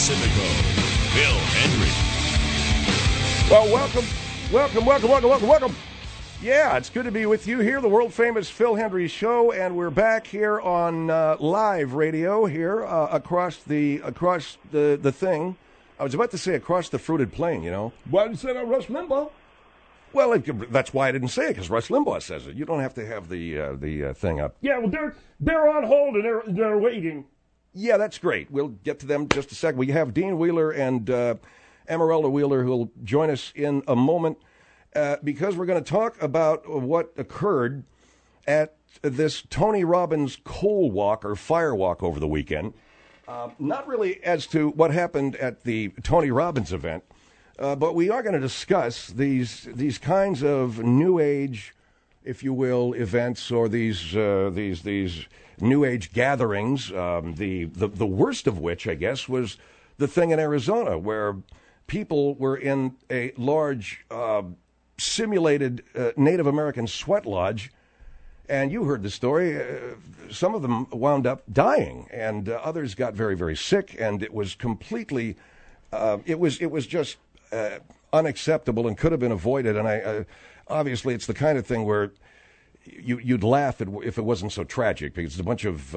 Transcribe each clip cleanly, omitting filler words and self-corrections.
Pacifico, Phil Hendry. Well, welcome. Yeah, it's good to be with you here, the world-famous Phil Hendry Show, and we're back here on live radio here across the thing. I was about to say across the fruited plain, you know. Why didn't you say that, Rush Limbaugh? Well, that's why I didn't say it, because Rush Limbaugh says it. You don't have to have the thing up. Yeah, well, they're on hold and they're waiting. Yeah, that's great. We'll get to them in just a second. We have Dean Wheeler and Amarella Wheeler who will join us in a moment because we're going to talk about what occurred at this Tony Robbins coal walk or fire walk over the weekend. Not really as to what happened at the Tony Robbins event, but we are going to discuss these kinds of new age, if you will, events or these new age gatherings. The worst of which, I guess, was the thing in Arizona where people were in a large simulated Native American sweat lodge. And you heard the story. Some of them wound up dying, and others got very, very sick. And it was completely, it was just unacceptable and could have been avoided. And obviously, it's the kind of thing where you'd laugh if it wasn't so tragic, because it's a bunch of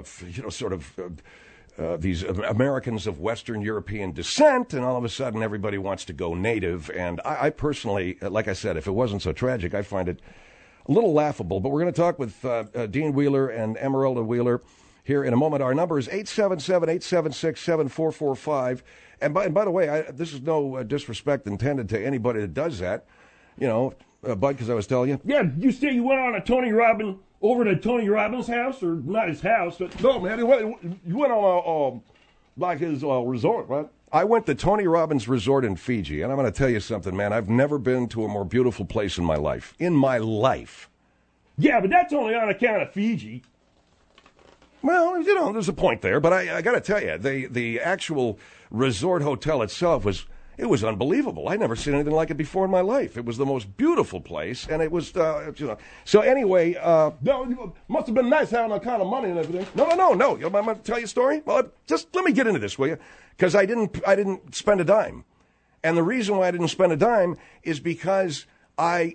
these Americans of Western European descent, and all of a sudden everybody wants to go native. And I personally, like I said, if it wasn't so tragic, I find it a little laughable. But we're going to talk with Dean Wheeler and Amarella Wheeler here in a moment. Our number is 877-876-7445. And by the way, this is no disrespect intended to anybody that does that. You know, Bud, because I was telling you. Yeah, you say you went on over to Tony Robbins' house, or not his house, but no, man, you went on like his resort, right? I went to Tony Robbins Resort in Fiji, and I'm going to tell you something, man. I've never been to a more beautiful place in my life. Yeah, but that's only on account of Fiji. Well, you know, there's a point there, but I got to tell you, the actual resort hotel itself was unbelievable. I'd never seen anything like it before in my life. It was the most beautiful place, and it was, So anyway, no, it must have been nice having that kind of money and everything. No. I'm going to tell you a story. Well, just let me get into this, will you? Because I didn't spend a dime, and the reason why I didn't spend a dime is because I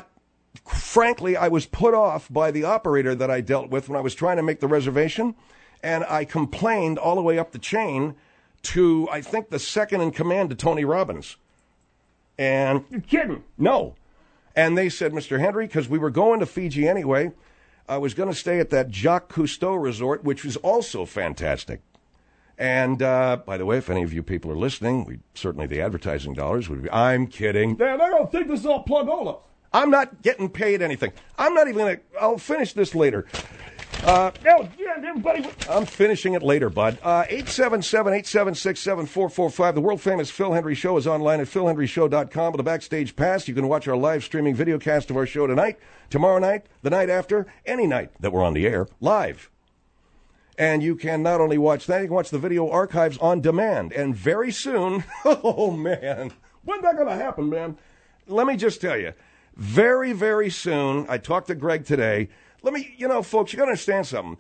was put off by the operator that I dealt with when I was trying to make the reservation, and I complained all the way up the chain to, I think, the second in command to Tony Robbins. And you're kidding? No. And they said, Mr. Hendry, because we were going to Fiji anyway, I was going to stay at that Jacques Cousteau resort, which was also fantastic. And, by the way, if any of you people are listening, certainly the advertising dollars would be, I'm kidding. Man, they're going to think this is all plugola. I'm not getting paid anything. I'm not even going to, I'll finish this later. Everybody. I'm finishing it later, bud. 877-876-7445. The world-famous Phil Hendry Show is online at philhendryshow.com. With a backstage pass, you can watch our live streaming video cast of our show tonight, tomorrow night, the night after, any night that we're on the air, live. And you can not only watch that, you can watch the video archives on demand. And very soon, oh, man, when's that going to happen, man? Let me just tell you, very, very soon, I talked to Greg today. Folks, you got to understand something.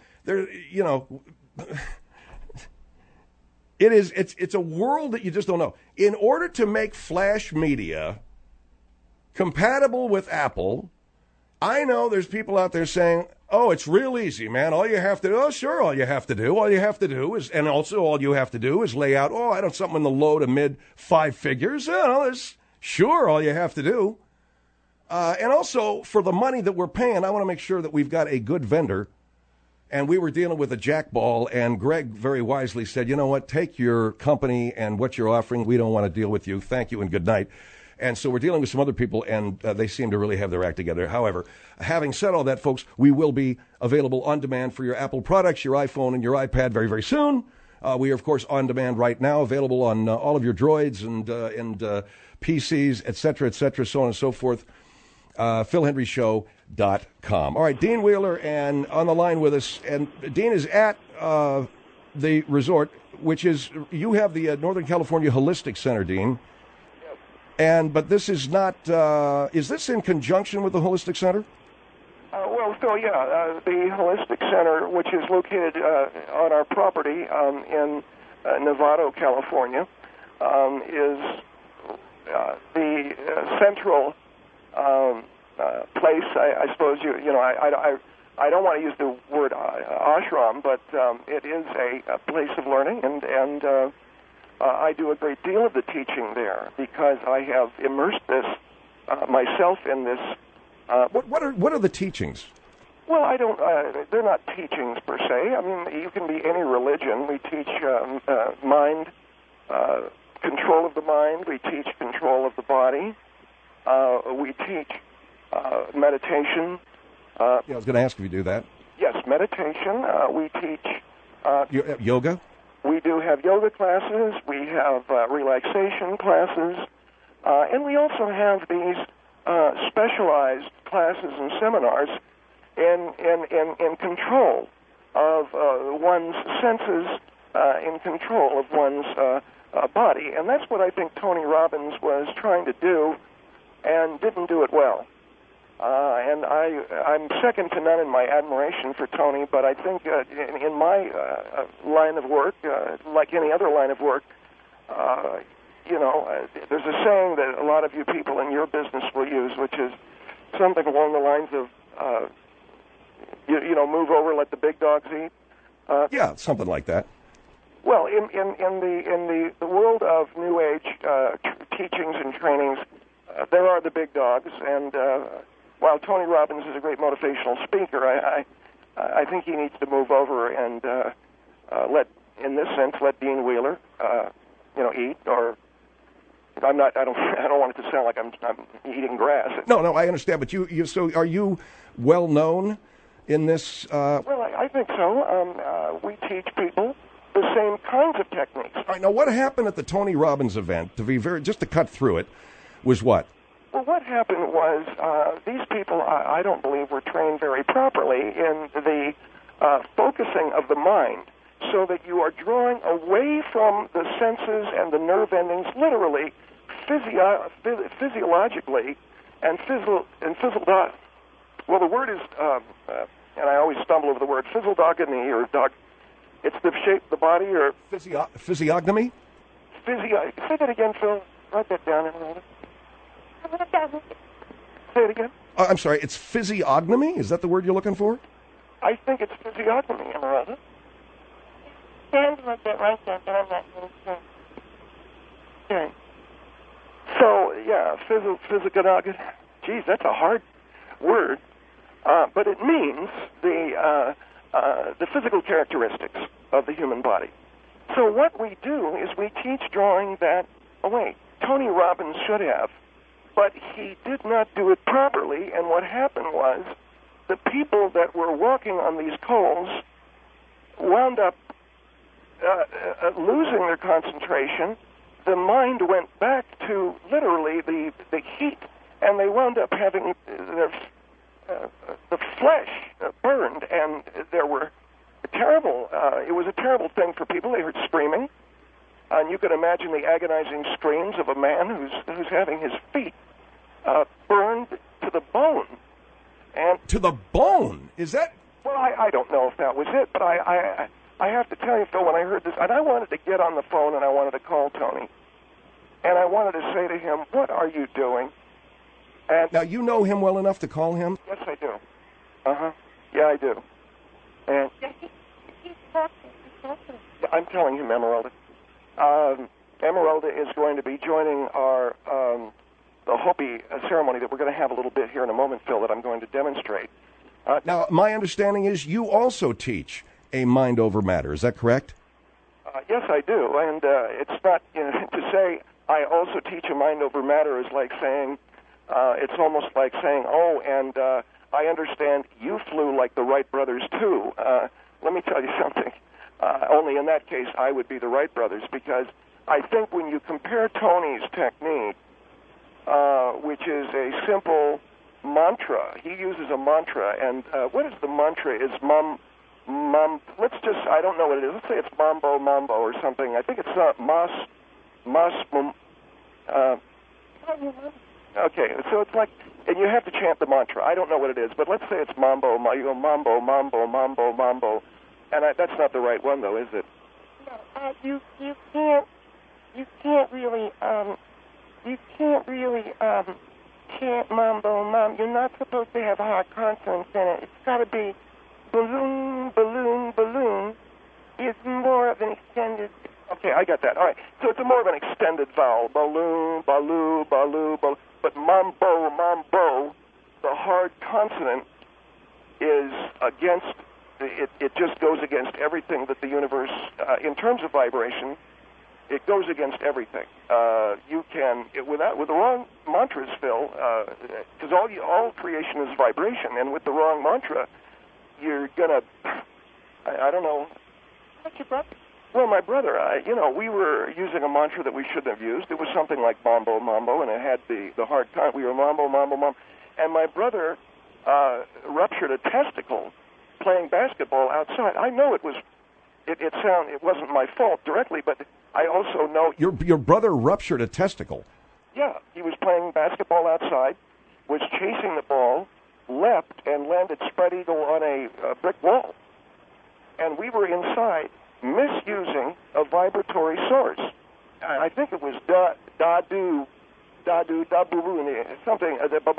It's a world that you just don't know. In order to make Flash Media compatible with Apple, I know there's people out there saying, oh, it's real easy, man. All you have to do, all you have to do is lay out, something in the low to mid 5 figures. All you have to do. And also, for the money that we're paying, I want to make sure that we've got a good vendor. And we were dealing with a jackball, and Greg very wisely said, you know what, take your company and what you're offering. We don't want to deal with you. Thank you and good night. And so we're dealing with some other people, and they seem to really have their act together. However, having said all that, folks, we will be available on demand for your Apple products, your iPhone, and your iPad very, very soon. We are, of course, on demand right now, available on all of your Droids and PCs, et cetera, so on and so forth. PhilHenryShow.com. All right, Dean Wheeler and on the line with us. And Dean is at the resort, which is, you have the Northern California Holistic Center, Dean. Yes. But this is not, is this in conjunction with the Holistic Center? Well, Phil, the Holistic Center, which is located on our property in Novato, California, is the central place. I suppose I don't want to use the word ashram, but it is a place of learning, and I do a great deal of the teaching there because I have immersed myself in this. What are the teachings? Well, I don't. They're not teachings per se. I mean, you can be any religion. We teach mind, control of the mind. We teach control of the body. We teach meditation. I was going to ask if you do that. Yes, meditation. We teach yoga. We do have yoga classes. We have relaxation classes, and we also have these specialized classes and seminars in control of one's senses, in control of one's body, and that's what I think Tony Robbins was trying to do, and didn't do it well. And I'm second to none in my admiration for Tony, but I think in my line of work, like any other line of work, there's a saying that a lot of you people in your business will use, which is something along the lines of, move over, let the big dogs eat. Yeah, something like that. Well, in the world of New Age teachings and trainings, there are the big dogs, and while Tony Robbins is a great motivational speaker, I think he needs to move over and let Dean Wheeler, eat. Or I don't want it to sound like I'm eating grass. No, I understand. But so are you well known in this? Well, I think so. We teach people the same kinds of techniques. All right, now, what happened at the Tony Robbins event? Just to cut through it, was what? Well, what happened was these people, I don't believe, were trained very properly in the focusing of the mind, so that you are drawing away from the senses and the nerve endings, literally, physiologically, and well, the word is, and I always stumble over the word, physiognomy, or it's the shape of the body, or physiognomy? Say that again, Phil. Write that down. Say it again. I'm sorry, it's physiognomy? Is that the word you're looking for? I think it's physiognomy, Emeralda. Sounds like that right there, but I'm not really sure. Okay. So, yeah, physiognomy. Geez, that's a hard word. But it means the physical characteristics of the human body. So what we do is we teach drawing that away. Tony Robbins should have, but he did not do it properly, and what happened was the people that were walking on these coals wound up losing their concentration. The mind went back to literally the heat, and they wound up having the flesh burned, and there were terrible. It was a terrible thing for people. They heard screaming, and you can imagine the agonizing screams of a man who's having his feet burned to the bone. And to the bone? Is that? Well, I don't know if that was it, but I have to tell you, Phil, when I heard this, and I wanted to get on the phone and I wanted to call Tony, and I wanted to say to him, "What are you doing?" And now, you know him well enough to call him? Yes, I do. Yeah, I do. And he's talking. I'm telling him, Emeralda. Emeralda is going to be joining our the Hopi ceremony that we're going to have a little bit here in a moment, Phil, that I'm going to demonstrate. Now, my understanding is you also teach a mind over matter. Is that correct? Yes, I do. And it's not, to say I also teach a mind over matter is like saying, it's almost like saying, oh, and I understand you flew like the Wright brothers, too. Let me tell you something. Only in that case, I would be the Wright brothers, because I think when you compare Tony's technique, which is a simple mantra, he uses a mantra, and what is the mantra? Is let's just, I don't know what it is. Let's say it's mambo or something. I think it's okay, so it's like, and you have to chant the mantra. I don't know what it is, but let's say it's mambo. You go mambo, and that's not the right one, though, is it? No, chant mambo, mom. You're not supposed to have hard consonants in it. It's got to be balloon, balloon, balloon. It's more of an extended. Okay, I got that. All right. So it's more of an extended vowel. Balloon, baloo, baloo, baloo. But mambo, mambo, the hard consonant is against, it just goes against everything that the universe, in terms of vibration, it goes against everything. You can, with the wrong mantras, Phil, because all creation is vibration, and with the wrong mantra, you're gonna, I don't know. What's your brother? Well, my brother, we were using a mantra that we shouldn't have used. It was something like mambo, mambo, and it had the hard con. We were mambo, mambo, mambo. And my brother ruptured a testicle playing basketball outside. I know it wasn't my fault directly, but I also know... Your brother ruptured a testicle? Yeah, he was playing basketball outside, was chasing the ball, leapt, and landed spread eagle on a brick wall. And we were inside misusing a vibratory source. I think it was da-do, da-bu-bu, something,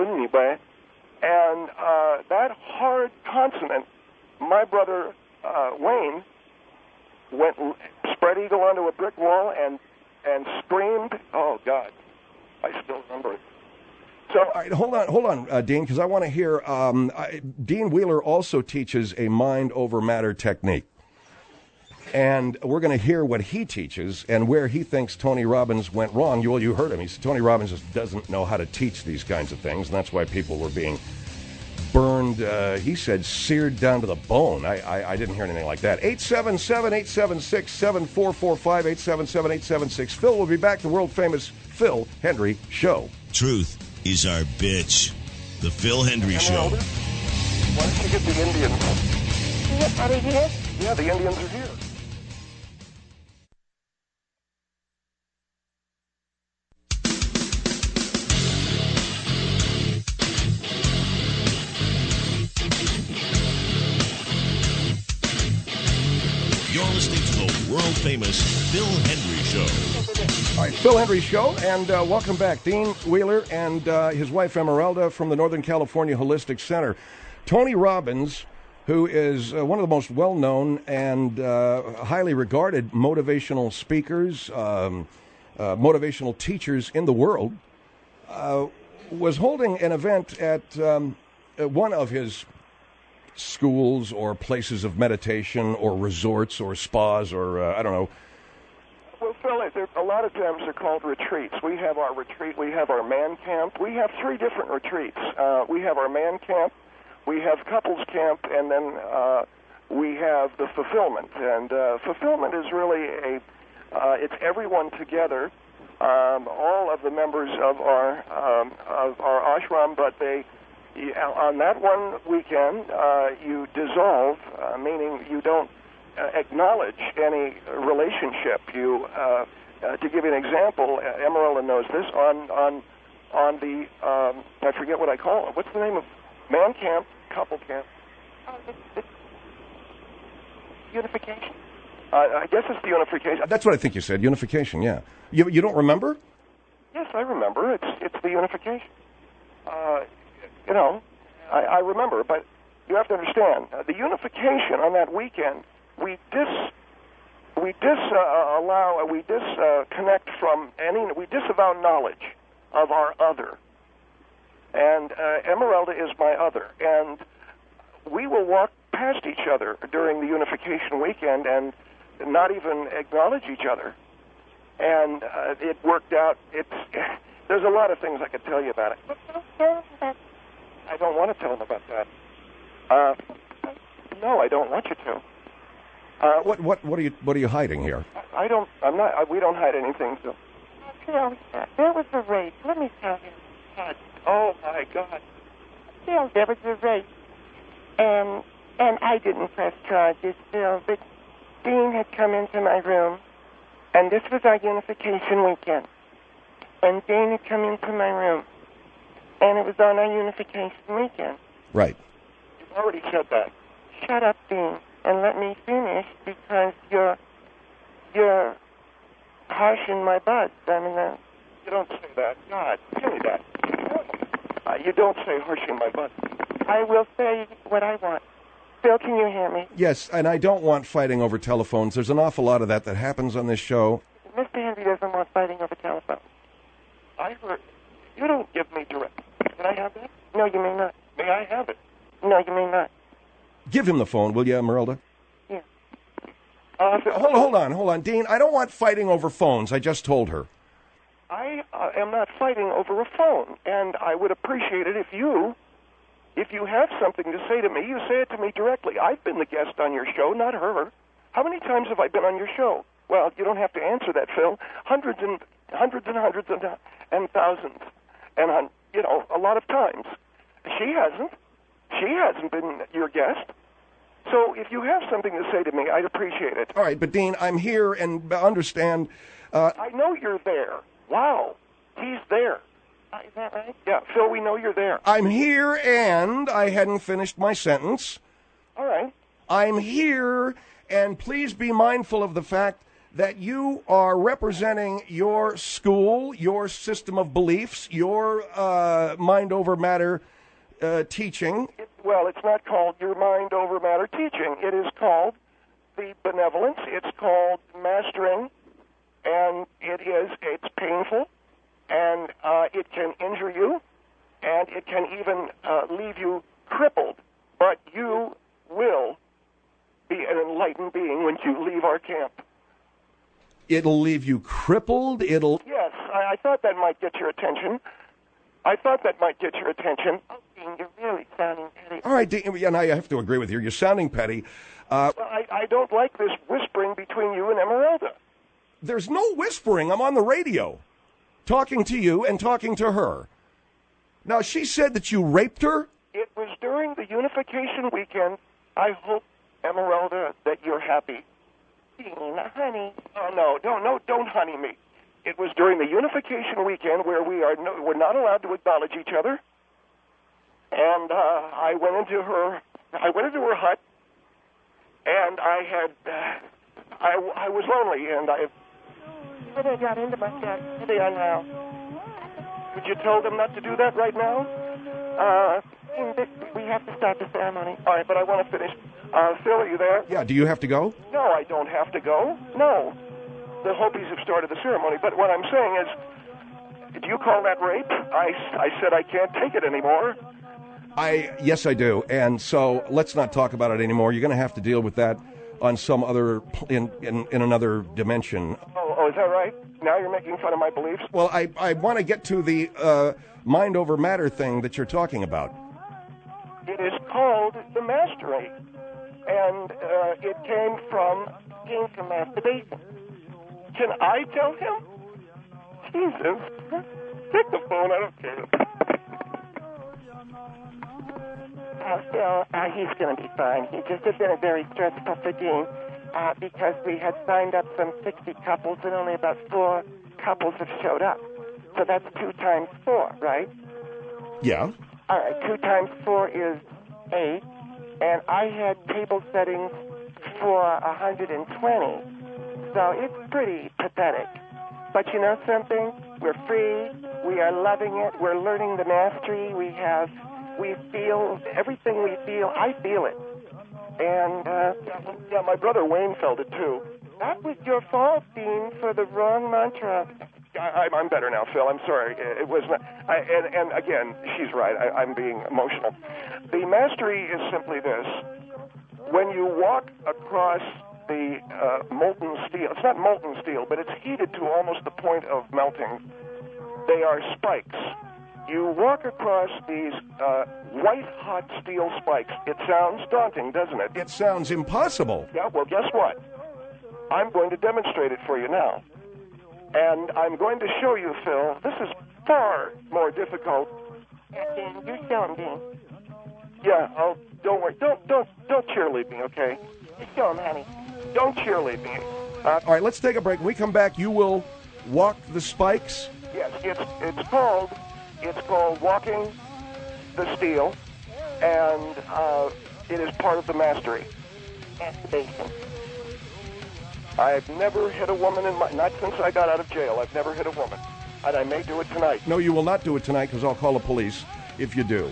and that hard consonant, my brother Wayne went spread eagle onto a brick wall and screamed. Oh God, I still remember it. So, all right, hold on, Dean, because I want to hear. Dean Wheeler also teaches a mind over matter technique, and we're going to hear what he teaches and where he thinks Tony Robbins went wrong. You heard him. He said Tony Robbins just doesn't know how to teach these kinds of things, and that's why people were being burned, he said, seared down to the bone. I didn't hear anything like that. 877-876-7445, 877-876-PHIL. We'll be back. The world-famous Phil Hendrie Show. Truth is our bitch. The Phil Hendrie Show. Why don't you get the Indians? Yeah, are they here? Yeah, the Indians are here. You're listening to the world-famous Phil Hendrie Show. All right, Phil Hendrie Show, and welcome back. Dean Wheeler and his wife Emeralda from the Northern California Holistic Center. Tony Robbins, who is one of the most well-known and highly regarded motivational speakers, motivational teachers in the world, was holding an event at one of his schools or places of meditation or resorts or spas or I don't know. Well, Phil, a lot of times they're called retreats. We have our retreat. We have our man camp. We have 3 different retreats. We have our man camp. We have couples camp, and then we have the fulfillment. And fulfillment is really it's everyone together, all of the members of our ashram, but on that one weekend, you dissolve, meaning you don't acknowledge any relationship. You, to give you an example, Emeralda knows this. On the I forget what I call it. What's the name of man camp, couple camp? It's unification. I guess it's the unification. That's what I think you said. Unification. Yeah. You don't remember? Yes, I remember. It's the unification. I remember, but you have to understand, the unification on that weekend, we disavow knowledge of our other. And Emeralda is my other. And we will walk past each other during the unification weekend and not even acknowledge each other. And it worked out. There's a lot of things I could tell you about it. I don't want to tell them about that. No, I don't want you to. What are you hiding here? We don't hide anything. So. Phil, there was a race. Let me tell you. Oh my God. Phil, there was a race. And I didn't press charges, Phil, but Dean had come into my room, and this was our unification weekend. And Dean had come into my room, and it was on our unification weekend. Right. You've already said that. Shut up, Dean, and let me finish, because you're you're harshing my buds. I mean, You don't say that. God, tell me that. You don't say harshing my butt. I will say what I want. Phil, can you hear me? Yes, and I don't want fighting over telephones. There's an awful lot of that happens on this show. Mr. Henry doesn't want fighting over telephone. I heard. You don't give me direct. Can I have that? No, you may not. May I have it? No, you may not. Give him the phone, will you, Emeralda? Yeah. Hold on. Dean, I don't want fighting over phones. I just told her. I am not fighting over a phone, and I would appreciate it if you have something to say to me, you say it to me directly. I've been the guest on your show, not her. How many times have I been on your show? Well, you don't have to answer that, Phil. Hundreds and thousands, and a lot of times. She hasn't been your guest. So if you have something to say to me, I'd appreciate it. All right, but Dean, I'm here and understand. I know you're there. Wow, he's there. Is that right? Yeah, Phil, we know you're there. I'm here and I hadn't finished my sentence. All right. I'm here, and please be mindful of the fact that you are representing your school, your system of beliefs, your mind over matter teaching. Well, it's not called your mind over matter teaching. It is called the benevolence. It's called mastering, and it's painful, and it can injure you, and it can even leave you crippled. But you will be an enlightened being when you leave our camp. It'll leave you crippled. Yes, I thought that might get your attention. Oh, Dean, you're really sounding petty. All right, Dean, and I have to agree with you. You're sounding petty. Well, I don't like this whispering between you and Emeralda. There's no whispering. I'm on the radio, talking to you and talking to her. Now, she said that you raped her? It was during the unification weekend. I hope, Emeralda, that you're happy. Dean, honey. Oh, no, don't honey me. It was during the unification weekend where we're not allowed to acknowledge each other. And I went into her hut, and I was lonely, and They got into my shack. They are now. Would you tell them not to do that right now? We have to start the ceremony. All right, but I want to finish. Phil, are you there? Yeah, do you have to go? No, I don't have to go. No. The Hopis have started the ceremony, but what I'm saying is, do you call that rape? I said I can't take it anymore. Yes, I do. And so let's not talk about it anymore. You're going to have to deal with that on some other, in another dimension. Oh, is that right? Now you're making fun of my beliefs? Well, I want to get to the mind over matter thing that you're talking about. It is called the mastery, and it came from masturbation. Can I tell him? Jesus. Take the phone, I don't care. Phil, he's going to be fine. He just has been a very stressful for Dean because we had signed up some 60 couples and only about 4 couples have showed up. So that's 2 times 4, right? Yeah. All right, 2 times 4 is 8, and I had table settings for 120, so it's pretty pathetic. But you know something? We're free, we are loving it, we're learning the mastery, we feel, everything we feel, I feel it. And, yeah, my brother Wayne felt it too. That was your fault, Dean, for the wrong mantra. I'm better now, Phil. I'm sorry. It was not. And again, she's right. I'm being emotional. The mastery is simply this: when you walk across the molten steel, it's not molten steel, but it's heated to almost the point of melting. They are spikes. You walk across these white-hot steel spikes. It sounds daunting, doesn't it? It sounds impossible. Yeah. Well, guess what? I'm going to demonstrate it for you now. And I'm going to show you, Phil, this is far more difficult. Dean, you show him, Dean. Yeah, don't worry. Don't cheerlead me, okay? Just show him, honey. Don't cheerlead me. All right, let's take a break. When we come back, you will walk the spikes. Yes, it's called walking the steel, and it is part of the mastery. Masturbation. I've never hit a woman not since I got out of jail. I've never hit a woman. And I may do it tonight. No, you will not do it tonight because I'll call the police if you do.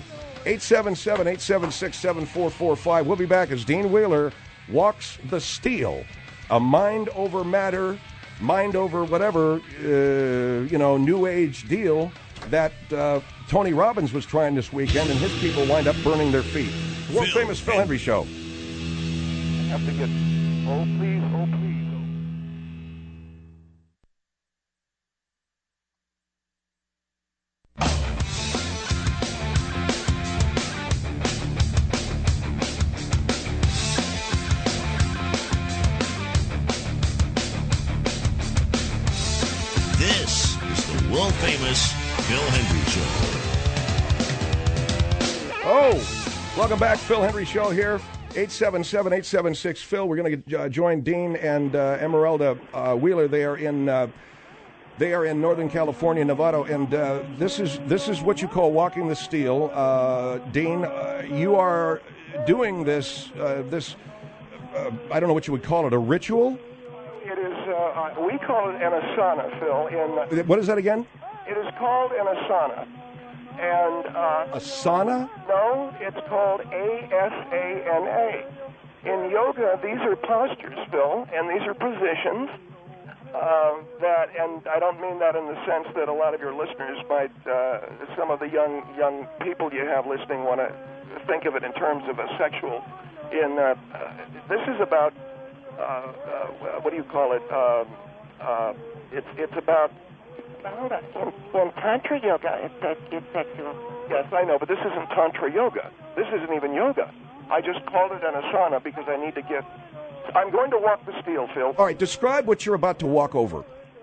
877-876-7445. We'll be back as Dean Wheeler walks the steel. A mind over matter, mind over whatever, new age deal that Tony Robbins was trying this weekend, and his people wind up burning their feet. The world famous Phil Hendrie Show. I have to get, oh please, oh please. This is the world famous Phil Hendrie Show. Oh, welcome back, Phil Hendrie Show here. 877-876-PHIL. We're going to join Dean and Emeralda Wheeler. They are in Northern California, Nevada, and this is what you call walking the steel. Dean, you are doing this I don't know what you would call it, a ritual? It is, we call it an asana, Phil. What is that again? It is called an asana. And Asana? no, it's called ASANA. In yoga, these are postures, Phil, and these are positions and I don't mean that in the sense that a lot of your listeners might, some of the young people you have listening want to think of it in terms of a sexual. This is about what do you call it? It's about. Hold on. In Tantra yoga, it's sexual. Yes, I know, but this isn't Tantra yoga. This isn't even yoga. I just called it an asana because I need to get. I'm going to walk the steel, Phil. All right, describe what you're about to walk over.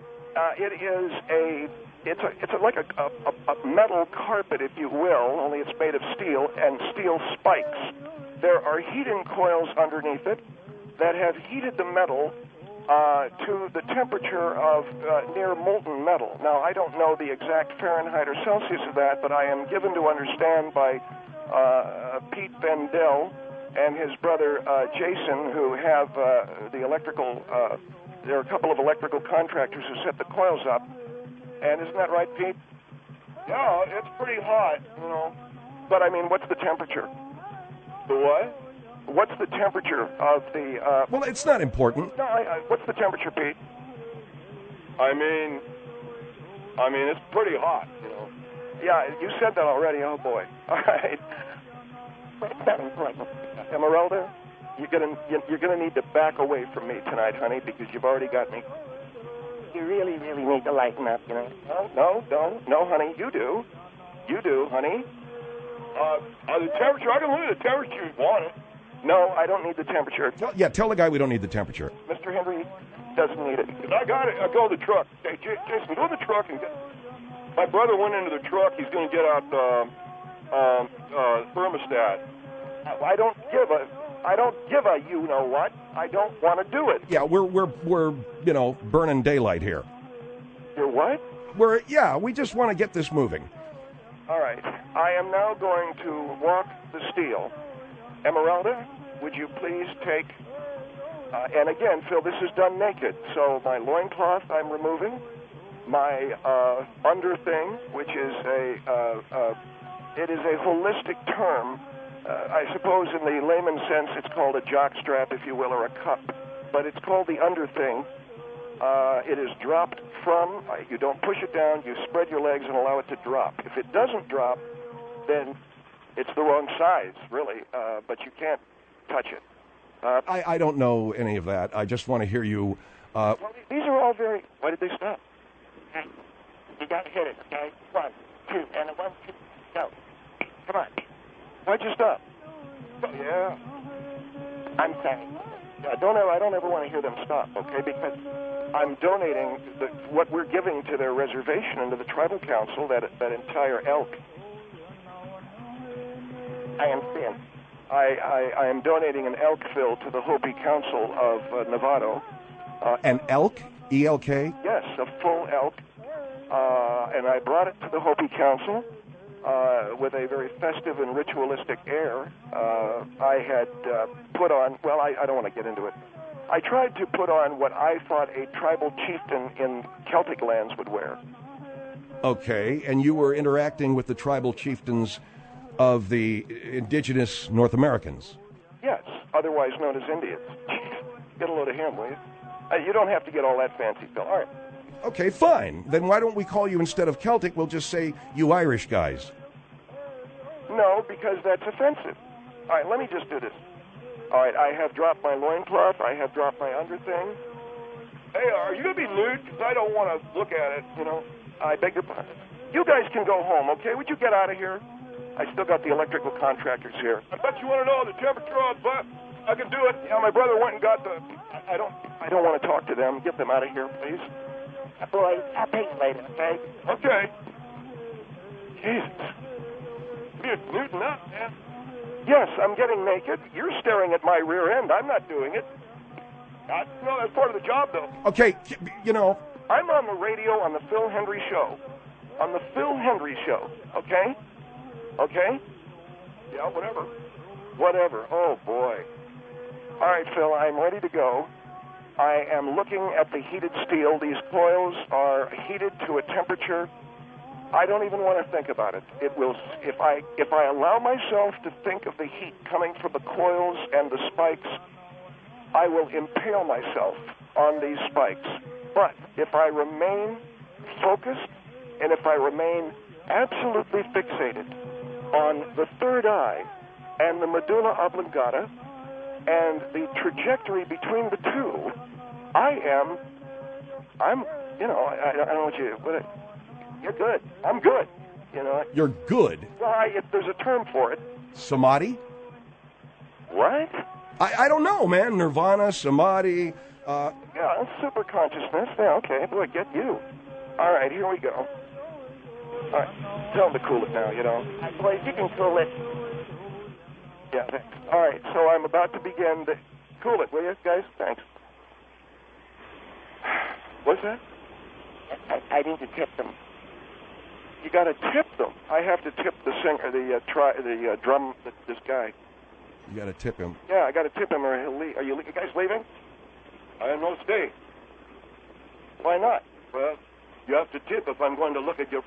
It's like a metal carpet, if you will, only it's made of steel and steel spikes. There are heating coils underneath it that have heated the metal to the temperature of near molten metal. Now, I don't know the exact Fahrenheit or Celsius of that, but I am given to understand by Pete Bendel and his brother Jason, who have the electrical, there are a couple of electrical contractors who set the coils up. And isn't that right, Pete? Yeah, it's pretty hot, you know. But, I mean, what's the temperature? The what? What's the temperature of the... Well, it's not important. No, what's the temperature, Pete? I mean, it's pretty hot, you know. Yeah, you said that already. Oh, boy. All right. It's not important. Emeralda, you're gonna need to back away from me tonight, honey, because you've already got me. You really, really need to lighten up, you know. No, honey, you do. You do, honey. The temperature, I can look at the temperature if you want it. No, I don't need the temperature. Tell the guy we don't need the temperature. Mr. Hendrie doesn't need it. I got it. I'll go to the truck. Hey, Jason, go to the truck and get... My brother went into the truck. He's going to get out the thermostat. I don't give a you know what. I don't want to do it. Yeah, we're burning daylight here. You're what? We just want to get this moving. All right. I am now going to walk the steel. Emeralda, would you please take... and again, Phil, this is done naked. So my loincloth I'm removing. My under thing, which is it is a holistic term. I suppose in the layman sense it's called a jock strap, if you will, or a cup. But it's called the under thing. It is dropped from, you don't push it down, you spread your legs and allow it to drop. If it doesn't drop, then it's the wrong size, really, but you can't touch it. I don't know any of that. I just want to hear you... Well, these are all very... Why did they stop? Okay. You got to hit it, okay? 1, 2, and a 1, 2, go. Come on. Why'd you stop? Yeah. I'm sorry. I don't ever want to hear them stop, okay? Because I'm donating what we're giving to their reservation and to the tribal council, that entire elk. I am seeing. I am donating an elk, Phil, to the Hopi Council of Novato. An elk? E-L-K? Yes, a full elk. And I brought it to the Hopi Council with a very festive and ritualistic air. I had put on, well, I don't want to get into it. I tried to put on what I thought a tribal chieftain in Celtic lands would wear. Okay, and you were interacting with the tribal chieftains of the indigenous North Americans. Yes, otherwise known as Indians. Get a load of him, will you? You don't have to get all that fancy, Phil. All right. Okay, fine. Then why don't we call you, instead of Celtic, we'll just say you Irish guys. No, because that's offensive. All right, let me just do this. All right, I have dropped my loincloth. I have dropped my underthing. Hey, are you going to be nude? Because I don't want to look at it, you know. I beg your pardon. You guys can go home, okay? Would you get out of here? I still got the electrical contractors here. I bet you want to know the temperature on butt. I can do it. Yeah, my brother went and got the... I don't want to talk to them. Get them out of here, please. Boys, I'll pay you later, okay? Okay. Jesus. You're nuding up, man. Yes, I'm getting naked. You're staring at my rear end. I'm not doing it. No, that's part of the job, though. Okay, you know... I'm on the radio on the Phil Hendry Show. On the Phil Hendry Show, okay? Okay? Yeah, whatever. Whatever. Oh, boy. All right, Phil, I'm ready to go. I am looking at the heated steel. These coils are heated to a temperature. I don't even want to think about it. It will, if I allow myself to think of the heat coming from the coils and the spikes, I will impale myself on these spikes. But if I remain focused and if I remain absolutely fixated on the third eye and the medulla oblongata and the trajectory between the two, I don't know what you're good. I'm good. You know. You're good? Well, if there's a term for it. Samadhi? What? I don't know, man. Nirvana, Samadhi. Yeah, super consciousness. Yeah, okay. Boy, get you. All right, here we go. All right, tell them to cool it now, you know. Boys, you can cool it. Yeah, thanks. All right, so I'm about to begin the... Cool it, will you, guys? Thanks. What's that? I need to tip them. You got to tip them. I have to tip the singer, the drum, this guy. You got to tip him. Yeah, I got to tip him or he'll leave. Are you guys leaving? I have no stay. Why not? Well, you have to tip if I'm going to look at your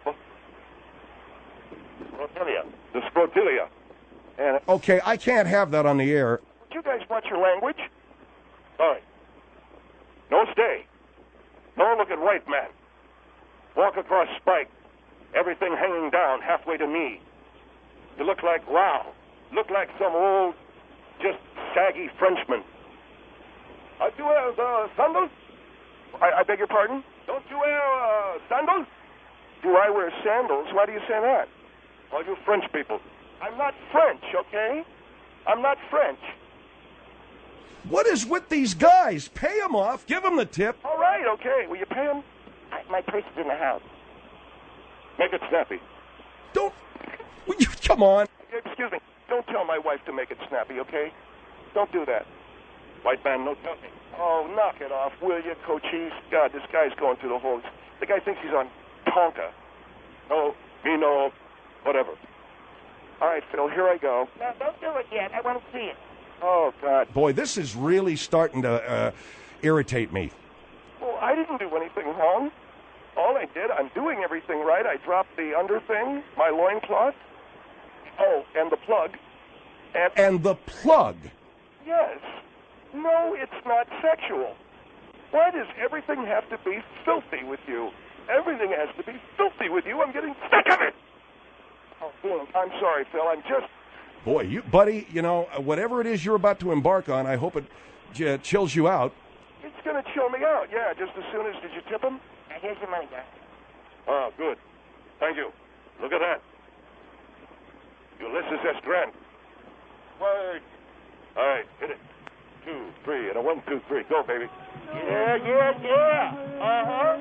scrotilia. The scrotilia. And okay, I can't have that on the air. Would you guys watch your language? All right. No stay. No look at right, man. Walk across spike. Everything hanging down halfway to knee. You look like, wow. Look like some old, just saggy Frenchman. Do you wear sandals? I beg your pardon? Don't you wear sandals? Do I wear sandals? Why do you say that? All you French people. I'm not French, okay? I'm not French. What is with these guys? Pay them off. Give them the tip. All right, okay. Will you pay them? My purse is in the house. Make it snappy. Don't... Come on. Excuse me. Don't tell my wife to make it snappy, okay? Don't do that. White man, no telling. Oh, knock it off, will you, Cochise? God, this guy's going through the whole... The guy thinks he's on Tonka. No, me no, whatever. All right, Phil, here I go. No, don't do it yet. I want to see it. Oh, God. Boy, this is really starting to irritate me. Well, I didn't do anything wrong. All I did, I'm doing everything right. I dropped the underthing, my loincloth. Oh, and the plug. And the plug? Yes. No, it's not sexual. Why does everything have to be filthy with you? Everything has to be filthy with you. I'm getting sick of it. Oh, Dean, I'm sorry, Phil. I'm just... Boy, buddy, you know, whatever it is you're about to embark on, I hope it chills you out. It's going to chill me out, yeah. Just as soon as... Did you tip him? Here's your money, guys. Oh, good. Thank you. Look at that. Ulysses S. Grant. Word. All right, hit it. 2, 3, and a 1, 2, 3. Go, baby. Yeah. Uh-huh.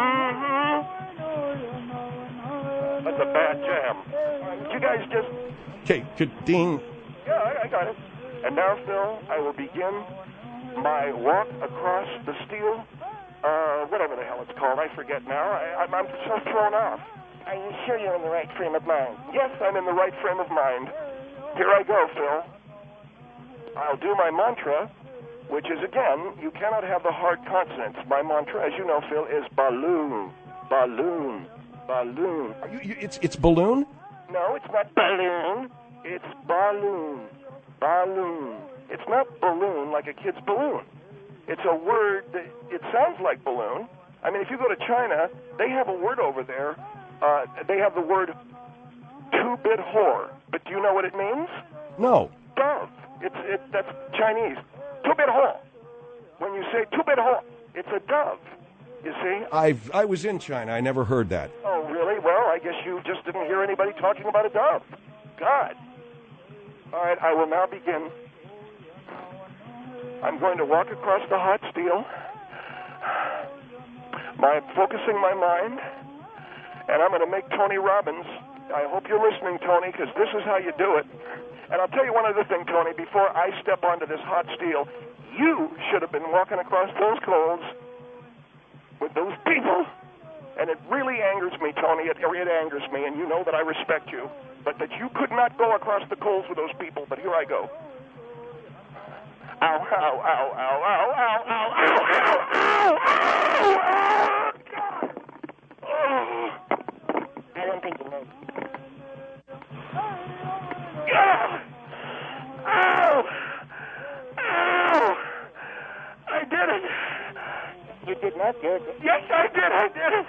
Mm-hmm. That's a bad jam. You guys just... Okay, Dean... Yeah, I got it. And now, Phil, I will begin my walk across the steel, whatever the hell it's called. I forget now. I'm so thrown off. Are you sure you're in the right frame of mind? Yes, I'm in the right frame of mind. Here I go, Phil. I'll do my mantra. which is, again, you cannot have the hard consonants. My mantra, as you know, Phil, is balloon, balloon, balloon. It's balloon? No, it's not balloon. It's balloon, balloon. It's not balloon like a kid's balloon. It's a word that it sounds like balloon. I mean, if you go to China, they have a word over there. They have the word two-bit whore. But do you know what it means? No. Dove. That's Chinese. Two-bit whore. When you say two-bit whore, it's a dove. You see? I was in China. I never heard that. Oh, really? Well, I guess you just didn't hear anybody talking about a dove. God. All right, I will now begin. I'm going to walk across the hot steel, focusing my mind, and I'm going to make Tony Robbins. I hope you're listening, Tony, because this is how you do it. And I'll tell you one other thing, Tony. Before I step onto this hot steel, you should have been walking across those coals with those people. And it really angers me, Tony. It angers me, and you know that I respect you. But that you could not go across the coals with those people. But here I go. Ow, ow, ow, ow, ow, ow, ow, ow, ow, ow, ow, God. Oh. I don't think you know. Ow! Ow! I did it. You did not do it. Yes, I did it.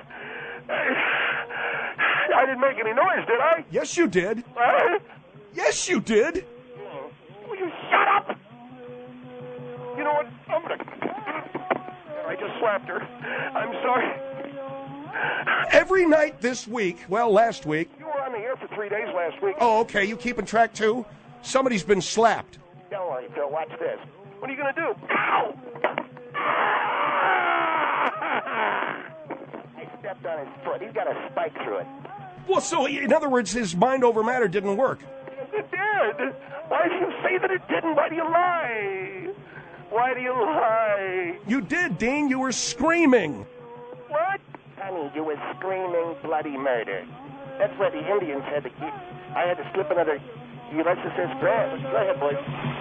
I didn't make any noise, did I? Yes, you did. Yes, you did. Will you shut up? You know what? I just slapped her. I'm sorry. Every night this week, well, last week. You were on the air for 3 days last week. Oh, okay. You keeping track, too? Somebody's been slapped. Don't worry, Phil. Watch this. What are you going to do? Ow! I stepped on his foot. He's got a spike through it. Well, so, in other words, his mind over matter didn't work. Yes, it did. Why do you say that it didn't? Why do you lie? Why do you lie? You did, Dean. You were screaming. What? Honey, you were screaming bloody murder. That's why the Indians had to keep... I had to slip another Ulysses Grant. Go ahead, boys.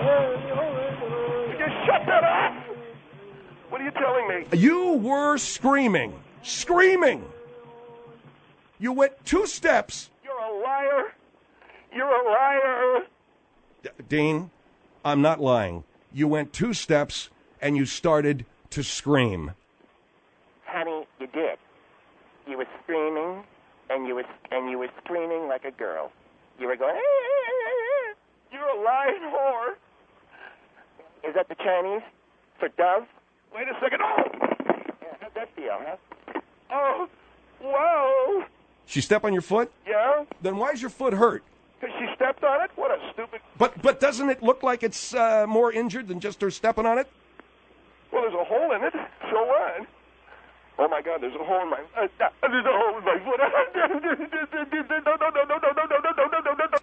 Just shut that off! What are you telling me? You were screaming. Screaming! You went 2 steps. You're a liar. You're a liar. Dean, I'm not lying. You went 2 steps, and you started to scream. Honey, you did. You were screaming, and you were screaming like a girl. You were going, you're a lying whore. Is that the Chinese for dove? Wait a second. Oh! Yeah, how'd that feel, huh? Oh, whoa. She stepped on your foot? Yeah? Then why's your foot hurt? Because she stepped on it? What a stupid... But doesn't it look like it's more injured than just her stepping on it? Well, there's a hole in it. So what? Oh, my God, there's a hole in my... there's a hole in my foot. No.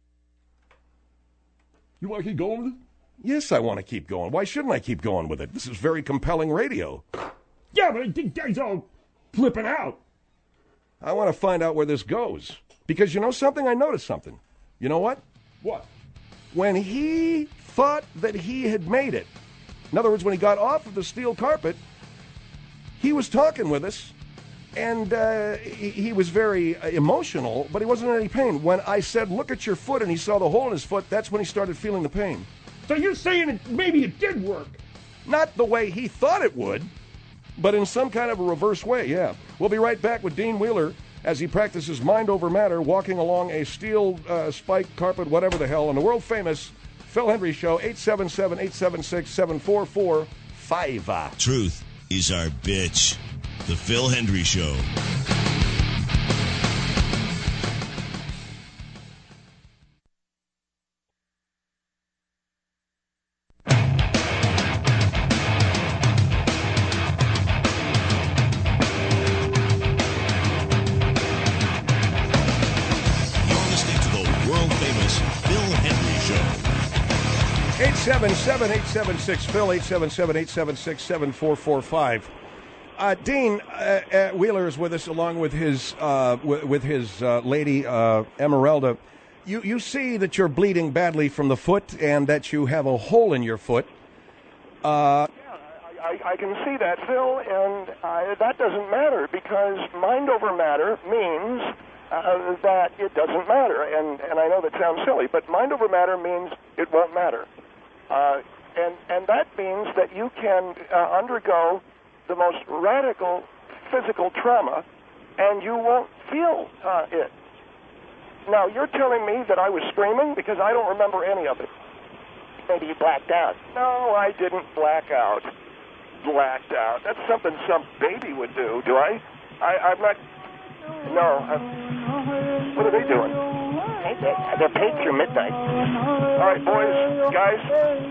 You want to keep going with it? Yes, I want to keep going. Why shouldn't I keep going with it? This is very compelling radio. Yeah, but I think guys all flipping out. I want to find out where this goes. Because you know something? I noticed something. You know what? What? When he thought that he had made it, in other words, when he got off of the steel carpet, he was talking with us, and he was very emotional, but he wasn't in any pain. When I said, look at your foot, and he saw the hole in his foot, that's when he started feeling the pain. So you're saying maybe it did work? Not the way he thought it would, but in some kind of a reverse way, yeah. We'll be right back with Dean Wheeler as he practices mind over matter, walking along a steel spike carpet, whatever the hell, on the world-famous Phil Hendrie Show, 877-876-7445. Truth is our bitch. The Phil Hendrie Show. You're listening to the world-famous Phil Hendrie Show. 877-876-PHIL, 877-876-7445. Dean Wheeler is with us, along with his lady Emeralda. You see that you're bleeding badly from the foot, and that you have a hole in your foot. I can see that, Phil, and that doesn't matter because mind over matter means that it doesn't matter. And I know that sounds silly, but mind over matter means it won't matter. And that means that you can undergo the most radical physical trauma and you won't feel it. Now, you're telling me that I was screaming because I don't remember any of it. Maybe you blacked out. No, I didn't black out. Blacked out. That's something some baby would do. Do I? I'm not. No. What are they doing? They're paid through midnight. All right, boys, guys,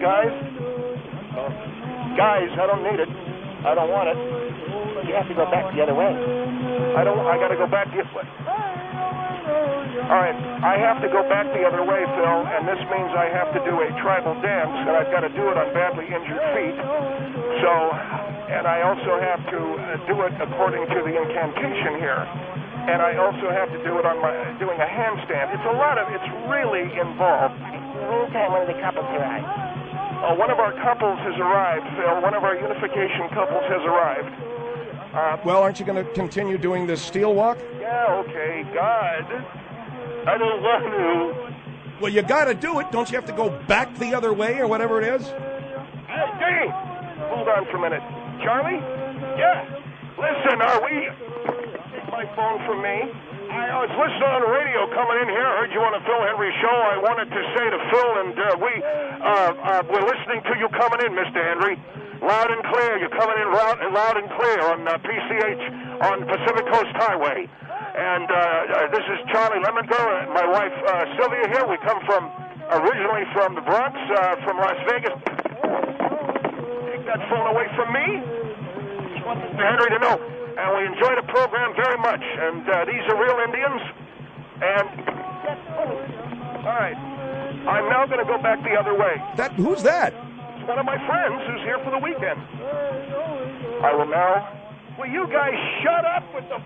I don't need it. I don't want it. Well, you have to go back the other way. I got to go back the other way. All right, I have to go back the other way, Phil, and this means I have to do a tribal dance, and I've got to do it on badly injured feet. So, and I also have to do it according to the incantation here. And I also have to do it on doing a handstand. It's really involved. In the meantime, one of the couples arrived. One of our couples has arrived, Phil. One of our unification couples has arrived. Well, aren't you going to continue doing this steel walk? Yeah, okay, God. I don't want to. Well, you got to do it. Don't you have to go back the other way or whatever it is? Hey, Dave! Hold on for a minute. Charlie? Yeah. Listen, are we... Take my phone from me. I was listening on the radio coming in here. I heard you on the Phil Henry Show. I wanted to say to Phil, and we're listening to you coming in, Mr. Henry. Loud and clear. You're coming in loud and clear on PCH on Pacific Coast Highway. And this is Charlie Lemminger and my wife Sylvia here. We come originally from the Bronx, from Las Vegas. Take that phone away from me. Just want Mr. Henry to know. And we enjoy the program very much. And these are real Indians. And all right, I'm now going to go back the other way. Who's that? It's one of my friends who's here for the weekend. I will now. Will you guys shut up with the...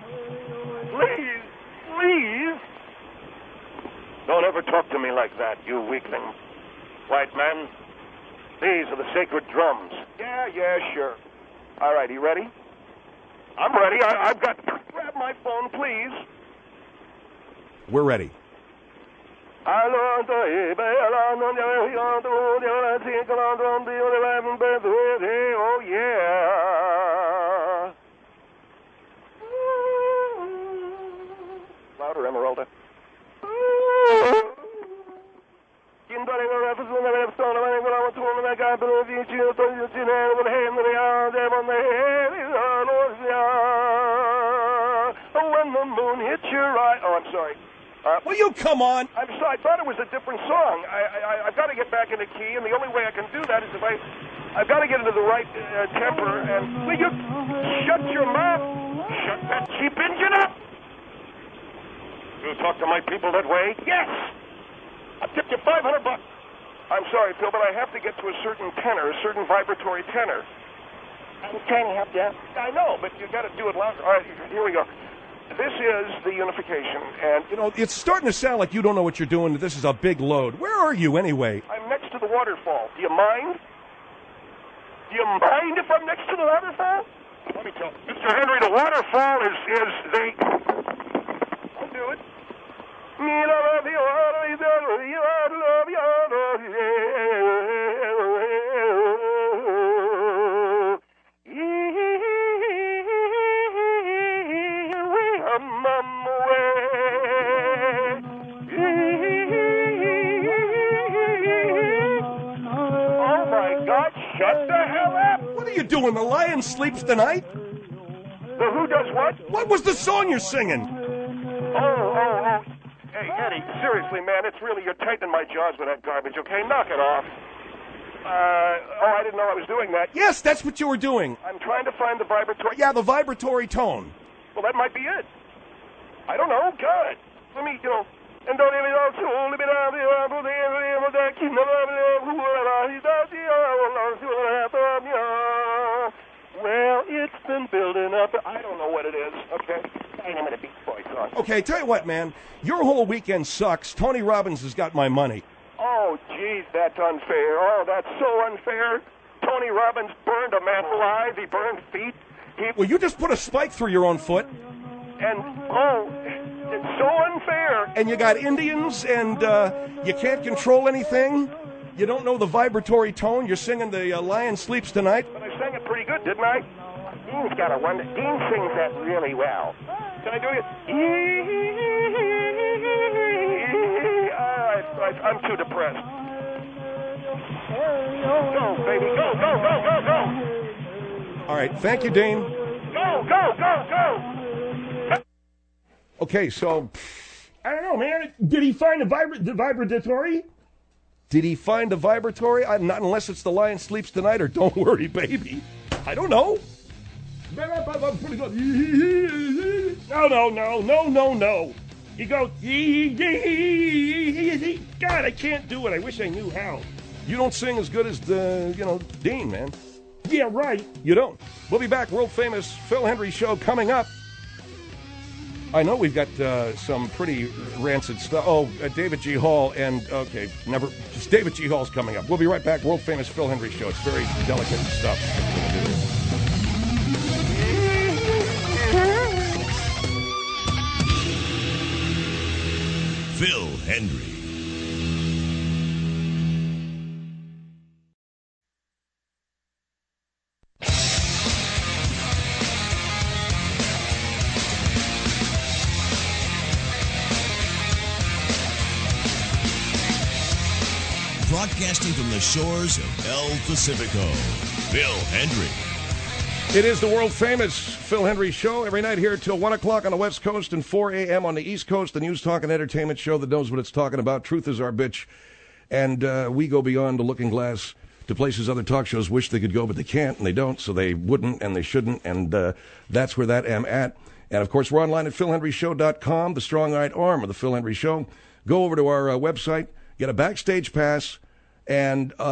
Please. Don't ever talk to me like that, you weakling. White man, these are the sacred drums. Yeah, sure. All right, you ready? I'm ready. I've got... Grab my phone, please. We're ready. Oh, yeah. Louder, Emeralda. When the moon hits your eye. Oh, I'm sorry. Will you come on? I'm sorry. I thought it was a different song. I've got to get back into key, and the only way I can do that is if I've got to get into the right temper. And will you shut your mouth? Shut that cheap engine up. You talk to my people that way? Yes. I'll tip you $500. I'm sorry, Phil, but I have to get to a certain tenor, a certain vibratory tenor. I'm trying to help you out. I know, but you got to do it louder. All right, here we go. This is the unification, and... You know, it's starting to sound like you don't know what you're doing. This is a big load. Where are you, anyway? I'm next to the waterfall. Do you mind? Do you mind if I'm next to the waterfall? Let me tell you. Mr. Henry, the waterfall is the... I'll do it. Shut the hell up! What are you doing? The lion sleeps tonight? The who does what? What was the song you're singing? Oh. Hey, Eddie, seriously, man, you're tightening my jaws with that garbage, okay? Knock it off. I didn't know I was doing that. Yes, that's what you were doing. I'm trying to find the vibratory... Yeah, the vibratory tone. Well, that might be it. I don't know. God. Let me, Well, it's been building up. I don't know what it is. Okay. I'm in a Beach Boys song. Okay, tell you what, man. Your whole weekend sucks. Tony Robbins has got my money. Oh, geez, that's unfair. Oh, that's so unfair. Tony Robbins burned a man alive. He burned feet. Well, you just put a spike through your own foot. And, it's so unfair. And you got Indians, and you can't control anything. You don't know the vibratory tone. You're singing the Lion Sleeps Tonight. But I sang it pretty good, didn't I? Dean's got a wonder. Dean sings that really well. Can I do it? I'm too depressed. Go, baby. Go, go, go, go, go. All right. Thank you, Dean. Go, go, go, go. Okay, so... I don't know, man. Did he find the vibratory? Did he find a vibratory? Not unless it's the Lion Sleeps Tonight or Don't Worry, Baby. I don't know. No. He goes, God, I can't do it. I wish I knew how. You don't sing as good as Dean, man. Yeah, right. You don't. We'll be back. World famous Phil Hendrie Show coming up. I know we've got some pretty rancid stuff. Oh, David G. Hall and, okay, never, just David G. Hall's coming up. We'll be right back. World famous Phil Hendrie Show. It's very delicate stuff. Phil Hendrie. Broadcasting from the shores of El Pacifico, Phil Hendrie. It is the world-famous Phil Hendrie Show every night here till 1 o'clock on the West Coast and 4 a.m. on the East Coast, the news, talk, and entertainment show that knows what it's talking about. Truth is our bitch. And we go beyond the looking glass to places other talk shows wish they could go, but they can't, and they don't, so they wouldn't, and they shouldn't, and that's where that am at. And, of course, we're online at philhendrieshow.com, the strong-eyed arm of the Phil Hendrie Show. Go over to our website, get a backstage pass, and get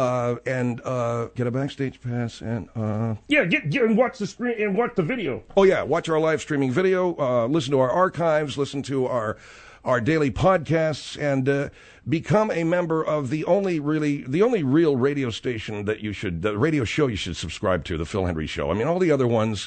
a backstage pass and yeah, get and watch the screen and watch the video. Oh yeah, watch our live streaming video, listen to our archives, listen to our daily podcasts, and become a member of the only real radio station that you should, the radio show you should subscribe to, the Phil Hendrie Show. I mean, all of the other ones.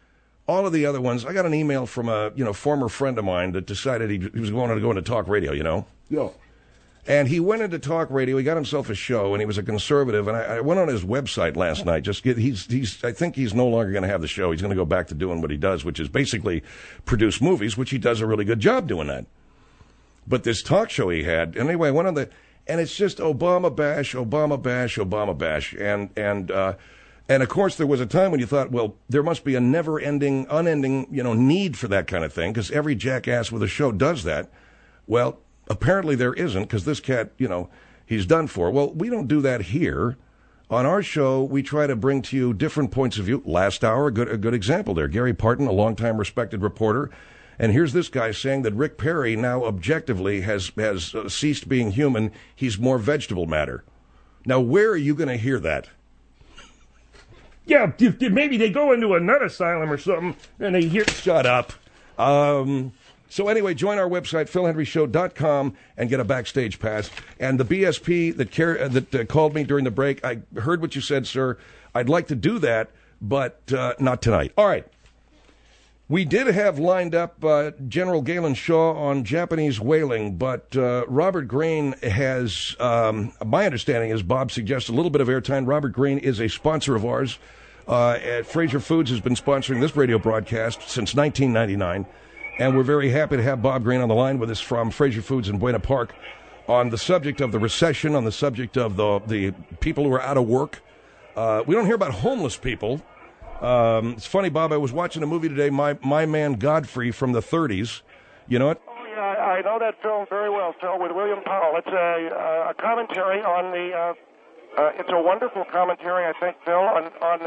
I got an email from a former friend of mine that decided he was going to go into talk radio. Yeah. And he went into talk radio. He got himself a show, and he was a conservative. And I went on his website last night. I think he's no longer going to have the show. He's going to go back to doing what he does, which is basically produce movies, which he does a really good job doing that. But this talk show he had, anyway, I went on and it's just Obama bash, Obama bash, Obama bash, and of course there was a time when you thought, well, there must be a unending need for that kind of thing because every jackass with a show does that. Well. Apparently there isn't, because this cat, he's done for. Well, we don't do that here. On our show, we try to bring to you different points of view. Last hour, a good example there. Gary Parton, a longtime respected reporter. And here's this guy saying that Rick Perry now objectively has ceased being human. He's more vegetable matter. Now, where are you going to hear that? Yeah, maybe they go into a nut asylum or something, and they hear... Shut up. So anyway, join our website, philhendrieshow.com, and get a backstage pass. And the BSP that called me during the break, I heard what you said, sir. I'd like to do that, but not tonight. All right. We did have lined up General Galen Shaw on Japanese whaling, but Robert Greene has, my understanding is Bob suggests a little bit of airtime. Robert Greene is a sponsor of ours. Fraser Foods has been sponsoring this radio broadcast since 1999. And we're very happy to have Bob Greene on the line with us from Fraser Foods in Buena Park on the subject of the recession, on the subject of the people who are out of work. We don't hear about homeless people. It's funny, Bob, I was watching a movie today, My Man Godfrey from the 30s. You know it? Oh, yeah, I know that film very well, Phil, with William Powell. It's a commentary on the, it's a wonderful commentary, I think, Phil, on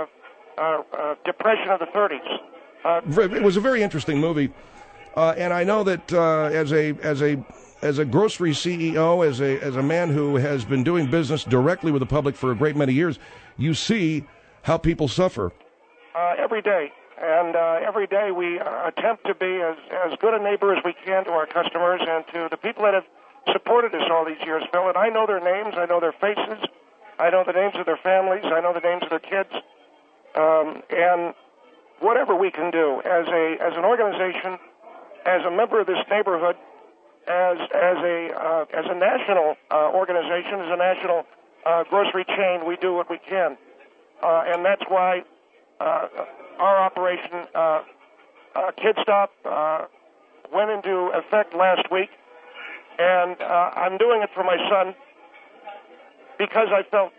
the depression of the 30s. It was a very interesting movie, and I know that as a grocery CEO, as a man who has been doing business directly with the public for a great many years, you see how people suffer. Every day, and every day we attempt to be as good a neighbor as we can to our customers and to the people that have supported us all these years, Phil. And I know their names, I know their faces, I know the names of their families. I know the names of their kids. And whatever we can do as an organization, as a member of this neighborhood, as a national organization, as a national grocery chain, we do what we can. And that's why our operation, Kid Stop, went into effect last week. And I'm doing it for my son because I felt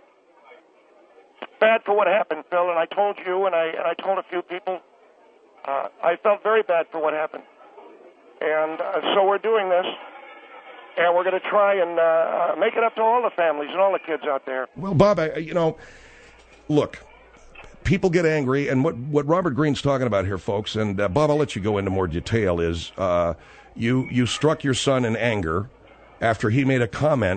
bad for what happened, Phil. And I told you, and I told a few people, I felt very bad for what happened. And so we're doing this, and we're going to try and make it up to all the families and all the kids out there. Well, Bob, look, people get angry, and what Robert Greene's talking about here, folks, and Bob, I'll let you go into more detail, is you struck your son in anger after he made a comment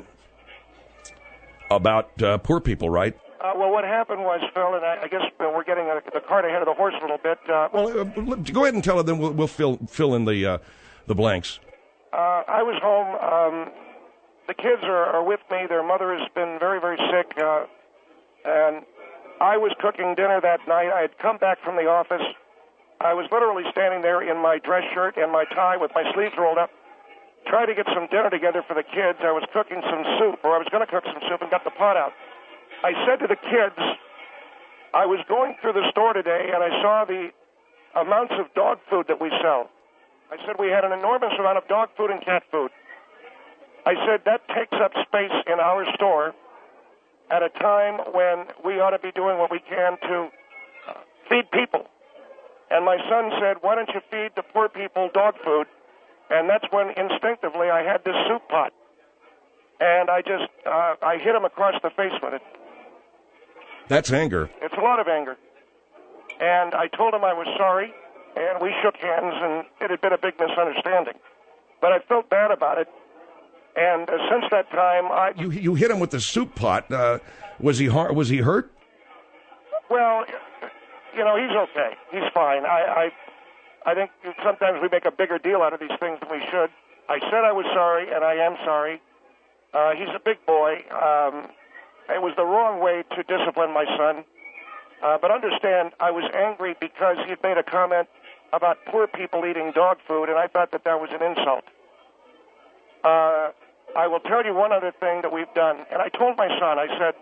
about poor people, right? Well, what happened was, Phil, and I guess we're getting the cart ahead of the horse a little bit. Go ahead and tell it, then we'll fill in the blanks. I was home. The kids are with me. Their mother has been very, very sick, and I was cooking dinner that night. I had come back from the office. I was literally standing there in my dress shirt and my tie with my sleeves rolled up, trying to get some dinner together for the kids. I was cooking some soup, or I was going to cook some soup, and got the pot out. I said to the kids, I was going through the store today, and I saw the amounts of dog food that we sell. I said we had an enormous amount of dog food and cat food. I said that takes up space in our store at a time when we ought to be doing what we can to feed people. And my son said, why don't you feed the poor people dog food? And that's when instinctively I had this soup pot. And I hit him across the face with it. That's anger. It's a lot of anger. And I told him I was sorry, and we shook hands, and it had been a big misunderstanding. But I felt bad about it. And since that time, You hit him with the soup pot. Was he hurt? Well, he's okay. He's fine. I think sometimes we make a bigger deal out of these things than we should. I said I was sorry, and I am sorry. He's a big boy. It was the wrong way to discipline my son. But understand, I was angry because he had made a comment about poor people eating dog food, and I thought that was an insult. I will tell you one other thing that we've done, and I told my son. I said,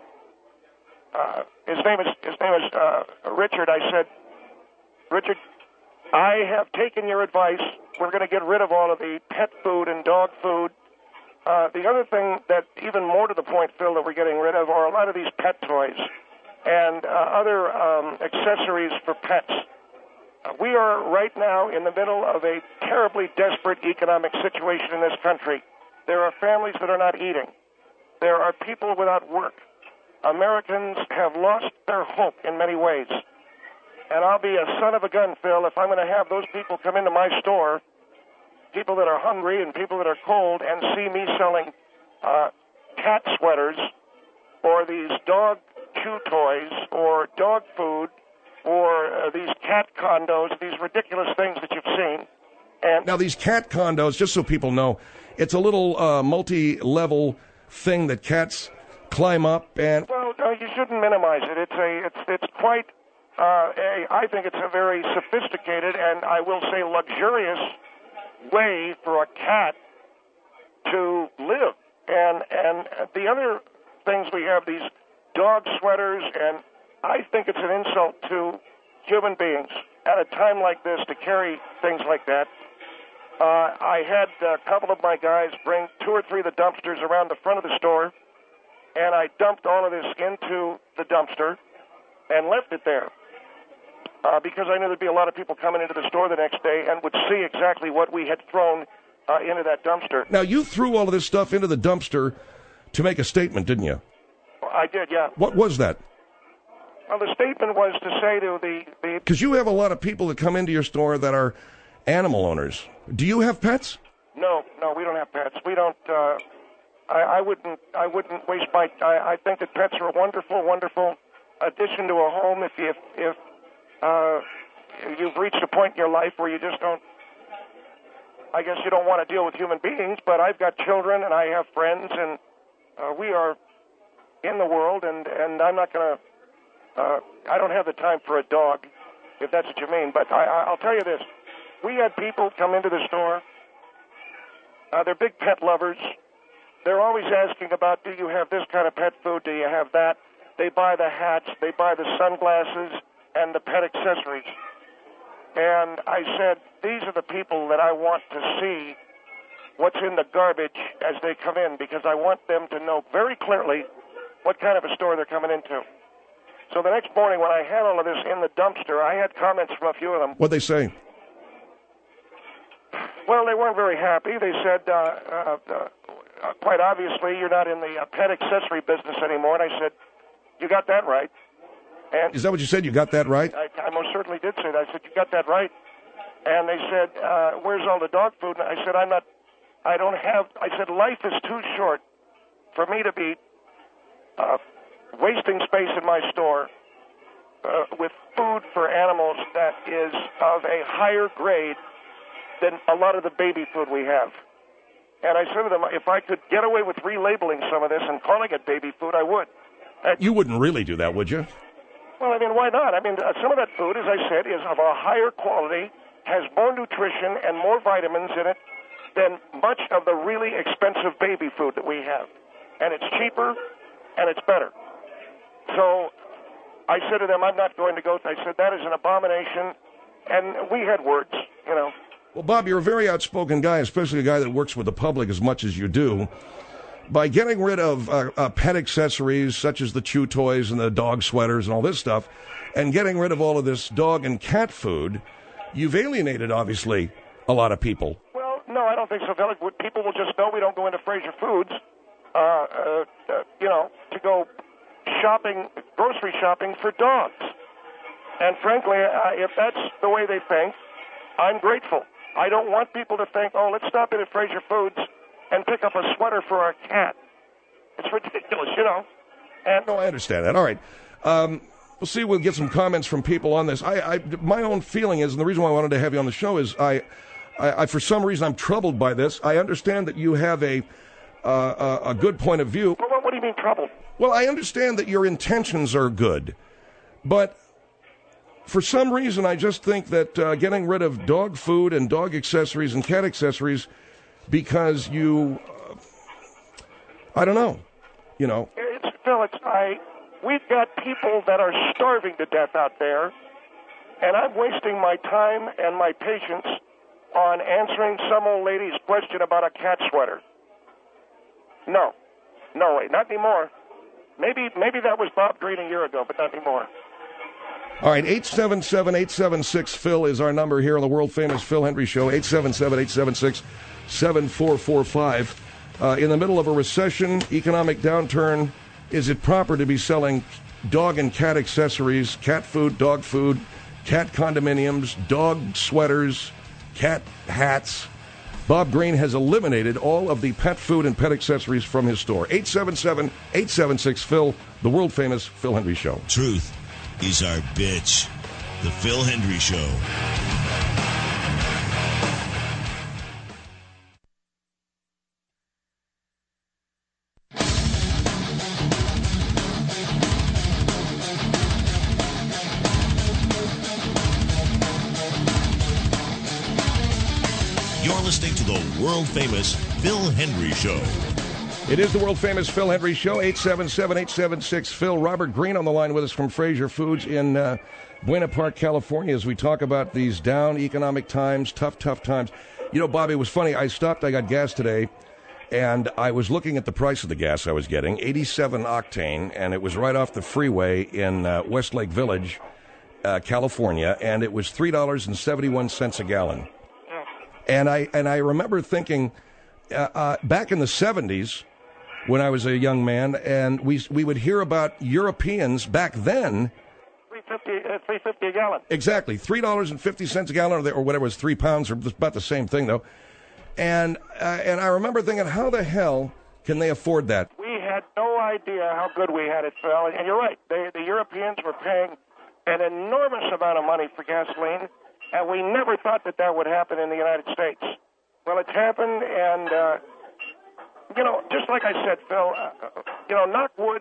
his name is Richard. I said, Richard, I have taken your advice. We're going to get rid of all of the pet food and dog food. The other thing that, even more to the point, Phil, that we're getting rid of are a lot of these pet toys and other accessories for pets. We are right now in the middle of a terribly desperate economic situation in this country. There are families that are not eating. There are people without work. Americans have lost their hope in many ways. And I'll be a son of a gun, Phil, if I'm going to have those people come into my store, people that are hungry and people that are cold, and see me selling cat sweaters or these dog chew toys or dog food or these cat condos, these ridiculous things that you've seen. And now, these cat condos, just so people know, it's a little multi-level thing that cats climb up and... Well, no, you shouldn't minimize it. It's quite... I think it's a very sophisticated and, I will say, luxurious way for a cat to live. And the other things we have, these dog sweaters, and I think it's an insult to human beings at a time like this to carry things like that. I had a couple of my guys bring 2 or 3 of the dumpsters around the front of the store, and I dumped all of this into the dumpster and left it there because I knew there'd be a lot of people coming into the store the next day and would see exactly what we had thrown into that dumpster. Now, you threw all of this stuff into the dumpster to make a statement, didn't you? I did, yeah. What was that? Well, the statement was to say to the... Because you have a lot of people that come into your store that are animal owners. Do you have pets? No, we don't have pets. We don't... I wouldn't waste my... I think that pets are a wonderful, wonderful addition to a home if you've reached a point in your life where you just don't... I guess you don't want to deal with human beings, but I've got children and I have friends, and we are in the world, and I'm not going to, I don't have the time for a dog, if that's what you mean. But I'll tell you this. We had people come into the store. They're big pet lovers. They're always asking about, do you have this kind of pet food? Do you have that? They buy the hats. They buy the sunglasses and the pet accessories. And I said, these are the people that I want to see what's in the garbage as they come in, because I want them to know very clearly what kind of a store they're coming into. So the next morning when I had all of this in the dumpster, I had comments from a few of them. What'd they say? Well, they weren't very happy. They said, quite obviously, you're not in the pet accessory business anymore. And I said, you got that right. And is that what you said? You got that right? I most certainly did say that. I said, you got that right. And they said, where's all the dog food? And I said, I said, life is too short for me to be wasting space in my store with food for animals that is of a higher grade than a lot of the baby food we have. And I said to them, if I could get away with relabeling some of this and calling it baby food, I would. You wouldn't really do that, would you? Well, I mean, why not? I mean, some of that food, as I said, is of a higher quality, has more nutrition and more vitamins in it than much of the really expensive baby food that we have. And it's cheaper, and it's better. So I said to them, I'm not going to go. I said, that is an abomination. And we had words, you know. Well, Bob, you're a very outspoken guy, especially a guy that works with the public as much as you do. By getting rid of pet accessories such as the chew toys and the dog sweaters and all this stuff, and getting rid of all of this dog and cat food, you've alienated, obviously, a lot of people. Well, no, I don't think so, Phil. People will just know we don't go into Fraser Foods, to go shopping, grocery shopping for dogs. And frankly, if that's the way they think, I'm grateful. I don't want people to think, oh, let's stop in at Fraser Foods and pick up a sweater for our cat. It's ridiculous, you know. And no, I understand that. All right. We'll see. We'll get some comments from people on this. My own feeling is, and the reason why I wanted to have you on the show is, I for some reason, I'm troubled by this. I understand that you have a good point of view. Well, what do you mean troubled? Well, I understand that your intentions are good, but for some reason, I just think that getting rid of dog food and dog accessories and cat accessories, because you, I don't know, you know. Phil, we've got people that are starving to death out there, and I'm wasting my time and my patience on answering some old lady's question about a cat sweater. No, not anymore. Maybe that was Bob Green a year ago, but not anymore. All right, 877-876-PHIL is our number here on the world-famous Phil Hendrie Show, 877-876-7445. In the middle of a recession, economic downturn, is it proper to be selling dog and cat accessories, cat food, dog food, cat condominiums, dog sweaters, cat hats? Bob Green has eliminated all of the pet food and pet accessories from his store. 877-876-PHIL, the world-famous Phil Hendrie Show. Truth is our bitch. The Phil Hendrie Show. You're listening to the world-famous Phil Hendrie Show. It is the world-famous Phil Hendrie Show, 877-876-PHIL. Robert Green on the line with us from Fraser Foods in Buena Park, California, as we talk about these down economic times, tough times. You know, Bobby, it was funny. I got gas today, and I was looking at the price of the gas I was getting, 87 octane, and it was right off the freeway in Westlake Village, California, and it was $3.71 a gallon. And I remember thinking, back in the 70s, when I was a young man, and we would hear about Europeans back then. $3.50 a gallon. Exactly, $3.50 a gallon, or whatever it was, 3 pounds, or about the same thing though. And I remember thinking, how the hell can they afford that? We had no idea how good we had it, Phil. And you're right, the Europeans were paying an enormous amount of money for gasoline, and we never thought that would happen in the United States. Well, it's happened, and, just like I said, Phil, knock wood,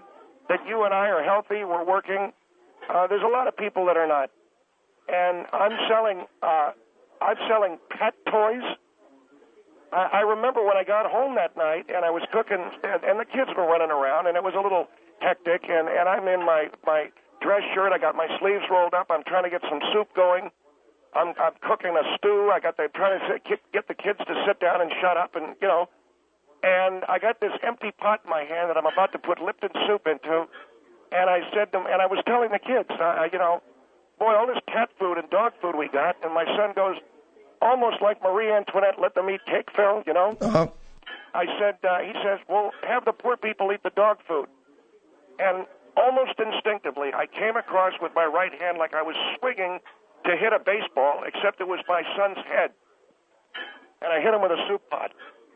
that you and I are healthy, we're working. There's a lot of people that are not. And I'm selling pet toys. I remember when I got home that night and I was cooking, and the kids were running around, and it was a little hectic, and I'm in my dress shirt. I got my sleeves rolled up. I'm trying to get some soup going. I'm cooking a stew. Trying to get the kids to sit down and shut up, and and I got this empty pot in my hand that I'm about to put Lipton soup into, and I said to them, and I was telling the kids, boy, all this cat food and dog food we got, and my son goes, almost like Marie Antoinette, let them eat cake, Phil, Uh-huh. I said, he says, well, have the poor people eat the dog food. And almost instinctively, I came across with my right hand like I was swinging to hit a baseball, except it was my son's head. And I hit him with a soup pot.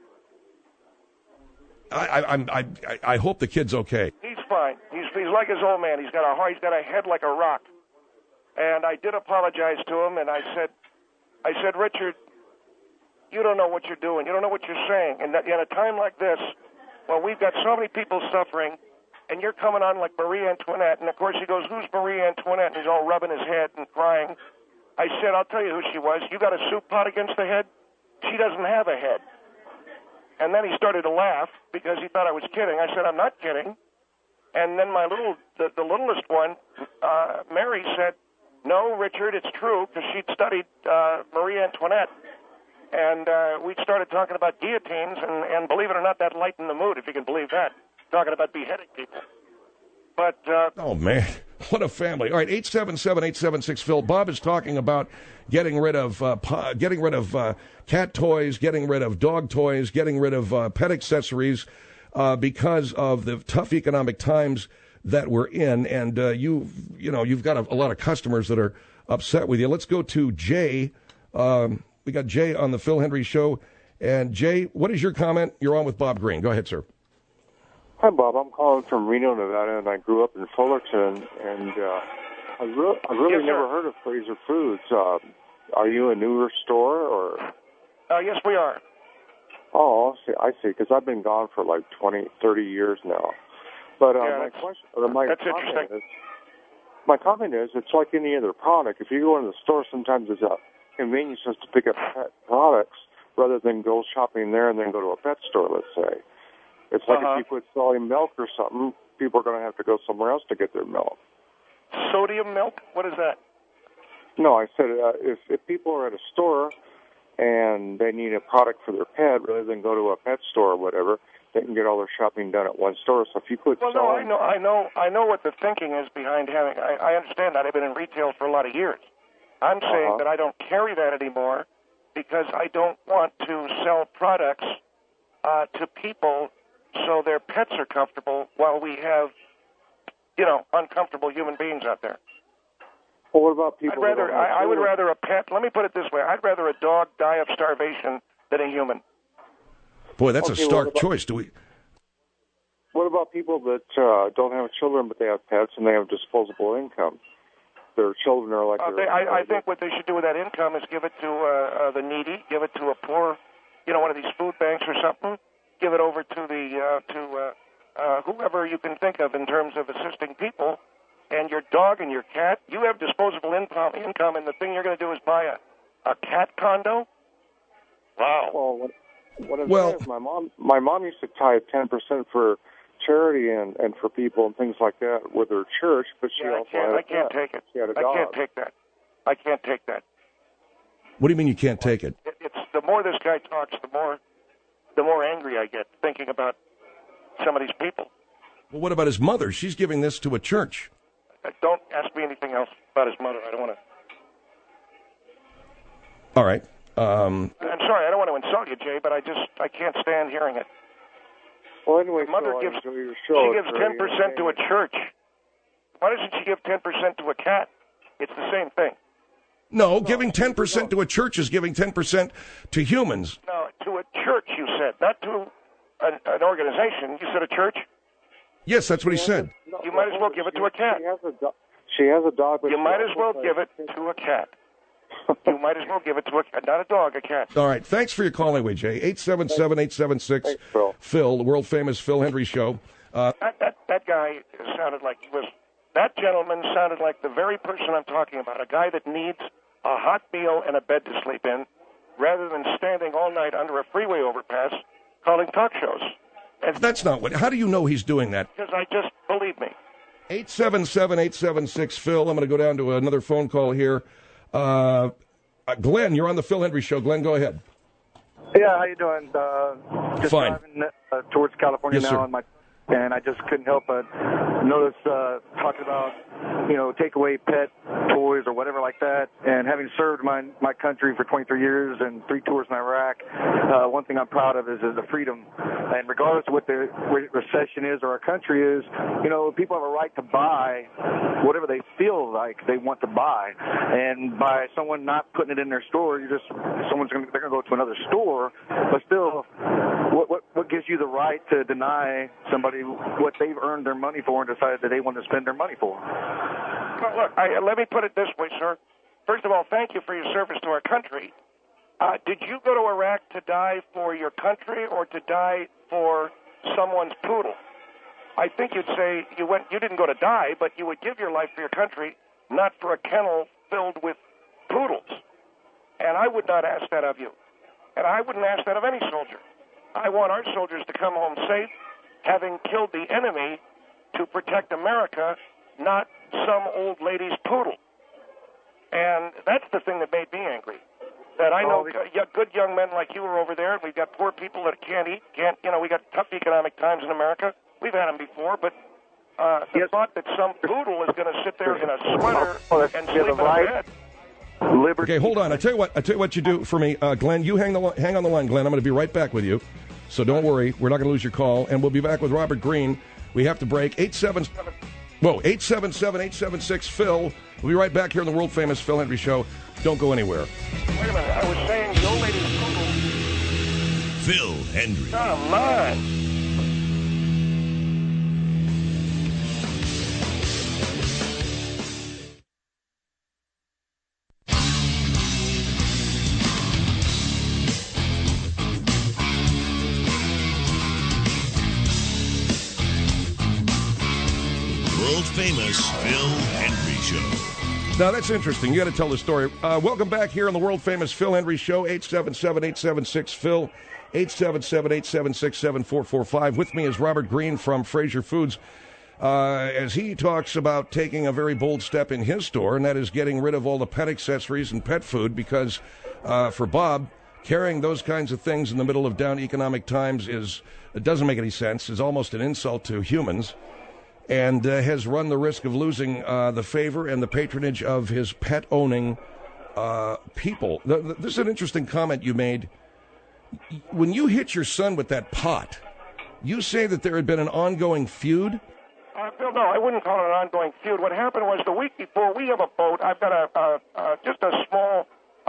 I hope the kid's okay. He's fine. He's like his old man. He's got a head like a rock. And I did apologize to him, and I said, Richard, you don't know what you're doing. You don't know what you're saying. And at a time like this, well, we've got so many people suffering, and you're coming on like Marie Antoinette. And, of course, he goes, who's Marie Antoinette? And he's all rubbing his head and crying. I said, I'll tell you who she was. You got a soup pot against the head? She doesn't have a head. And then he started to laugh because he thought I was kidding. I said, I'm not kidding. And then the littlest one, Mary, said, no, Richard, it's true, because she'd studied Marie Antoinette. And we started talking about guillotines, and believe it or not, that lightened the mood, if you can believe that, talking about beheading people. But oh, man, what a family. All right, 877-876-PHIL. Bob is talking about getting rid of cat toys, getting rid of dog toys, getting rid of pet accessories because of the tough economic times that we're in, and you've got a lot of customers that are upset with you. Let's go to Jay. We got Jay on the Phil Hendrie Show. And Jay, what is your comment? You're on with Bob Green. Go ahead, sir. Hi, Bob. I'm calling from Reno, Nevada, and I grew up in Fullerton, and I really never heard of Fraser Foods. Are you a newer store, or? Yes, we are. Oh, I see, because I've been gone for like 20, 30 years now. But my comment is, it's like any other product. If you go into the store, sometimes it's a convenience just to pick up pet products rather than go shopping there and then go to a pet store, let's say. It's like if you quit selling milk or something, people are going to have to go somewhere else to get their milk. Sodium milk? What is that? No, I said if people are at a store and they need a product for their pet, rather than go to a pet store or whatever, they can get all their shopping done at one store. So if you quit selling... no, I know what the thinking is behind having... I understand that. I've been in retail for a lot of years. I'm saying that I don't carry that anymore because I don't want to sell products to people so their pets are comfortable while we have, uncomfortable human beings out there. Well, what about people... I would rather a pet... Let me put it this way. I'd rather a dog die of starvation than a human. Boy, that's a stark choice. What about people that don't have children but they have pets and they have disposable income? Their children are like... I think what they should do with that income is give it to the needy, give it to a poor, one of these food banks or something. Give it over to the whoever you can think of in terms of assisting people. And your dog and your cat, you have disposable income, and the thing you're going to do is buy a cat condo. Wow. Well, what I'm saying is my mom used to tie 10% for charity and for people and things like that with her church, but she also I can't take it. She had a dog. I can't take that. What do you mean you can't take it? It's the more this guy talks, the more angry I get thinking about some of these people. Well, what about his mother? She's giving this to a church. Don't ask me anything else about his mother. I don't want to. All right. I'm sorry. I don't want to insult you, Jay, but I can't stand hearing it. Well, anyway, mother gives 10% to a church. Why doesn't she give 10% to a cat? It's the same thing. No, giving 10% to a church is giving 10% to humans. No, to a church, you said, not to an organization. You said a church? Yes, that's what he said. You might as well give it to a cat. She has a dog. But you might as well give it to a cat. You might as well give it to a cat, not a dog, a cat. All right. Thanks for your call anyway, Jay. 877-876-PHIL, the world-famous Phil Hendrie Show. that guy sounded like he was. That gentleman sounded like the very person I'm talking about, a guy that needs a hot meal and a bed to sleep in, rather than standing all night under a freeway overpass calling talk shows. And That's not what. How do you know he's doing that? because I just believe me. 877-876-PHIL. I'm going to go down to another phone call here. Glenn, you're on the Phil Hendry Show. Glenn, go ahead. Yeah, how you doing? Just Fine. driving towards California Yes, now, sir. and I just couldn't help but notice talking about takeaway pet toys or whatever like that. And having served my country for 23 years and 3 tours in Iraq, one thing I'm proud of is the freedom. And regardless of what the recession is or our country is, people have a right to buy whatever they feel like they want to buy. And by someone not putting it in their store, they're going to go to another store. But still, what gives you the right to deny somebody what they've earned their money for and decided that they want to spend their money for? Well, look, let me put it this way, sir. First of all, thank you for your service to our country. Did you go to Iraq to die for your country or to die for someone's poodle? I think you'd say you didn't go to die, but you would give your life for your country, not for a kennel filled with poodles. And I would not ask that of you. And I wouldn't ask that of any soldier. I want our soldiers to come home safe, having killed the enemy to protect America, not some old lady's poodle. And that's the thing that made me angry. That I know good young men like you are over there, and we've got poor people that can't eat, we got tough economic times in America. We've had them before, but the thought that some poodle is going to sit there in a sweater and sleep in a bed. Okay, hold on. I tell you what you do for me, Glenn. You hang on the line, Glenn. I'm going to be right back with you, so don't worry. We're not going to lose your call, and we'll be back with Robert Green. We have to break. 877-876-PHIL. We'll be right back here on the world famous Phil Hendry Show. Don't go anywhere. Wait a minute. I was saying the old lady's poodle. Phil Hendry. Come on. World famous Phil Hendry Show. Now, that's interesting. You got to tell the story. Welcome back here on the world famous Phil Hendry Show. 877-876-PHIL. 877-876-7445. With me is Robert Green from Fraser Foods. As he talks about taking a very bold step in his store, and that is getting rid of all the pet accessories and pet food, because for Bob, carrying those kinds of things in the middle of down economic times it doesn't make any sense. It's almost an insult to humans, and has run the risk of losing the favor and the patronage of his pet-owning people. This is an interesting comment you made. When you hit your son with that pot, you say that there had been an ongoing feud? Phil, no, I wouldn't call it an ongoing feud. What happened was the week before, we have a boat. I've got just a small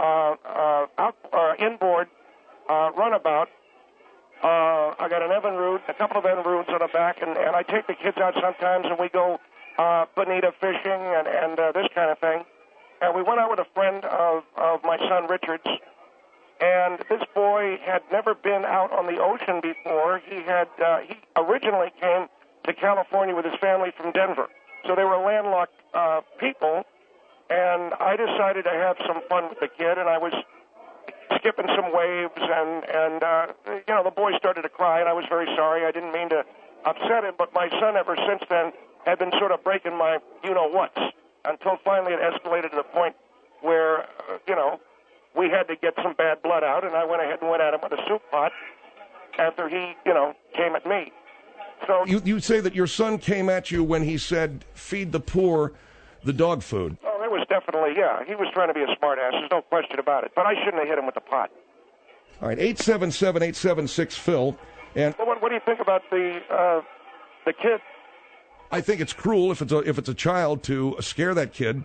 inboard runabout. I got an Evinrude, a couple of Evinrudes on the back, and I take the kids out sometimes, and we go bonita fishing and this kind of thing. And we went out with a friend of my son Richard's, and this boy had never been out on the ocean before. He originally came to California with his family from Denver, so they were landlocked people. And I decided to have some fun with the kid, and I was skipping some waves, and the boy started to cry, and I was very sorry. I didn't mean to upset him, but my son ever since then had been sort of breaking my you-know-whats, until finally it escalated to the point where, we had to get some bad blood out, and I went ahead and went at him with a soup pot after he, came at me. So You say that your son came at you when he said, feed the poor the dog food. Oh, there was definitely, he was trying to be a smart-ass. There's no question about it. But I shouldn't have hit him with the pot. All right, 877-876-PHIL. And Well, what do you think about the kid? I think it's cruel if it's a child to scare that kid.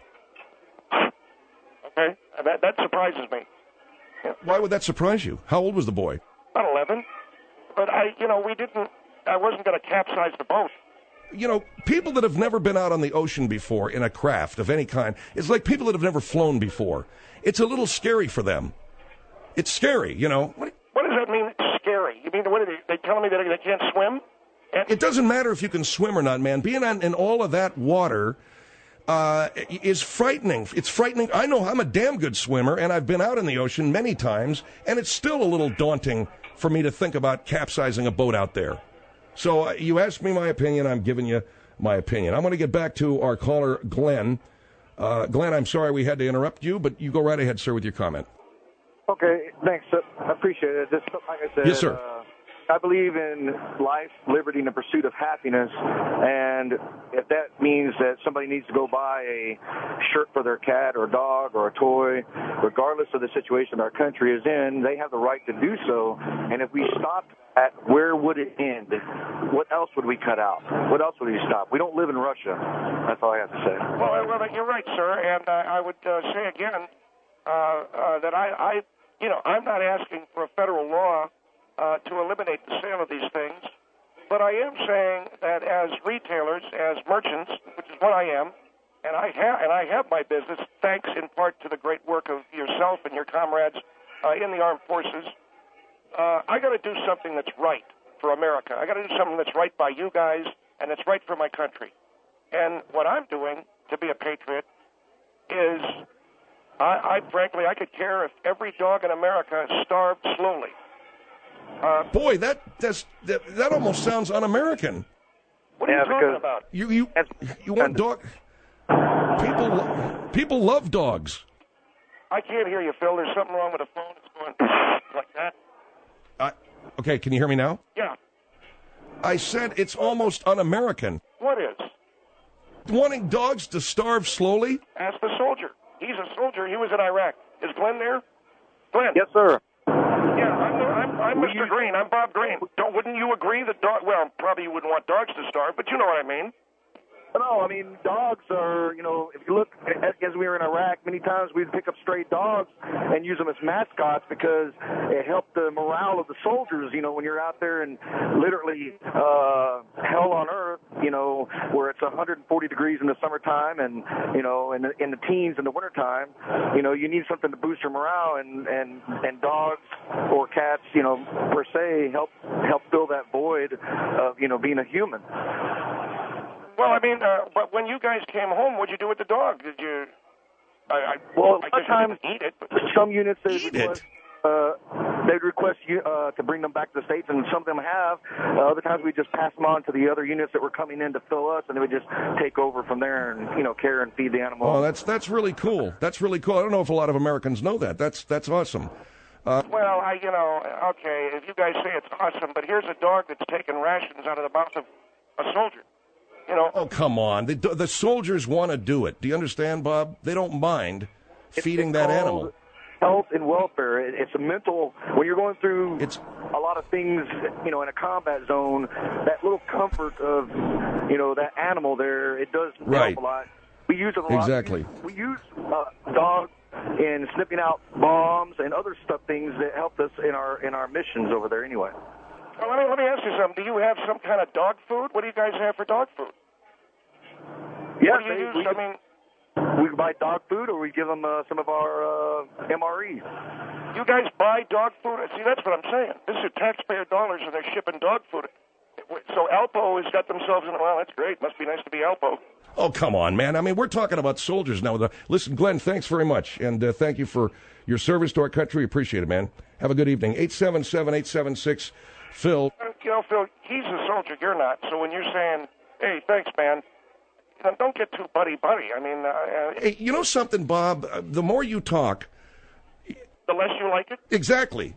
Okay, that surprises me. Why would that surprise you? How old was the boy? About 11. But I wasn't going to capsize the boat. People that have never been out on the ocean before in a craft of any kind, it's like people that have never flown before. It's a little scary for them. It's scary, What does that mean, it's scary? You mean, what are they telling me that they can't swim? It doesn't matter if you can swim or not, man. Being in all of that water is frightening. It's frightening. I know I'm a damn good swimmer, and I've been out in the ocean many times, and it's still a little daunting for me to think about capsizing a boat out there. So you asked me my opinion. I'm giving you my opinion. I'm going to get back to our caller, Glenn. Glenn, I'm sorry we had to interrupt you, but you go right ahead, sir, with your comment. Okay, thanks. I appreciate it. Just like I said, yes, sir. I believe in life, liberty, and the pursuit of happiness. And if that means that somebody needs to go buy a shirt for their cat or dog or a toy, regardless of the situation our country is in, they have the right to do so. And if we stopped at where would it end? What else would we cut out? What else would we stop? We don't live in Russia. That's all I have to say. Well, you're right, sir. And I would say again that I'm not asking for a federal law to eliminate the sale of these things, but I am saying that as retailers, as merchants, which is what I am, and I have my business thanks in part to the great work of yourself and your comrades in the armed forces. I got to do something that's right for America. I got to do something that's right by you guys and that's right for my country. And what I'm doing to be a patriot is, frankly, I could care if every dog in America starved slowly. Boy, that almost sounds un-American. What are you talking about? You want dog? People love dogs. I can't hear you, Phil. There's something wrong with the phone. It's going like that. Okay, can you hear me now? Yeah. I said it's almost un-American. What is? Wanting dogs to starve slowly? Ask the soldier. He's a soldier. He was in Iraq. Is Glenn there? Glenn? Yes, sir. Yeah, I'm Mr. Green. I'm Bob Green. Wouldn't you agree that well, probably you wouldn't want dogs to starve, but you know what I mean. No, I mean, dogs are, if you look, as we were in Iraq, many times we'd pick up stray dogs and use them as mascots because it helped the morale of the soldiers, when you're out there and literally hell on earth, where it's 140 degrees in the summertime and, in the teens in the wintertime, you need something to boost your morale, and dogs or cats, per se, help fill that void of, being a human. Well, I mean, but when you guys came home, what'd you do with the dog? Did you? I guess sometimes you didn't eat it. But... Some units they'd request you to bring them back to the States, and some of them have. Other times we just pass them on to the other units that were coming in to fill us, and they would just take over from there and care and feed the animal. Oh, that's really cool. That's really cool. I don't know if a lot of Americans know that. That's awesome. Well, okay, if you guys say it's awesome, but here's a dog that's taking rations out of the mouth of a soldier. Oh, come on. The soldiers want to do it. Do you understand, Bob? They don't mind feeding that animal. Health and welfare. It's a mental, when you're going through a lot of things, in a combat zone, that little comfort of, that animal there, it does help a lot. We use it a lot. Exactly. We use dogs in sniffing out bombs and other things that help us in our missions over there anyway. Well, let me ask you something. Do you have some kind of dog food? What do you guys have for dog food? Yeah, what do you use? We buy dog food, or we give them some of our MREs. You guys buy dog food? See, that's what I'm saying. This is taxpayer dollars, and they're shipping dog food. So Alpo has got themselves in. Well, that's great. Must be nice to be Alpo. Oh, come on, man. I mean, we're talking about soldiers now. Listen, Glenn, thanks very much, and thank you for your service to our country. Appreciate it, man. Have a good evening. 877-876. Phil. Phil, he's a soldier. You're not. So when you're saying, hey, thanks, man, don't get too buddy-buddy. I mean... hey, you know something, Bob? The more you talk... The less you like it? Exactly.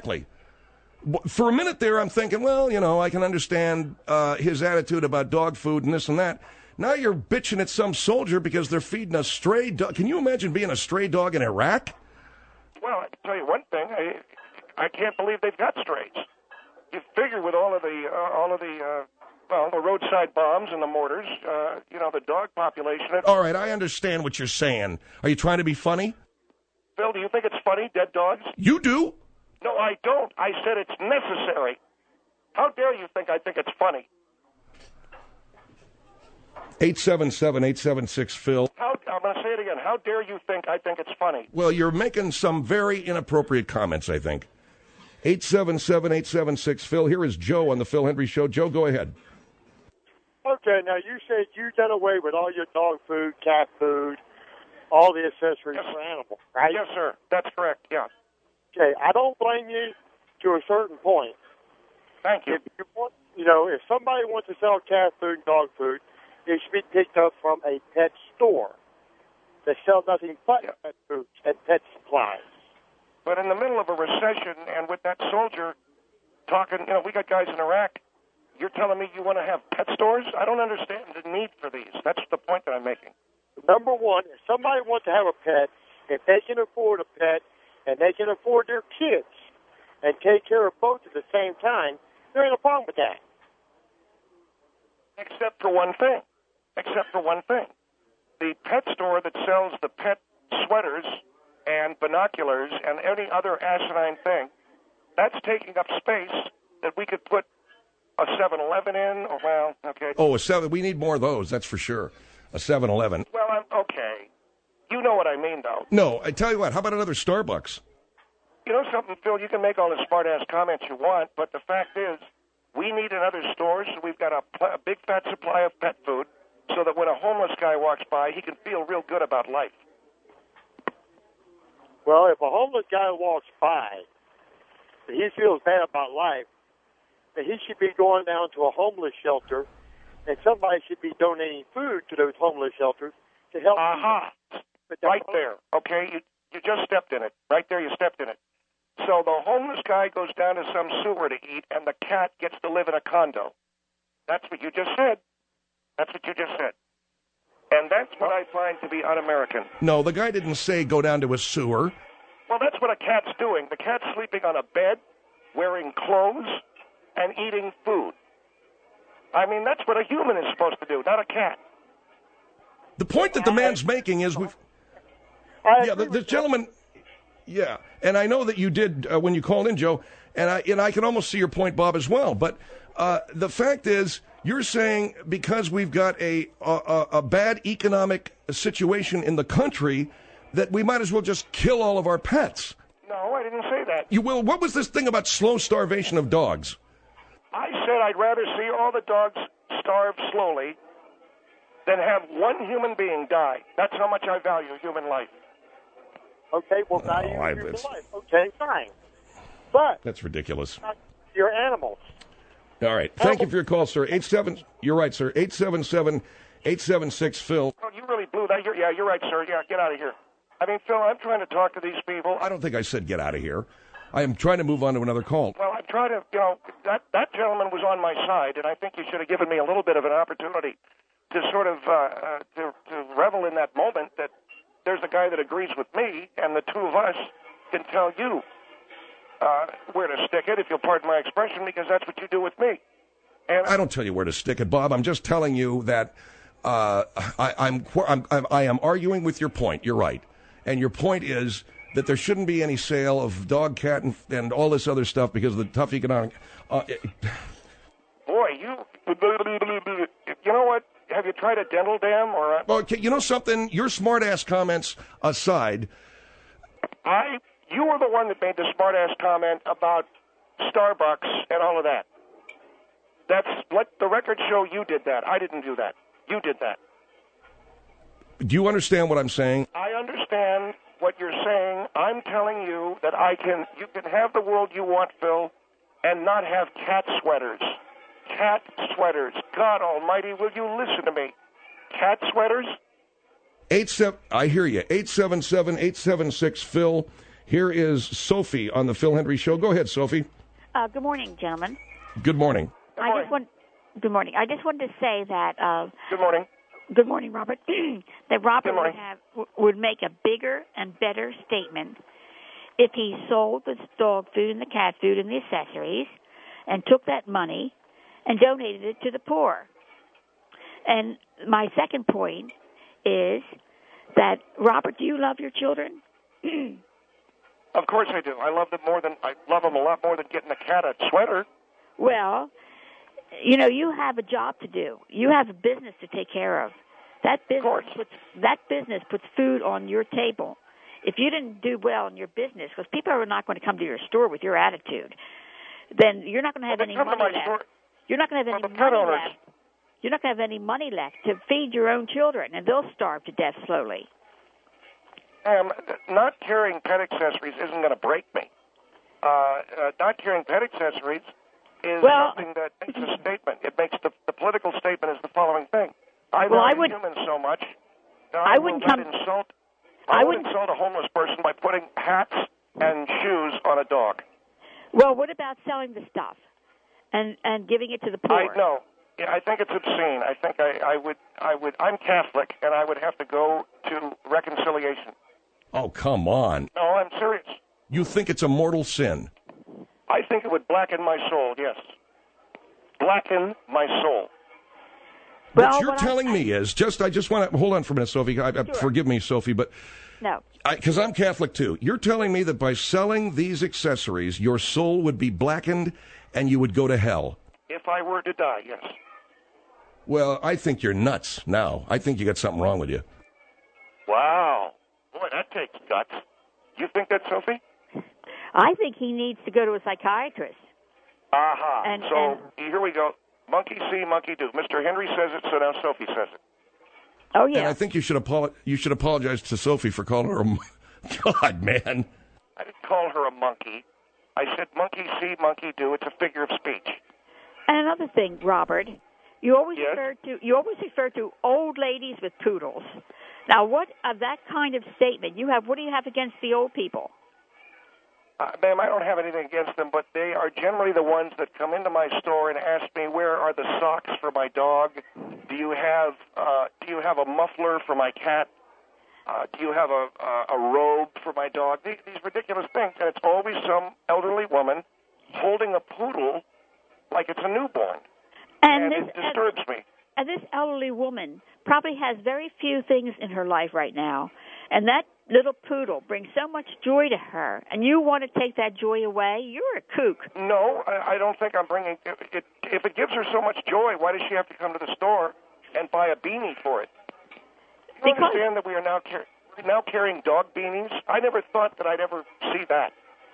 For a minute there, I'm thinking, well, I can understand his attitude about dog food and this and that. Now you're bitching at some soldier because they're feeding a stray dog. Can you imagine being a stray dog in Iraq? Well, I can tell you one thing. I can't believe they've got strays. You figure with all of the roadside bombs and the mortars, the dog population. All right, I understand what you're saying. Are you trying to be funny? Phil, do you think it's funny, dead dogs? You do? No, I don't. I said it's necessary. How dare you think I think it's funny? 877-876-Phil. I'm going to say it again. How dare you think I think it's funny? Well, you're making some very inappropriate comments, I think. 877-876-PHIL. Here is Joe on the Phil Hendry Show. Joe, go ahead. Okay, now you said you done away with all your dog food, cat food, all the accessories for animals, right? Yes, sir. That's correct, yeah. Okay, I don't blame you to a certain point. Thank you. If you want, if somebody wants to sell cat food and dog food, it should be picked up from a pet store that sells nothing but pet food and pet supplies. But in the middle of a recession and with that soldier talking, we got guys in Iraq, you're telling me you want to have pet stores? I don't understand the need for these. That's the point that I'm making. Number one, if somebody wants to have a pet, if they can afford a pet and they can afford their kids and take care of both at the same time, there ain't a problem with that. Except for one thing. The pet store that sells the pet sweaters and binoculars and any other asinine thing, that's taking up space that we could put a 7-Eleven in, okay. Oh, we need more of those, that's for sure. A 7-Eleven. Well, okay. You know what I mean, though. No, I tell you what, how about another Starbucks? You know something, Phil, you can make all the smart-ass comments you want, but the fact is, we need another store, so we've got a big fat supply of pet food, so that when a homeless guy walks by, he can feel real good about life. Well, if a homeless guy walks by, and he feels bad about life, then he should be going down to a homeless shelter, and somebody should be donating food to those homeless shelters to help. Aha! Right there, okay? You just stepped in it. Right there, you stepped in it. So the homeless guy goes down to some sewer to eat, and the cat gets to live in a condo. That's what you just said. And that's what I find to be un-American. No, the guy didn't say go down to a sewer. Well, that's what a cat's doing. The cat's sleeping on a bed, wearing clothes, and eating food. I mean, that's what a human is supposed to do, not a cat. The point that the man's making is the gentleman. Yeah, and I know that you did when you called in, Joe, and I can almost see your point, Bob, as well. But the fact is, you're saying because we've got a bad economic situation in the country that we might as well just kill all of our pets. No, I didn't say that. You will. What was this thing about slow starvation of dogs? I said I'd rather see all the dogs starve slowly than have one human being die. That's how much I value human life. Okay, well, value human life. Okay, fine. But that's ridiculous. You're animals. All right. Thank you for your call, sir. You're right, sir. 877-876-PHIL. Oh, you really blew that. You're right, sir. Yeah, get out of here. I mean, Phil, I'm trying to talk to these people. I don't think I said get out of here. I am trying to move on to another call. Well, I'm trying to, that gentleman was on my side, and I think you should have given me a little bit of an opportunity to sort of to revel in that moment that there's a guy that agrees with me, and the two of us can tell you where to stick it, if you'll pardon my expression, because that's what you do with me. And I don't tell you where to stick it, Bob. I'm just telling you that I am arguing with your point. You're right. And your point is that there shouldn't be any sale of dog, cat, and all this other stuff because of the tough economic... Boy, you know what? Have you tried a dental dam? Okay, you know something? Your smart-ass comments aside... You were the one that made the smart-ass comment about Starbucks and all of that. Let the record show you did that. I didn't do that. You did that. Do you understand what I'm saying? I understand what you're saying. I'm telling you that you can have the world you want, Phil, and not have cat sweaters. Cat sweaters. God almighty, will you listen to me? Cat sweaters? I hear you. 877-876-PHIL. Here is Sophie on the Phil Hendry Show. Go ahead, Sophie. Good morning, gentlemen. Good morning. Good morning. I just wanted to say that... Good morning. Good morning, Robert. That Robert would make a bigger and better statement if he sold the dog food and the cat food and the accessories and took that money and donated it to the poor. And my second point is that, Robert, do you love your children? Of course I do. I love them a lot more than getting a cat a sweater. Well, you have a job to do. You have a business to take care of. That business puts food on your table. if you didn't do well in your business, because people are not going to come to your store with your attitude, then you're not going to have any money left. You're not going to have any money left. You're not going to have any money left to feed your own children, and they'll starve to death slowly. Not carrying pet accessories isn't going to break me. Not carrying pet accessories is something that makes a statement. It makes the political statement is the following thing. I love humans so much that I wouldn't insult a homeless person by putting hats and shoes on a dog. Well, what about selling the stuff and giving it to the poor? No. Yeah, I think it's obscene. I think I would. I'm Catholic, and I would have to go to reconciliation. Oh, come on. No, I'm serious. You think it's a mortal sin? I think it would blacken my soul, yes. Blacken my soul. What you're telling me is I just want to hold on for a minute, Sophie. Sure. Forgive me, Sophie, but no, because I'm Catholic too. You're telling me that by selling these accessories, your soul would be blackened and you would go to hell. If I were to die, yes. Well, I think you're nuts now. I think you got something wrong with you. Wow, boy, that takes guts. You think that, Sophie? I think he needs to go to a psychiatrist. Aha. Here we go. Monkey see, monkey do. Mr. Henry says it, so now Sophie says it. Oh, yeah. And I think you should apologize to Sophie for calling her a... God, man. I didn't call her a monkey. I said monkey see, monkey do. It's a figure of speech. And another thing, Robert, you always refer to old ladies with poodles. Now, what of that kind of statement what do you have against the old people? Ma'am, I don't have anything against them, but they are generally the ones that come into my store and ask me, where are the socks for my dog? Do you have a muffler for my cat? Do you have a robe for my dog? These ridiculous things, and it's always some elderly woman holding a poodle like it's a newborn, and it disturbs me. And this elderly woman probably has very few things in her life right now, and that little poodle brings so much joy to her, and you want to take that joy away? You're a kook. No, I don't think I'm bringing it. If it gives her so much joy, why does she have to come to the store and buy a beanie for it? You understand that we are now carrying dog beanies? I never thought that I'd ever see that.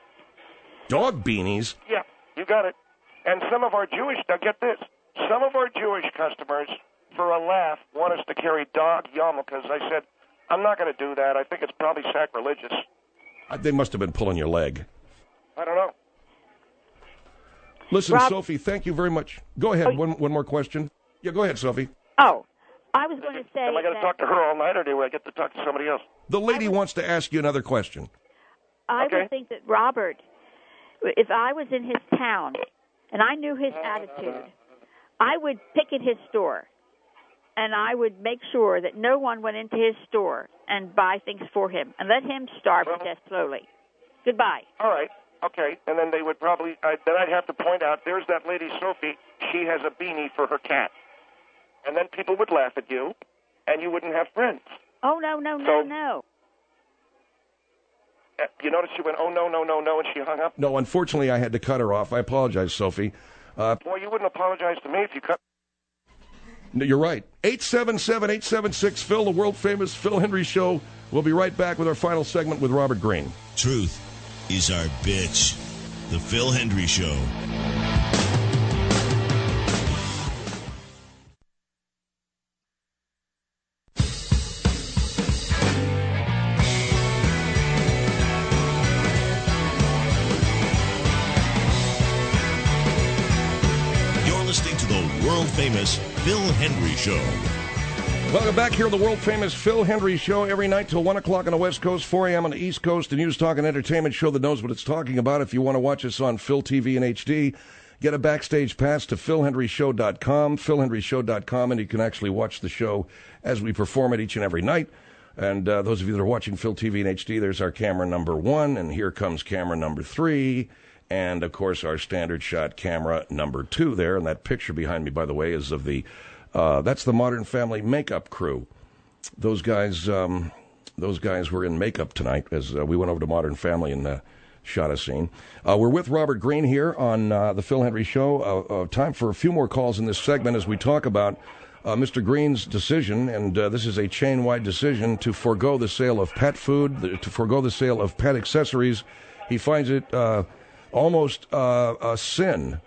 Dog beanies? Yeah, you got it. And some of our Jewish, now get this, some of our Jewish customers, for a laugh, want us to carry dog yarmulkes. I said, I'm not going to do that. I think it's probably sacrilegious. They must have been pulling your leg. I don't know. Listen, Sophie, thank you very much. Go ahead. One more question. Yeah, go ahead, Sophie. Oh, I was going to say... Am I going to talk to her all night, or do I get to talk to somebody else? The lady wants to ask you another question. I would think that Robert, if I was in his town and I knew his attitude, I would picket his store. And I would make sure that no one went into his store and buy things for him, and let him starve to death slowly. Goodbye. All right. Okay. And then they would probably, then I'd have to point out, there's that lady Sophie. She has a beanie for her cat. And then people would laugh at you, and you wouldn't have friends. Oh, no. You notice she went, oh, no, and she hung up? No, unfortunately, I had to cut her off. I apologize, Sophie. Boy, you wouldn't apologize to me if you cut... No, you're right. 877-876-PHIL, the world-famous Phil Hendrie Show. We'll be right back with our final segment with Robert Greene. Truth is our bitch. The Phil Hendrie Show. World-famous Phil Hendrie Show. Welcome back here to the world-famous Phil Hendrie Show every night till 1 o'clock on the West Coast, 4 a.m. on the East Coast, the news, talk, and entertainment show that knows what it's talking about. If you want to watch us on Phil TV in HD, get a backstage pass to philhendrieshow.com, philhendrieshow.com, and you can actually watch the show as we perform it each and every night. And those of you that are watching Phil TV in HD, there's our camera number 1, and here comes camera number 3. And, of course, our standard shot camera number 2 there. And that picture behind me, by the way, is of that's the Modern Family makeup crew. Those guys were in makeup tonight as we went over to Modern Family and shot a scene. We're with Robert Greene here on the Phil Hendrie Show. Time for a few more calls in this segment as we talk about Mr. Green's decision, and this is a chain-wide decision, to forego the sale of pet food, to forego the sale of pet accessories. He finds it almost a sin,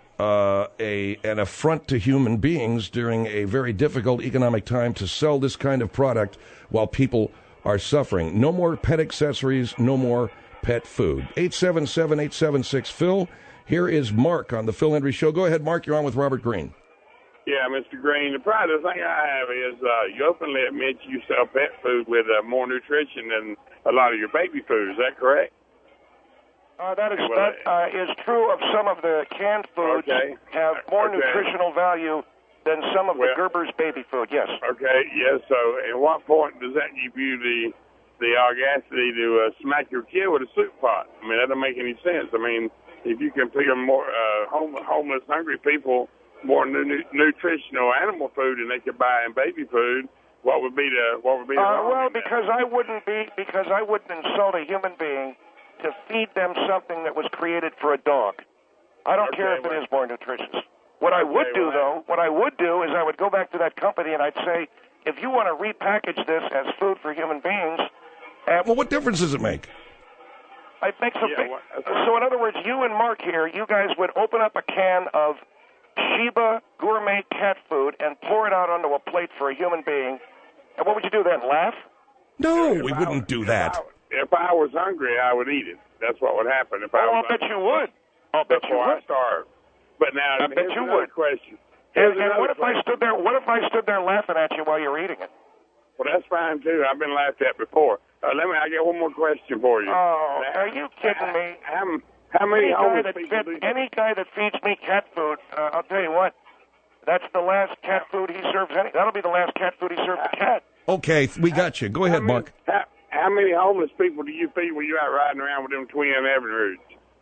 an affront to human beings during a very difficult economic time to sell this kind of product while people are suffering. No more pet accessories, no more pet food. 877-876-PHIL. Here is Mark on the Phil Hendrie Show. Go ahead, Mark. You're on with Robert Green. Yeah, Mr. Green, the thing I have is you openly admit you sell pet food with more nutrition than a lot of your baby food. Is that correct? That is true of some of the canned foods. Have more nutritional value than some of the Gerber's baby food, yes. Okay, yes. So at what point does that give you the audacity to smack your kid with a soup pot? I mean, that doesn't make any sense. I mean, if you can feed more homeless, hungry people more nutritional animal food than they could buy in baby food, what would be the well, because I wouldn't insult a human being to feed them something that was created for a dog. I don't care if it is more nutritious. What I would do is I would go back to that company and I'd say, if you want to repackage this as food for human beings, well, what difference does it make? It makes a big. So in other words, you and Mark here, you guys would open up a can of Sheba gourmet cat food and pour it out onto a plate for a human being. And what would you do then, laugh? No, we wouldn't do that. If I was hungry, I would eat it. That's what would happen. I'll bet you would. I'll bet you would. I starved. But now, I bet you would. Question. And what if I stood there? What if I stood there laughing at you while you're eating it? Well, that's fine too. I've been laughed at before. I get one more question for you. Oh, now, are you kidding me? How many homeless people any guy that feeds me cat food, I'll tell you what, that's the last cat food he serves. That'll be the last cat food he serves a cat. Okay, we got you. Go ahead, Mark. How many homeless people do you feed when you're out riding around with them twin Avenues?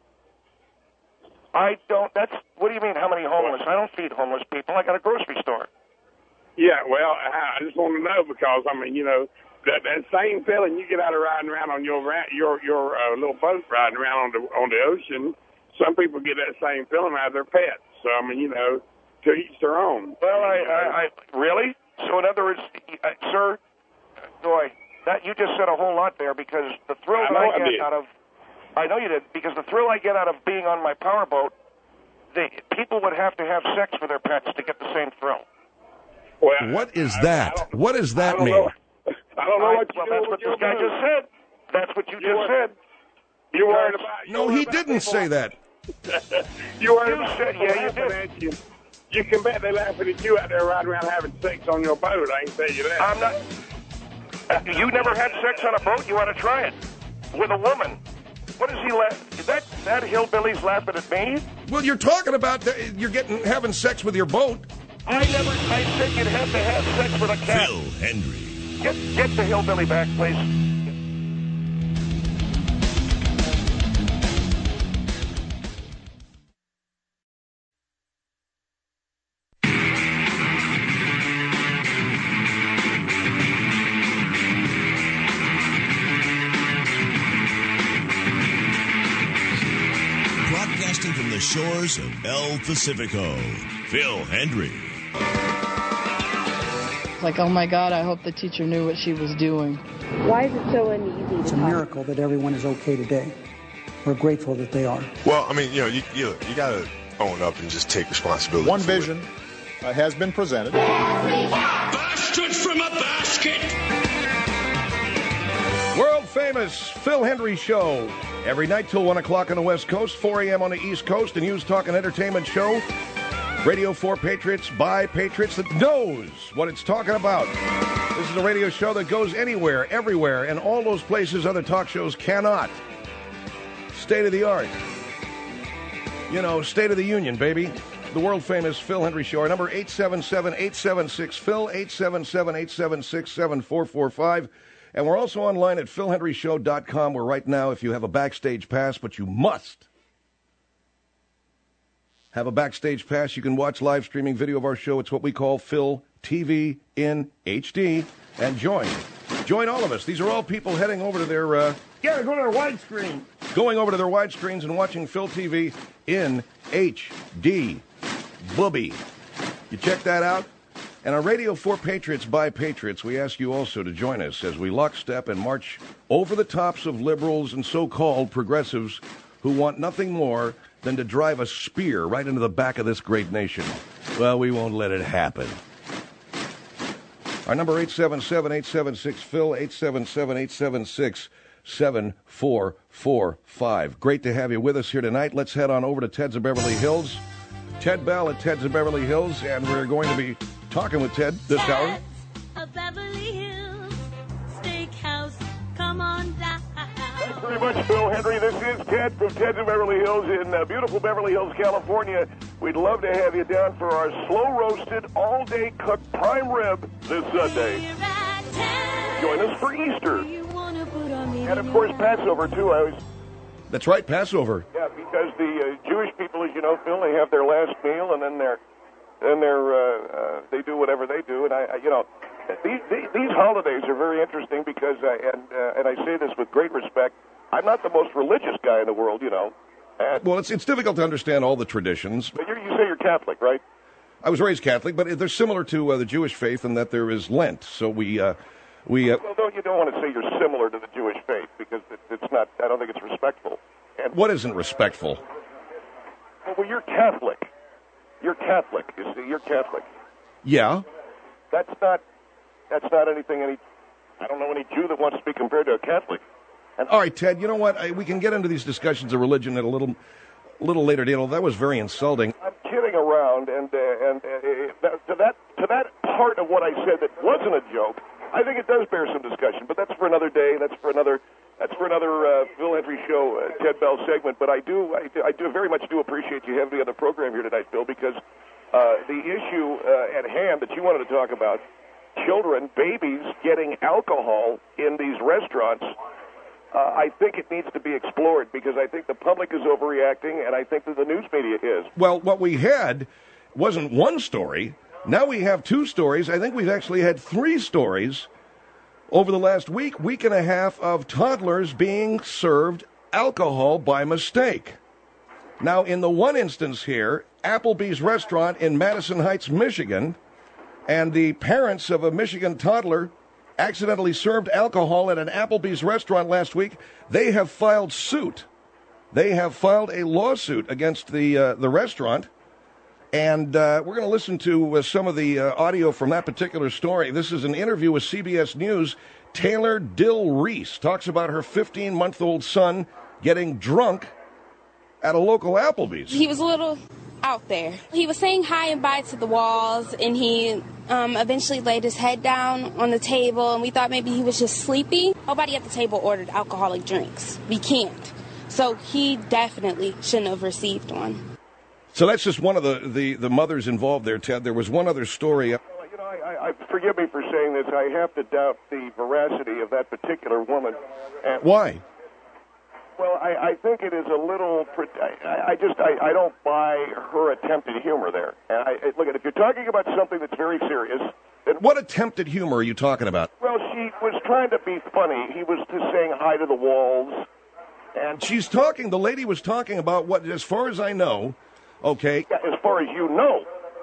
I don't. What do you mean, how many homeless? I don't feed homeless people. I got a grocery store. Yeah, well, I just want to know because, I mean, you know, that same feeling you get out of riding around on your little boat riding around on the ocean, some people get that same feeling out of their pets. So, I mean, you know, to each their own. Well, I really? So, in other words, sir, boy, that you just said a whole lot there because the thrill I know you did, because the thrill I get out of being on my powerboat, people would have to have sex with their pets to get the same thrill. Well, what is that? What does that mean? I don't know what that's what this guy just said. That's what you just said. You worried about? No, he didn't say that. You worried about? Yeah, you did. You can bet they're laughing at you out there riding around having sex on your boat. I can tell you that. I'm not. You never had sex on a boat? You ought to try it with a woman. What is he laughing? Is that hillbilly's laughing at me? Well, you're talking about having sex with your boat. I said you'd have to have sex with a cat. Phil Hendrie. Get the hillbilly back, please. Broadcasting from the shores of El Pacifico, Phil Hendrie. Like, oh my God, I hope the teacher knew what she was doing. Why is it so uneasy? It's a miracle that everyone is okay today. We're grateful that they are. Well, I mean, you know, you got to own up and just take responsibility. One vision has been presented. Bastard from a basket! World famous Phil Hendrie Show. Every night till 1 o'clock on the West Coast, 4 a.m. on the East Coast, a news, talk, and entertainment show. Radio for Patriots, by Patriots, that knows what it's talking about. This is a radio show that goes anywhere, everywhere, and all those places other talk shows cannot. State of the art. You know, State of the Union, baby. The world-famous Phil Hendrie Show. Our number 877-876-PHIL, 877-876-7445. And we're also online at philhendrieshow.com, where right now, if you have a backstage pass, but you must have a backstage pass, you can watch live streaming video of our show. It's what we call Phil TV in HD. And join all of us. These are all people heading over to their... go to their widescreen. Going over to their widescreens and watching Phil TV in HD. Booby. You check that out. And on Radio for Patriots by Patriots, we ask you also to join us as we lockstep and march over the tops of liberals and so-called progressives who want nothing more than to drive a spear right into the back of this great nation. Well, we won't let it happen. Our number 877-876-PHIL, 877-876-7445. Great to have you with us here tonight. Let's head on over to Ted's of Beverly Hills. Ted Bell at Ted's of Beverly Hills, and we're going to be talking with Ted this hour. A Beverly Hills Steakhouse, come on down. Thanks very much, Bill Henry. This is Ted from Ted's of Beverly Hills in beautiful Beverly Hills, California. We'd love to have you down for our slow-roasted, all-day cooked prime rib this Sunday. Join us for Easter. And, of course, Passover, too. That's right, Passover. Yeah, because the Jewish people, as you know, Phil, they have their last meal, and then they do whatever they do. And these holidays are very interesting because, and I say this with great respect, I'm not the most religious guy in the world, you know. Well, it's difficult to understand all the traditions. But you say you're Catholic, right? I was raised Catholic, but they're similar to the Jewish faith in that there is Lent. So well, you don't want to say you're similar to the Jewish faith because it's not. I don't think it's respectful. And what isn't respectful? Well, you're Catholic. You're Catholic. You see, you're Catholic. Yeah. That's not anything. I don't know any Jew that wants to be compared to a Catholic. All right, Ted. You know what? We can get into these discussions of religion at a little later date. That was very insulting. I'm kidding around, and to that part of what I said that wasn't a joke, I think it does bear some discussion. But that's for another day. That's for another Bill Henry show, Ted Bell segment. But I do very much do appreciate you having me on the program here tonight, Bill, because the issue at hand that you wanted to talk about, children, babies getting alcohol in these restaurants. I think it needs to be explored because I think the public is overreacting, and I think that the news media is. Well, what we had wasn't one story. Now we have two stories. I think we've actually had three stories over the last week and a half of toddlers being served alcohol by mistake. Now, in the one instance here, Applebee's restaurant in Madison Heights, Michigan, and the parents of a Michigan toddler accidentally served alcohol at an Applebee's restaurant last week. They have filed suit. They have filed a lawsuit against the restaurant. And we're going to listen to some of the audio from that particular story. This is an interview with CBS News. Taylor Dill Reese talks about her 15-month-old son getting drunk at a local Applebee's. He was a little out there. He was saying hi and bye to the walls, and he eventually laid his head down on the table, and we thought maybe he was just sleepy. Nobody at the table ordered alcoholic drinks. We can't. So he definitely shouldn't have received one. So that's just one of the mothers involved there, Ted. There was one other story. I forgive me for saying this. I have to doubt the veracity of that particular woman. And why? Well, I think it is a little. I don't buy her attempted humor there. And look, if you're talking about something that's very serious. What attempted humor are you talking about? Well, she was trying to be funny. He was just saying hi to the walls. And the lady was talking about what, as far as I know. Okay. Yeah, as far as you know,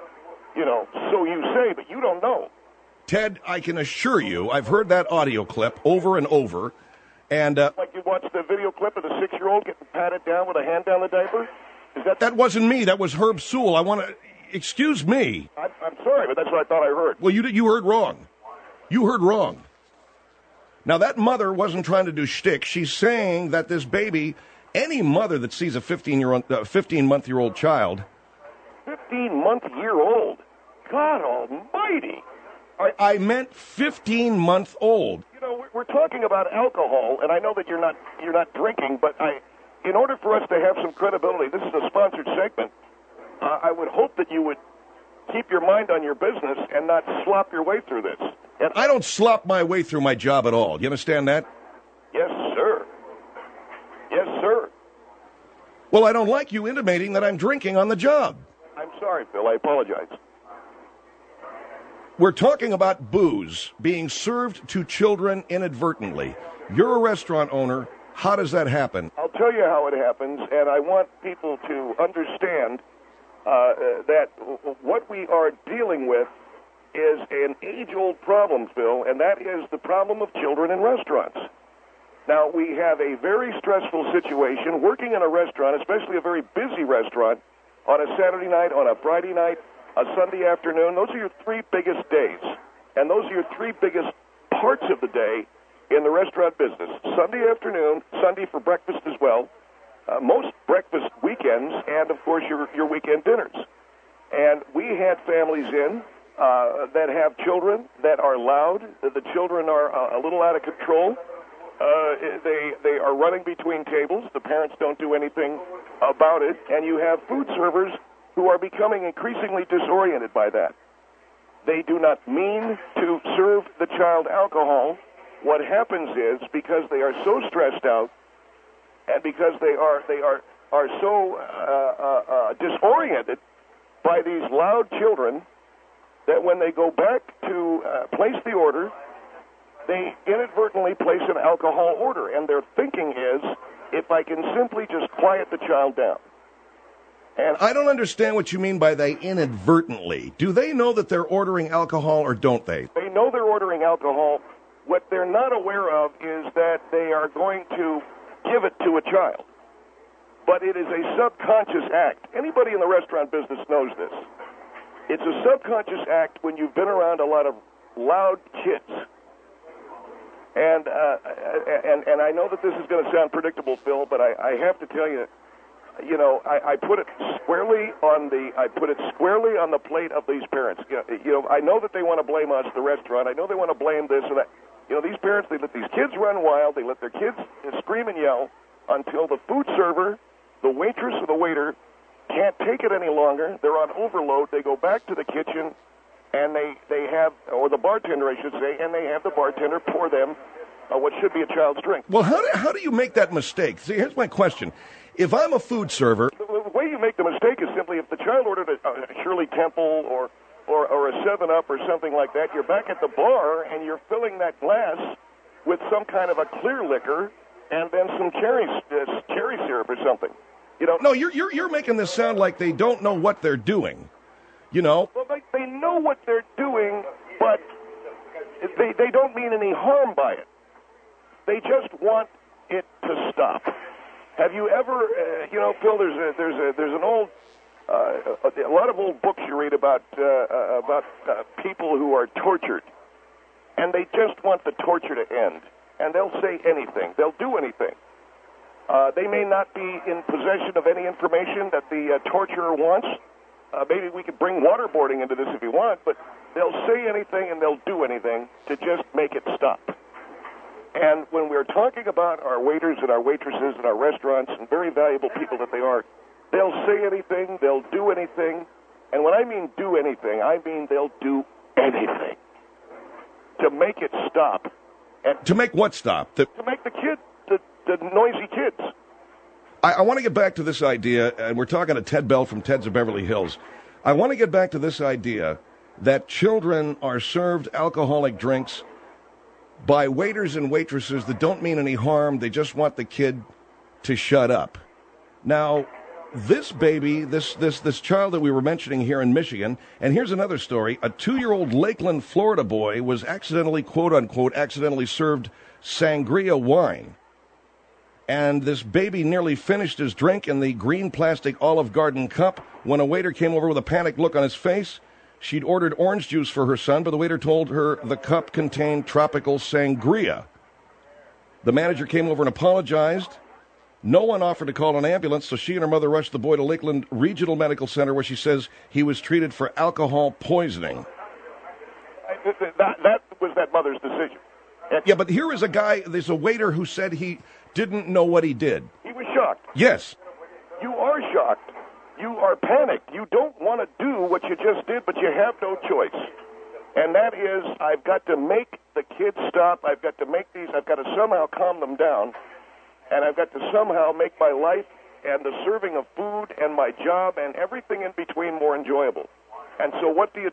so you say, but you don't know. Ted, I can assure you, I've heard that audio clip over and over, and like you watched the video clip of the 6-year-old getting patted down with a hand down the diaper. Is that wasn't me? That was Herb Sewell. Excuse me. I'm sorry, but that's what I thought I heard. Well, you heard wrong. You heard wrong. Now that mother wasn't trying to do shtick. She's saying that this baby. Any mother that sees a 15-month-year-old child. 15-month-year-old? God almighty. I meant 15-month-old. We're talking about alcohol, and I know that you're not drinking, but in order for us to have some credibility, this is a sponsored segment, I would hope that you would keep your mind on your business and not slop your way through this. And I don't slop my way through my job at all. You understand that? Yes, sir. Yes, sir. Well, I don't like you intimating that I'm drinking on the job. I'm sorry, Phil. I apologize. We're talking about booze being served to children inadvertently. You're a restaurant owner. How does that happen? I'll tell you how it happens, and I want people to understand that what we are dealing with is an age-old problem, Phil, and that is the problem of children in restaurants. Now, we have a very stressful situation working in a restaurant, especially a very busy restaurant, on a Saturday night, on a Friday night, a Sunday afternoon. Those are your three biggest days, and those are your three biggest parts of the day in the restaurant business. Sunday afternoon, Sunday for breakfast as well, most breakfast weekends, and, of course, your weekend dinners. And we had families in that have children that are loud. The children are a little out of control. They are running between tables. The parents don't do anything about it. And you have food servers who are becoming increasingly disoriented by that. They do not mean to serve the child alcohol. What happens is, because they are so stressed out and because they are so disoriented by these loud children, that when they go back to place the order, they inadvertently place an alcohol order, and their thinking is, if I can simply just quiet the child down. And I don't understand what you mean by they inadvertently. Do they know that they're ordering alcohol, or don't they? They know they're ordering alcohol. What they're not aware of is that they are going to give it to a child. But it is a subconscious act. Anybody in the restaurant business knows this. It's a subconscious act when you've been around a lot of loud kids. And I know that this is going to sound predictable, Phil, but I have to tell you, I put it squarely on the plate of these parents. I know that they want to blame us, the restaurant. I know they want to blame this and that. These parents, they let these kids run wild. They let their kids scream and yell until the food server, the waitress, or the waiter can't take it any longer. They're on overload. They go back to the kitchen, and they have, or the bartender, I should say, and they have the bartender pour them what should be a child's drink. Well, how do you make that mistake? See, here's my question. If I'm a food server... The way you make the mistake is simply if the child ordered a Shirley Temple or a 7-Up or something like that, you're back at the bar and you're filling that glass with some kind of a clear liquor and then some cherry syrup or something. No, you're making this sound like they don't know what they're doing. Well, they know what they're doing, but they don't mean any harm by it. They just want it to stop. Have you ever, Phil? There's an old, a lot of old books you read about people who are tortured, and they just want the torture to end, and they'll say anything, they'll do anything. They may not be in possession of any information that the torturer wants. Maybe we could bring waterboarding into this if you want, but they'll say anything and they'll do anything to just make it stop. And when we're talking about our waiters and our waitresses and our restaurants and very valuable people that they are, they'll say anything, they'll do anything. And when I mean do anything, I mean they'll do anything to make it stop. And to make what stop? To make the noisy kids. I want to get back to this idea, and we're talking to Ted Bell from Ted's of Beverly Hills. I want to get back to this idea that children are served alcoholic drinks by waiters and waitresses that don't mean any harm. They just want the kid to shut up. Now, this baby, this child that we were mentioning here in Michigan, and here's another story. A 2-year-old Lakeland, Florida boy was accidentally, quote-unquote, accidentally served sangria wine. And this baby nearly finished his drink in the green plastic Olive Garden cup when a waiter came over with a panicked look on his face. She'd ordered orange juice for her son, but the waiter told her the cup contained tropical sangria. The manager came over and apologized. No one offered to call an ambulance, so she and her mother rushed the boy to Lakeland Regional Medical Center, where she says he was treated for alcohol poisoning. That was that mother's decision. Yeah, but here is a guy, there's a waiter who said he didn't know what he did. He was shocked. Yes. You are shocked. You are panicked. You don't want to do what you just did, but you have no choice. And that is, I've got to make the kids stop. I've got to somehow calm them down. And I've got to somehow make my life and the serving of food and my job and everything in between more enjoyable. And so what do?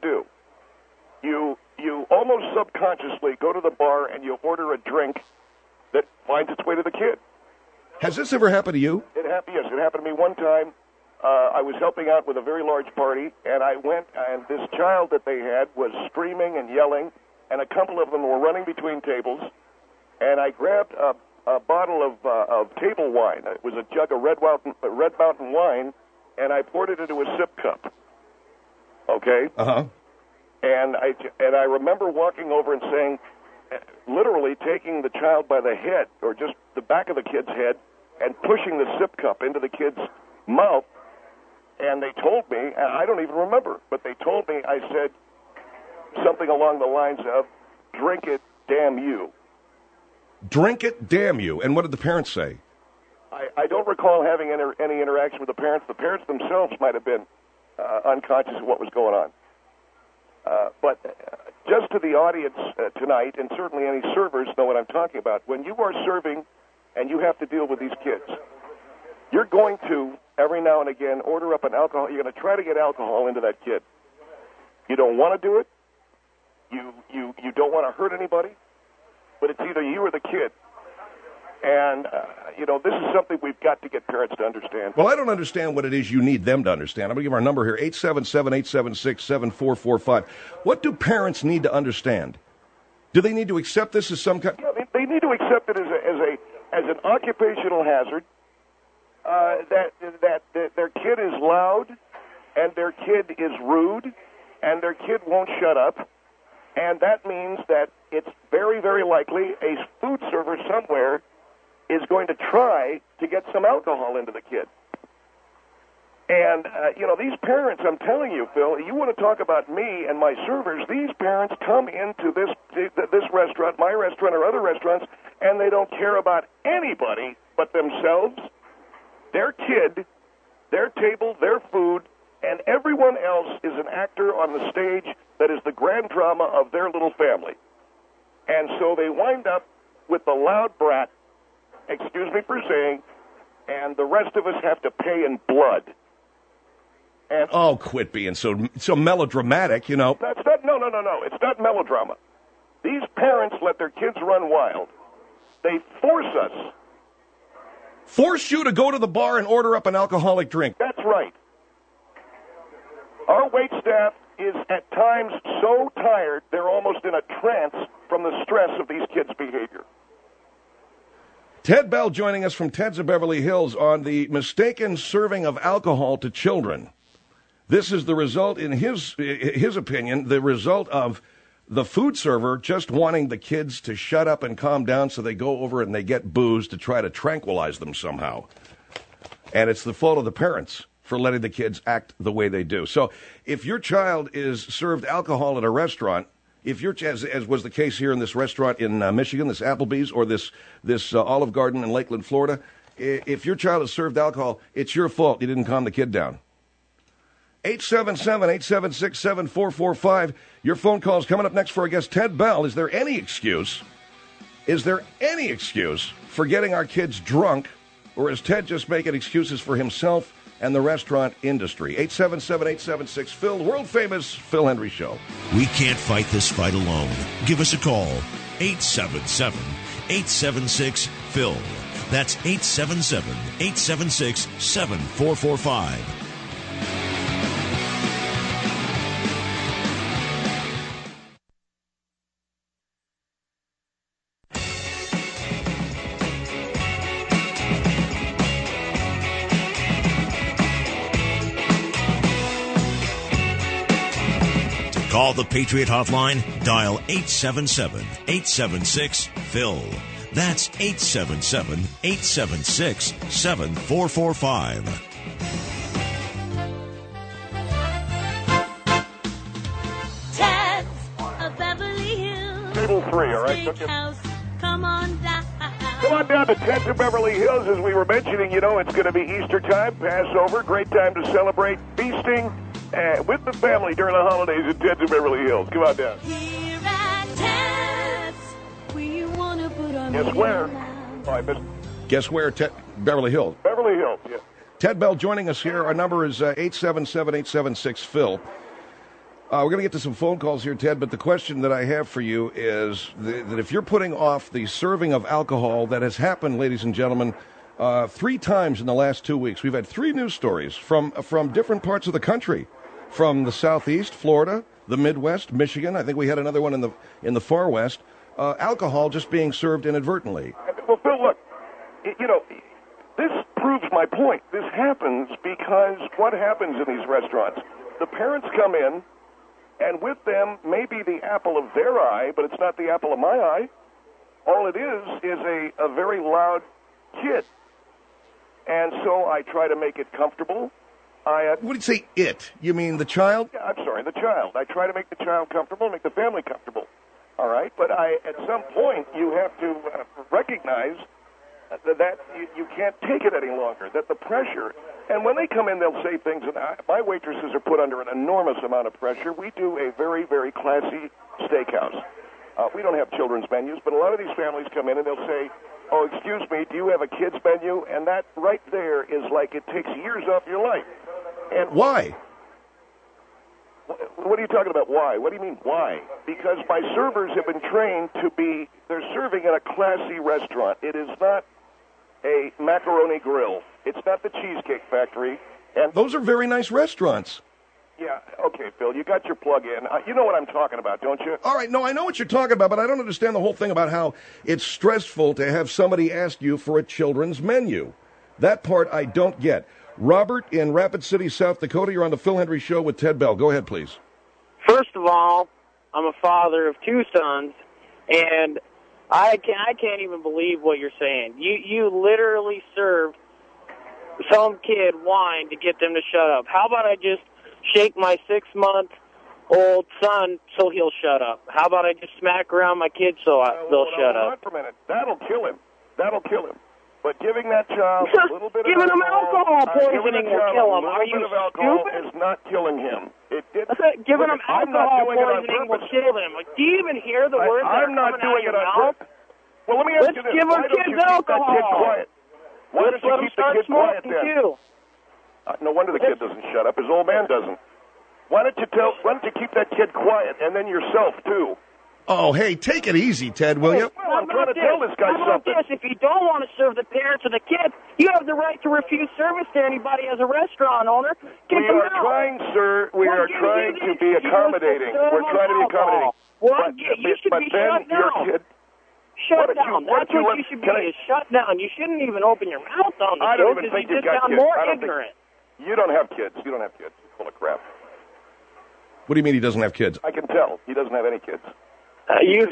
You almost subconsciously go to the bar and you order a drink that finds its way to the kid. Has this ever happened to you? Yes, it happened to me one time. I was helping out with a very large party, and I went, and this child that they had was screaming and yelling, and a couple of them were running between tables, and I grabbed a bottle of table wine. It was a jug of Red Mountain wine, and I poured it into a sip cup. Okay? Uh-huh. And I remember walking over and saying, literally taking the child by the head, or just the back of the kid's head, and pushing the sip cup into the kid's mouth. And they told me, and I don't even remember, but they told me, I said something along the lines of, drink it, damn you. Drink it, damn you. And what did the parents say? I don't recall having any interaction with the parents. The parents themselves might have been unconscious of what was going on. But just to the audience tonight, and certainly any servers know what I'm talking about, when you are serving and you have to deal with these kids, you're going to, every now and again, order up an alcohol. You're going to try to get alcohol into that kid. You don't want to do it. You don't want to hurt anybody. But it's either you or the kid. And, this is something we've got to get parents to understand. Well, I don't understand what it is you need them to understand. I'm going to give our number here, 877-876-7445. What do parents need to understand? Do they need to accept this as some kind... Yeah, they need to accept it as an occupational hazard, that their kid is loud, and their kid is rude, and their kid won't shut up. And that means that it's very, very likely a food server somewhere is going to try to get some alcohol into the kid. And, these parents, I'm telling you, Phil, you want to talk about me and my servers, these parents come into this restaurant, my restaurant, or other restaurants, and they don't care about anybody but themselves, their kid, their table, their food, and everyone else is an actor on the stage that is the grand drama of their little family. And so they wind up with the loud brat, excuse me for saying, and the rest of us have to pay in blood. And oh, quit being so melodramatic, That's not, no. It's not melodrama. These parents let their kids run wild. They force us. Force you to go to the bar and order up an alcoholic drink. That's right. Our wait staff is at times so tired they're almost in a trance from the stress of these kids' behavior. Ted Bell joining us from Ted's of Beverly Hills on the mistaken serving of alcohol to children. This is the result, in his opinion, the result of the food server just wanting the kids to shut up and calm down, so they go over and they get booze to try to tranquilize them somehow. And it's the fault of the parents for letting the kids act the way they do. So if your child is served alcohol at a restaurant, if you're, as was the case here in this restaurant in Michigan, this Applebee's, or this Olive Garden in Lakeland, Florida, if your child is served alcohol, it's your fault. You didn't calm the kid down. 877-876-7445. Your phone call is coming up next for our guest, Ted Bell. Is there any excuse for getting our kids drunk, or is Ted just making excuses for himself and the restaurant industry? 877-876-PHIL, the world-famous Phil Hendrie Show. We can't fight this fight alone. Give us a call, 877-876-PHIL. That's 877-876-7445. Call the Patriot Hotline, dial 877-876-PHIL. That's 877-876-7445. Ted's of Beverly Hills. Table 3, all right? Steakhouse, come on down. Come on down to Ted's of Beverly Hills. As we were mentioning, it's going to be Easter time, Passover, great time to celebrate feasting with the family during the holidays at Ted's of Beverly Hills. Come on down. Here at Ted's, we want to put on Guess where? Oh, I missed. Guess where? Beverly Hills. Beverly Hills, yeah. Ted Bell joining us here. Our number is 877-876-PHIL. We're going to get to some phone calls here, Ted, but the question that I have for you is that if you're putting off the serving of alcohol that has happened, ladies and gentlemen, 3 times in the last 2 weeks. We've had 3 news stories from different parts of the country, from the Southeast, Florida, the Midwest, Michigan. I think we had another one in the far West. Alcohol just being served inadvertently. Well, Phil, look, this proves my point. This happens because what happens in these restaurants? The parents come in, and with them may be the apple of their eye, but it's not the apple of my eye. All it is a very loud kid. And so I try to make it comfortable. What do you say, it? You mean the child? Yeah, I'm sorry, the child. I try to make the child comfortable, make the family comfortable. All right? But at some point, you have to recognize that you can't take it any longer, that the pressure, and when they come in, they'll say things, and my waitresses are put under an enormous amount of pressure. We do a very, very classy steakhouse. We don't have children's menus, but a lot of these families come in and they'll say, oh, excuse me, do you have a kid's menu? And that right there is like it takes years off your life. And why? What are you talking about, why? What do you mean, why? Because my servers have been trained they're serving in a classy restaurant. It is not a macaroni grill. It's not the Cheesecake Factory. And those are very nice restaurants. Yeah, okay, Phil, you got your plug in. You know what I'm talking about, don't you? All right, no, I know what you're talking about, but I don't understand the whole thing about how it's stressful to have somebody ask you for a children's menu. That part I don't get. Robert in Rapid City, South Dakota, you're on the Phil Hendry Show with Ted Bell. Go ahead, please. First of all, I'm a father of 2 sons, and I can't even believe what you're saying. You literally served some kid wine to get them to shut up. How about I just shake my 6-month-old son so he'll shut up? How about I just smack around my kids so they'll shut up? Hold on for a minute. That'll kill him. But giving that child a little bit giving of alcohol poisoning will kill him. Are you alcohol stupid? is not killing him. Giving him alcohol poisoning will kill him. Do you even hear the words that are coming out of your mouth? Well, let me ask you this. Let's give them kids alcohol. Why don't you keep the kid quiet then? Too. No wonder the kid doesn't shut up. His old man doesn't. Why don't you keep that kid quiet, and then yourself too? Oh, hey, take it easy, Ted, will you? Well, I'm trying to tell this guy something. If you don't want to serve the parents or the kids, you have the right to refuse service to anybody as a restaurant owner. We are trying, sir. We are trying to be accommodating. We're trying to be accommodating. Well, you should be shut down. Shut down. That's what you should be, is shut down. You shouldn't even open your mouth on the show because you just sound more ignorant. You don't have kids. You don't have kids. You're full of crap. What do you mean he doesn't have kids? I can tell. He doesn't have any kids. I don't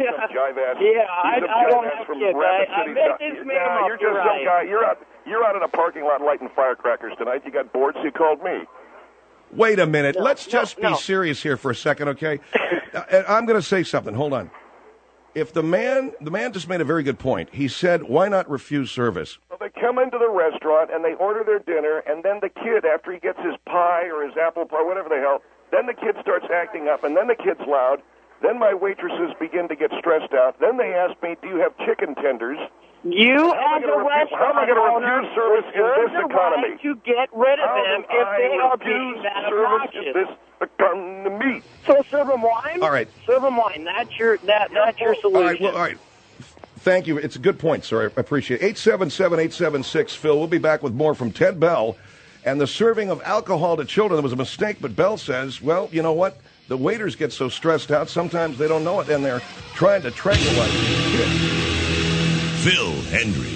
have kids. I bet this man up. You're just some guy. You're out in a parking lot lighting firecrackers tonight. You got bored, so you called me. Wait a minute. Let's just be serious here for a second, okay? I'm going to say something. Hold on. If the man just made a very good point. He said, why not refuse service? Well, they come into the restaurant and they order their dinner, and then the kid, after he gets his pie or his apple pie, whatever the hell, then the kid starts acting up, and then the kid's loud. Then my waitresses begin to get stressed out. Then they ask me, do you have chicken tenders? You as a restaurant owner service in this economy? To get rid of them if they are being that obnoxious. In this economy. So serve them wine. All right. Serve them wine. That's your solution. All right. Thank you. It's a good point, sir. I appreciate it. 877-876-PHIL. We'll be back with more from Ted Bell. And the serving of alcohol to children was a mistake, but Bell says, well, you know what? The waiters get so stressed out, sometimes they don't know it, and they're trying to tranquilize kids. Phil Hendry.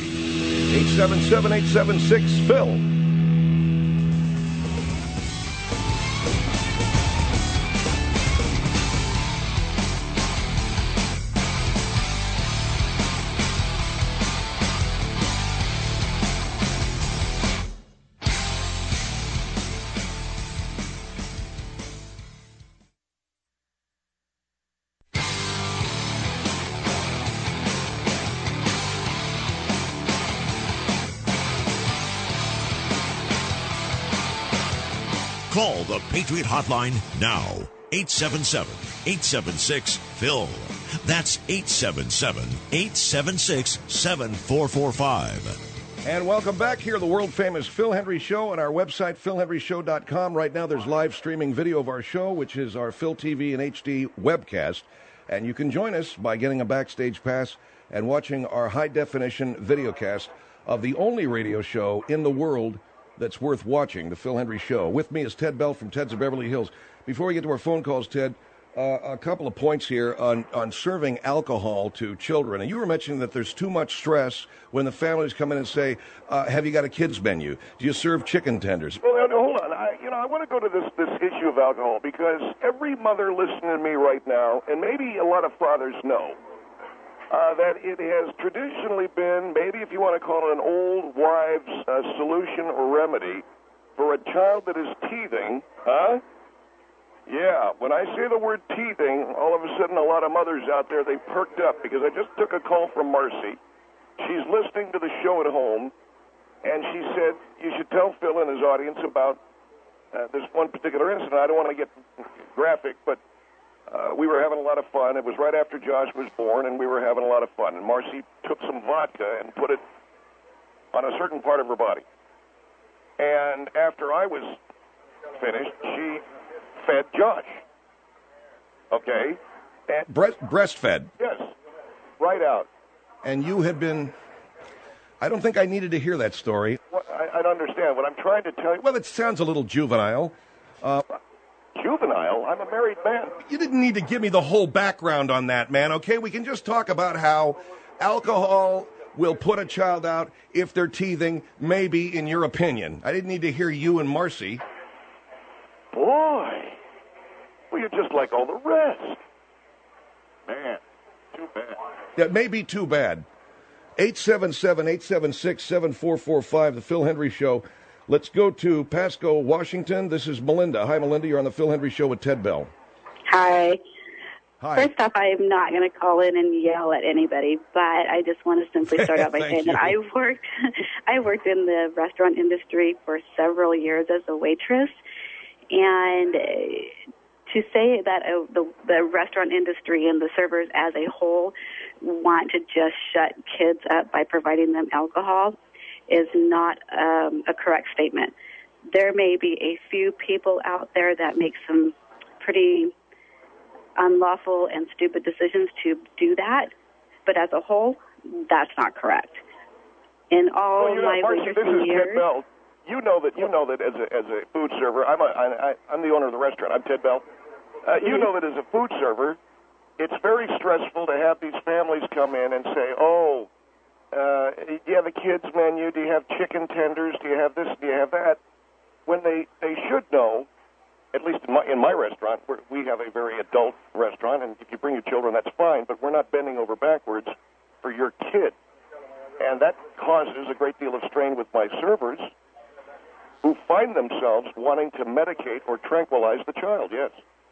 877-876-PHIL. Call the Patriot Hotline now. 877-876-PHIL. That's 877-876-7445. And welcome back here, the world-famous Phil Hendry Show on our website, philhendryshow.com. Right now there's live streaming video of our show, which is our Phil TV and HD webcast. And you can join us by getting a backstage pass and watching our high-definition videocast of the only radio show in the world that's worth watching, The Phil Hendrie Show. With me is Ted Bell from Ted's of Beverly Hills. Before we get to our phone calls, Ted, a couple of points here on serving alcohol to children. And you were mentioning that there's too much stress when the families come in and say, have you got a kids menu? Do you serve chicken tenders? Well, hold on. I want to go to this issue of alcohol because every mother listening to me right now, and maybe a lot of fathers know, that it has traditionally been, maybe if you want to call it an old wives' solution or remedy, for a child that is teething, Yeah, when I say the word teething, all of a sudden a lot of mothers out there, they perked up because I just took a call from Marcy. She's listening to the show at home, and she said, you should tell Phil and his audience about this one particular incident. I don't want to get graphic, but we were having a lot of fun. It was right after Josh was born, and we were having a lot of fun. And Marcy took some vodka and put it on a certain part of her body. And after I was finished, she fed Josh. Okay? And breastfed? Yes. Right out. And you had been... I don't think I needed to hear that story. Well, I don't understand. What I'm trying to tell you... Well, it sounds a little juvenile. Juvenile? I'm a married man. You didn't need to give me the whole background on that, man, okay? We can just talk about how alcohol will put a child out if they're teething, maybe, in your opinion. I didn't need to hear you and Marcy. Boy. Well, you're just like all the rest. Man, too bad. That may be too bad. 877-876-7445, The Phil Hendrie Show. Let's go to Pasco, Washington. This is Melinda. Hi, Melinda. You're on The Phil Hendrie Show with Ted Bell. Hi. Hi. First off, I am not going to call in and yell at anybody, but I just want to simply start out by saying that I worked in the restaurant industry for several years as a waitress, and to say that the restaurant industry and the servers as a whole want to just shut kids up by providing them alcohol is not a correct statement. There may be a few people out there that make some pretty unlawful and stupid decisions to do that, but as a whole, that's not correct. In all my waitressing years, Ted Bell. You know that as a food server, I'm the owner of the restaurant. I'm Ted Bell. You know that as a food server, it's very stressful to have these families come in and say, "Oh, do you have a kids menu? Do you have chicken tenders? Do you have this? Do you have that?" When they should know. At least in my restaurant, we have a very adult restaurant, and if you bring your children, that's fine, but we're not bending over backwards for your kid. And that causes a great deal of strain with my servers who find themselves wanting to medicate or tranquilize the child, yes.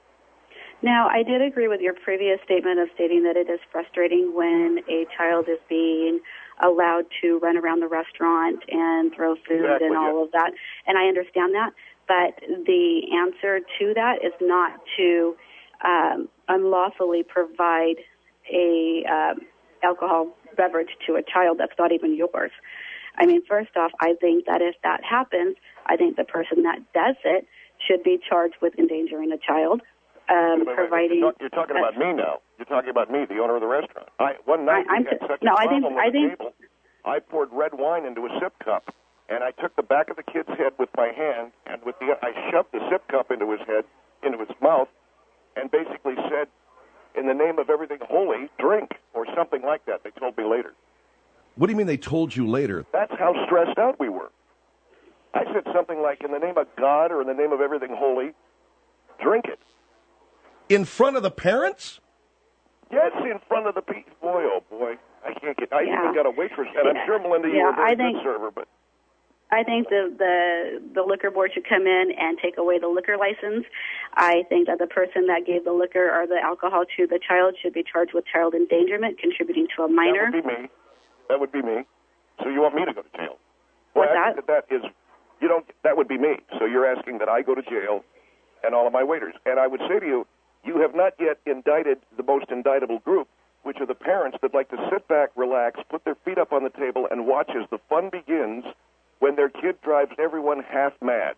Now, I did agree with your previous statement of stating that it is frustrating when a child is being allowed to run around the restaurant and throw food and all of that, and I understand that. But the answer to that is not to unlawfully provide a alcohol beverage to a child that's not even yours. I mean, first off, I think that if that happens, I think the person that does it should be charged with endangering a child. Providing. You're talking about me now. You're talking about me, the owner of the restaurant. One night we had such a problem on the table. I poured red wine into a sip cup. And I took the back of the kid's head with my hand, and I shoved the sip cup into his head, into his mouth, and basically said, in the name of everything holy, drink, or something like that. They told me later. What do you mean they told you later? That's how stressed out we were. I said something like, in the name of God or in the name of everything holy, drink it. In front of the parents? Yes, in front of the people. Boy, oh boy. I even got a waitress, and I'm sure, Melinda, you were a very good server, but... I think the liquor board should come in and take away the liquor license. I think that the person that gave the liquor or the alcohol to the child should be charged with child endangerment, contributing to a minor. That would be me. So you want me to go to jail? What's that? That would be me. So you're asking that I go to jail and all of my waiters. And I would say to you, you have not yet indicted the most indictable group, which are the parents that like to sit back, relax, put their feet up on the table, and watch as the fun begins when their kid drives everyone half mad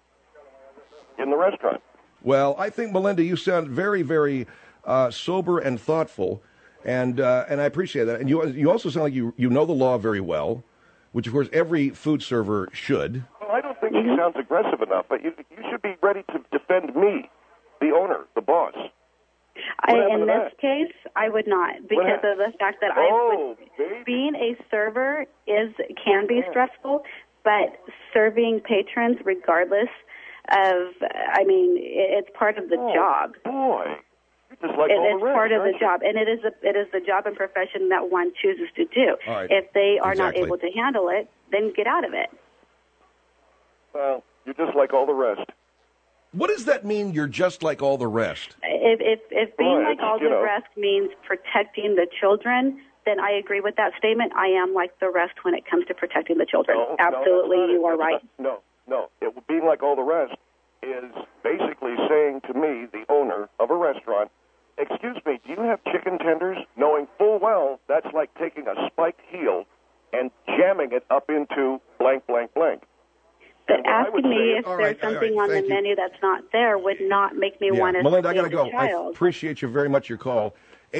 in the restaurant. Well, I think, Melinda, you sound very, very sober and thoughtful, and I appreciate that. And you also sound like you know the law very well. which, of course, every food server should. Well, I don't think he sounds aggressive enough, but you should be ready to defend me, the owner, the boss. In this case, I would not, because of the fact that being a server can be stressful, but serving patrons regardless of, it's part of the job. Boy, you're just like it all is the rest, part of the aren't you? job, and it is the job and profession that one chooses to do. All right. If they are not Exactly. able to handle it, then get out of it. Well, you're just like all the rest. What does that mean, you're just like all the rest? If being Well, like all you the know. rest means protecting the children, then I agree with that statement. I am like the rest when it comes to protecting the children. No, Absolutely, no, that's not you it. are That's right. not- no. Being like all the rest is basically saying to me, the owner of a restaurant, excuse me, do you have chicken tenders? Knowing full well that's like taking a spiked heel and jamming it up into blank, blank, blank. But And what I would asking me say if is- there's something on the thank you. menu that's not there would not make me want to Melinda, I steal got to the go. I child. appreciate you very much, your call.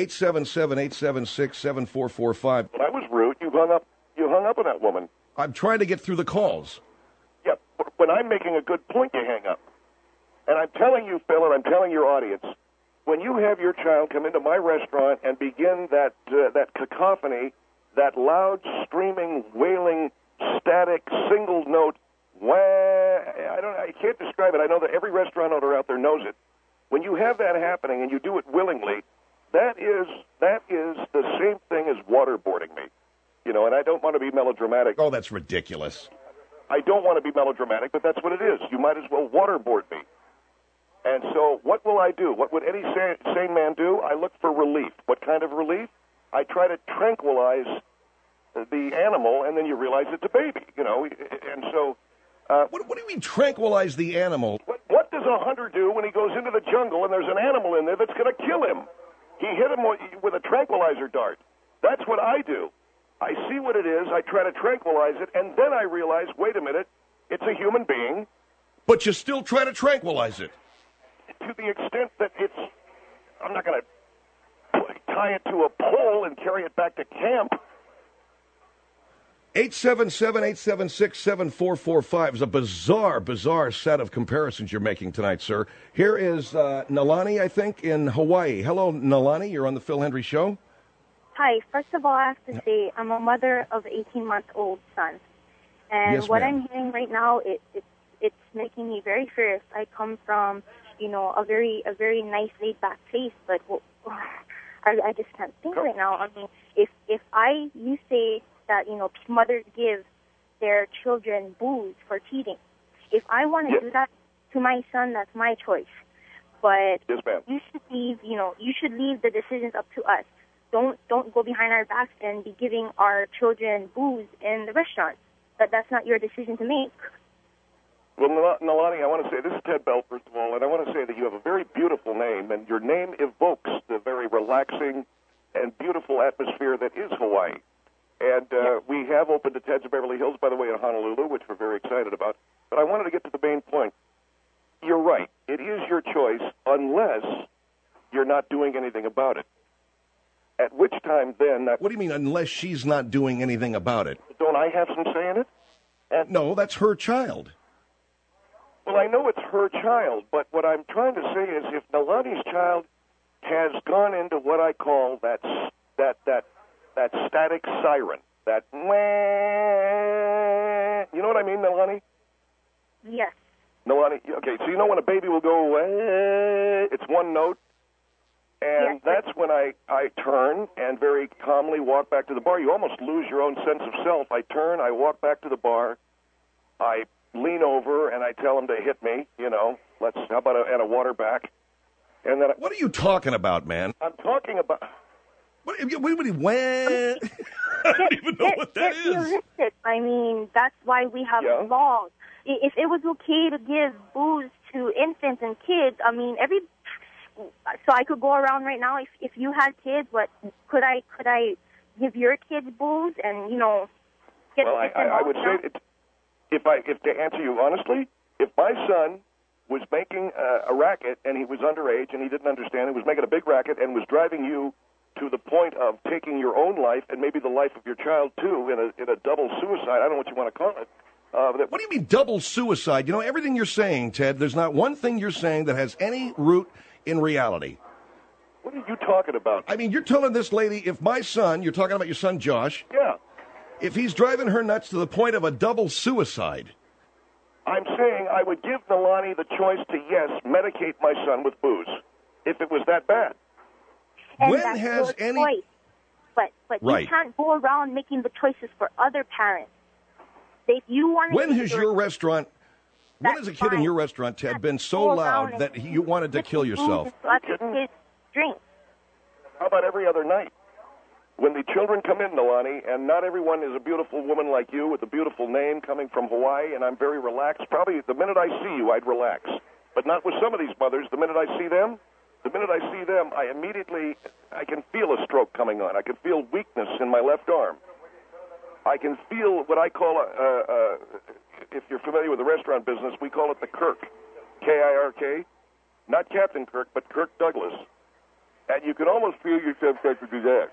877-876-7445. That was rude. You hung up on that woman. I'm trying to get through the calls. Yeah, when I'm making a good point, you hang up. And I'm telling you, Phil, and I'm telling your audience, when you have your child come into my restaurant and begin that cacophony, that loud, screaming, wailing, static, single note, I can't describe it. I know that every restaurant owner out there knows it. When you have that happening and you do it willingly, that is the same thing as waterboarding me. You know, and I don't want to be melodramatic. Oh, that's ridiculous. I don't want to be melodramatic, but that's what it is. You might as well waterboard me. And so what will I do? What would any sane man do? I look for relief. What kind of relief? I try to tranquilize the animal, and then you realize it's a baby, you know. And so... What do you mean tranquilize the animal? What does a hunter do when he goes into the jungle and there's an animal in there that's going to kill him? He hit him with a tranquilizer dart. That's what I do. I see what it is, I try to tranquilize it, and then I realize, wait a minute, it's a human being. But you still try to tranquilize it. To the extent that I'm not going to tie it to a pole and carry it back to camp. 877-876-7445 is a bizarre set of comparisons you're making tonight, sir. Here is Nalani, I think, in Hawaii. Hello, Nalani. You're on the Phil Hendry Show. Hi. First of all, I have to say I'm a mother of an 18-month-old son. And Yes, what ma'am. I'm hearing right now, it's making me very furious. I come from, a very nice, laid-back place, but I just can't think right now. I mean, if you say that, mothers give their children booze for cheating. If I want to do that to my son, that's my choice. But yes, ma'am. you should leave the decisions up to us. Don't go behind our backs and be giving our children booze in the restaurant. That's not your decision to make. Well, Nalani, I want to say, this is Ted Bell, first of all, and I want to say that you have a very beautiful name, and your name evokes the very relaxing and beautiful atmosphere that is Hawaii. And we have opened a Ted's of Beverly Hills, by the way, in Honolulu, which we're very excited about. But I wanted to get to the main point. You're right. It is your choice unless you're not doing anything about it. At which time then... What do you mean, unless she's not doing anything about it? Don't I have some say in it? No, that's her child. Well, I know it's her child, but what I'm trying to say is if Nalani's child has gone into what I call that static siren, that wah, you know what I mean, Nalani? Yes. Nalani, okay, so you know when a baby will go, wah, it's one note? And that's when I turn and very calmly walk back to the bar. You almost lose your own sense of self. I turn, I walk back to the bar, I lean over, and I tell him to hit me, how about a water back? And then What are you talking about, man? I'm talking about... What I don't even know what that is. Realistic. I mean, that's why we have laws. If it was okay to give booze to infants and kids, I mean, so I could go around right now. If you had kids, could I give your kids booze and get? Well, I would say if to answer you honestly, if my son was making a racket and he was underage and he didn't understand, he was making a big racket and was driving you to the point of taking your own life and maybe the life of your child, too, in a double suicide. I don't know what you want to call it. What do you mean double suicide? You know, everything you're saying, Ted, there's not one thing you're saying that has any root in reality. What are you talking about? I mean, you're telling this lady, if my son, you're talking about your son Josh. Yeah. If he's driving her nuts to the point of a double suicide. I'm saying I would give Nalani the choice to, yes, medicate my son with booze, if it was that bad. And when that's has your any... choice. But Right. you can't go around making the choices for other parents. If you want to When has your restaurant... When has a kid in your restaurant, Ted, been so loud that you wanted to kill yourself? Kids drink. How about every other night? When the children come in, Nalani, and not everyone is a beautiful woman like you with a beautiful name coming from Hawaii, and I'm very relaxed. Probably the minute I see you, I'd relax. But not with some of these mothers. The minute I see them, I can feel a stroke coming on. I can feel weakness in my left arm. I can feel what I call if you're familiar with the restaurant business, we call it the Kirk, K-I-R-K. Not Captain Kirk, but Kirk Douglas. And you can almost feel yourself start to do that.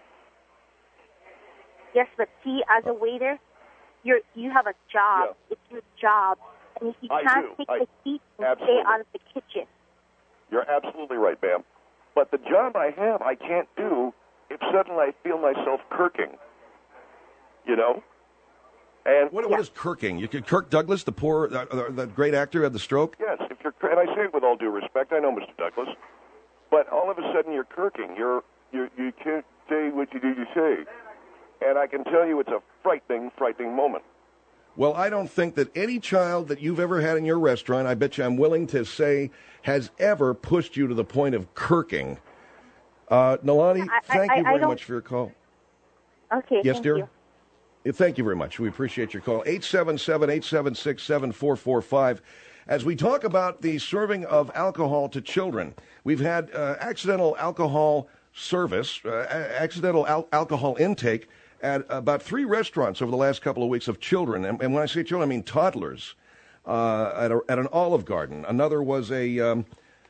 Yes, but see, as a waiter, you have a job. Yeah. It's your job. And if you can't take the seat and stay out of the kitchen. You're absolutely right, ma'am. But the job I have, I can't do if suddenly I feel myself kirking. You know? And what is kirking? Kirk Douglas, the poor, the great actor who had the stroke? Yes, and I say it with all due respect. I know Mr. Douglas. But all of a sudden you're kirking. You can't say what you need to say. And I can tell you it's a frightening moment. Well, I don't think that any child that you've ever had in your restaurant, I bet you I'm willing to say, has ever pushed you to the point of kirking. Nalani, thank you very much for your call. Okay, yes, thank dear? you. Thank you very much. We appreciate your call. 877-876-7445. As we talk about the serving of alcohol to children, we've had accidental alcohol service, accidental alcohol intake at about 3 restaurants over the last couple of weeks of children. And when I say children, I mean toddlers at an Olive Garden. Another was this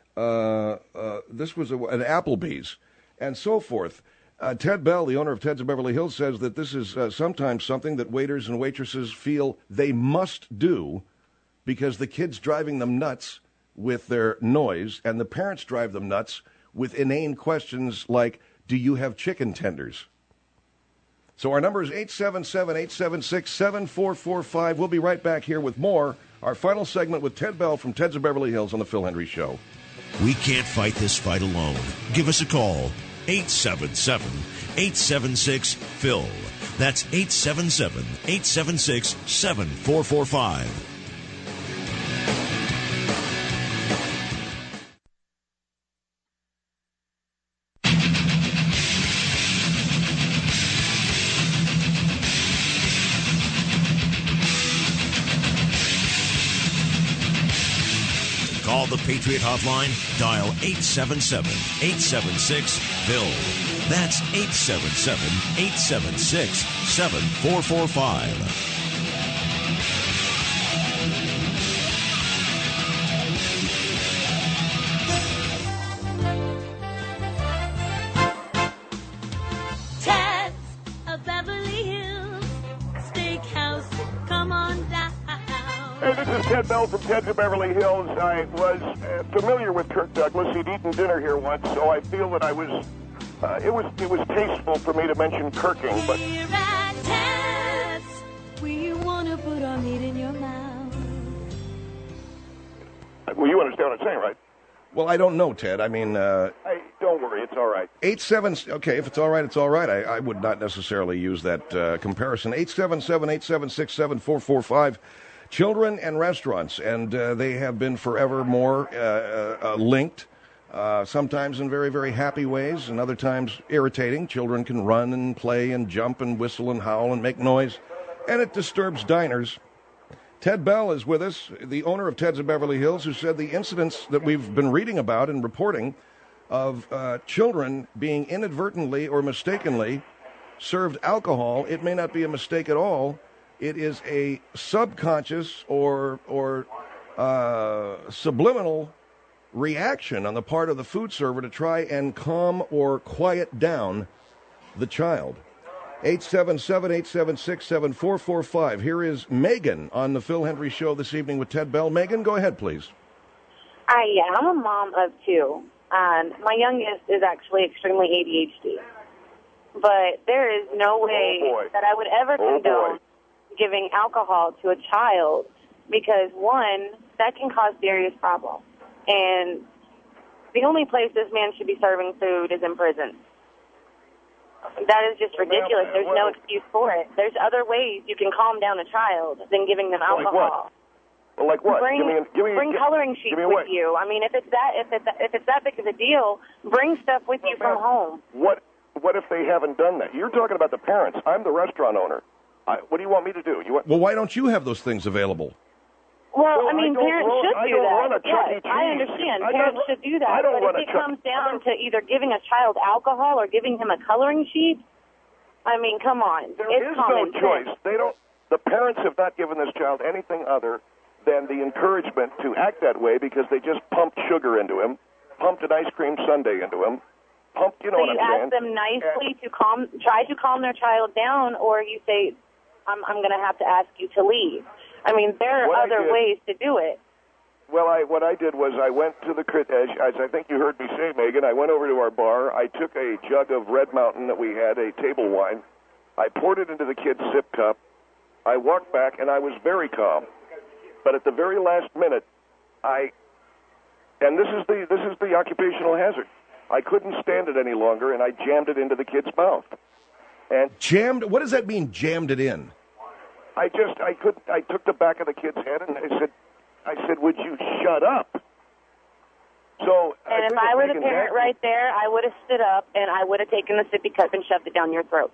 was an Applebee's and so forth. Ted Bell, the owner of Ted's of Beverly Hills, says that this is sometimes something that waiters and waitresses feel they must do because the kids driving them nuts with their noise and the parents drive them nuts with inane questions like, do you have chicken tenders? So our number is 877-876-7445. We'll be right back here with more. Our final segment with Ted Bell from Ted's of Beverly Hills on the Phil Hendrie Show. We can't fight this fight alone. Give us a call. 877-876-PHIL. That's 877-876-7445. Call the Patriot Hotline. Dial 877-876-PHIL. That's 877-876-7445. Ted's of Beverly Hills Steakhouse. Come on down. Hey, this is Ted Bell from Ted's of Beverly Hills. I was familiar with Kirk Douglas. He'd eaten dinner here once, so I feel that I was. It was tasteful for me to mention kirking, but. Here at Ted's, we want to put our meat in your mouth. Well, you understand what I'm saying, right? Well, I don't know, Ted. I mean, hey, don't worry, it's all right. 87. Okay, if it's all right, it's all right. I would not necessarily use that comparison. 877-876-7445. Children and restaurants, and they have been forevermore linked. Sometimes in very, very happy ways, and other times irritating. Children can run and play and jump and whistle and howl and make noise, and it disturbs diners. Ted Bell is with us, the owner of Ted's of Beverly Hills, who said the incidents that we've been reading about and reporting of children being inadvertently or mistakenly served alcohol, it may not be a mistake at all. It is a subconscious or subliminal reaction on the part of the food server to try and calm or quiet down the child. 877-876-7445. Here is Megan on the Phil Hendry Show this evening with Ted Bell. Megan, go ahead, please. I'm a mom of two. My youngest is actually extremely ADHD. But there is no way that I would ever condone giving alcohol to a child because, one, that can cause serious problems. And the only place this man should be serving food is in prison. That is just ridiculous. There's no excuse for it. There's other ways you can calm down a child than giving them alcohol. Well, like what? Bring coloring sheets with you. I mean, if it's that big of a deal, bring stuff with you from home. What if they haven't done that? You're talking about the parents. I'm the restaurant owner. What do you want me to do? Well, why don't you have those things available? Well, I mean, parents should do that. Yes, I understand. Parents should do that. But if it comes down to either giving a child alcohol or giving him a coloring sheet, I mean, come on. There is no choice. The parents have not given this child anything other than the encouragement to act that way because they just pumped sugar into him, pumped an ice cream sundae into him, pumped, you know what I'm saying? So you ask them nicely to try to calm their child down, or you say, I'm going to have to ask you to leave. I mean, there are other ways to do it. Well, what I did was I went to as I think you heard me say, Megan, I went over to our bar. I took a jug of Red Mountain that we had, a table wine. I poured it into the kid's sip cup. I walked back, and I was very calm. But at the very last minute, and this is the occupational hazard. I couldn't stand it any longer, and I jammed it into the kid's mouth. And jammed? What does that mean? Jammed it in? I took the back of the kid's head and I said, would you shut up? So. And if I were the parent right there, I would have stood up and I would have taken the sippy cup and shoved it down your throat.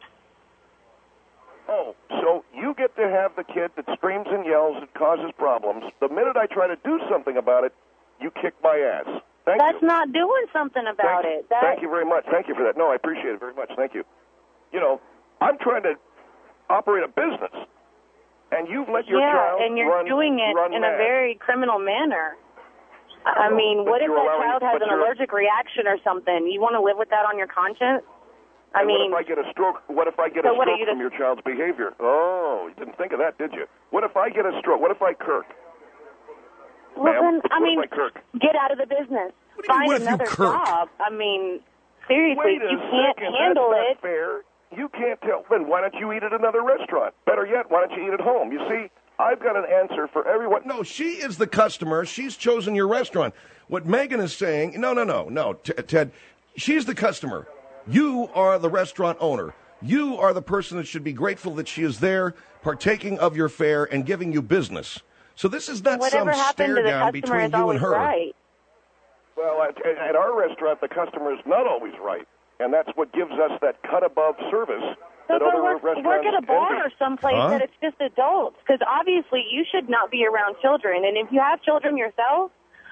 Oh, so you get to have the kid that screams and yells and causes problems. The minute I try to do something about it, you kick my ass. That's not doing something about it. Thank you very much. Thank you for that. No, I appreciate it very much. Thank you. You know, I'm trying to operate a business. And you've let your child and you're doing it in a very criminal manner. I mean, what if that child has an allergic reaction or something? You want to live with that on your conscience? I mean, what if I get a stroke? What if I get a stroke from your child's behavior? Oh, you didn't think of that, did you? What if I get a stroke? What if I kirk? Well, then, I mean, get out of the business. Find another job. I mean, seriously, you can't handle it. That's not fair. You can't tell. Then why don't you eat at another restaurant? Better yet, why don't you eat at home? You see, I've got an answer for everyone. No, she is the customer. She's chosen your restaurant. What Megan is saying, no, Ted, she's the customer. You are the restaurant owner. You are the person that should be grateful that she is there, partaking of your fare and giving you business. So this is not some stare down between you and her. Right. Well, at our restaurant, the customer is not always right. And that's what gives us that cut-above service that other restaurants work at a bar or someplace that it's just adults. Because obviously you should not be around children. And if you have children yourself,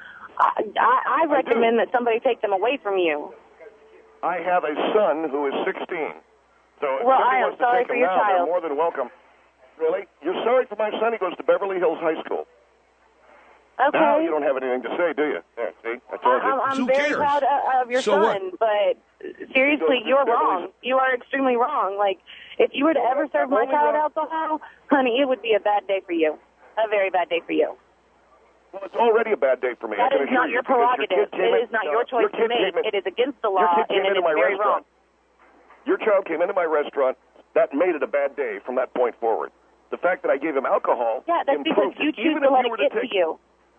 I recommend that somebody take them away from you. I have a son who is 16. So well, I am sorry for your child. They're more than welcome. Really? You're sorry for my son? He goes to Beverly Hills High School. Okay. Now you don't have anything to say, do you? There, see? I told you. I'm very proud of your son, but seriously, you're wrong. You are extremely wrong. Like, if you were to ever serve my child alcohol, honey, it would be a bad day for you. A very bad day for you. Well, it's already a bad day for me. That is not your prerogative. It is not your choice to make. It is against the law, and it is very wrong. Your child came into my restaurant. That made it a bad day from that point forward. The fact that I gave him alcohol. Yeah, that's because you choose to let it get to you.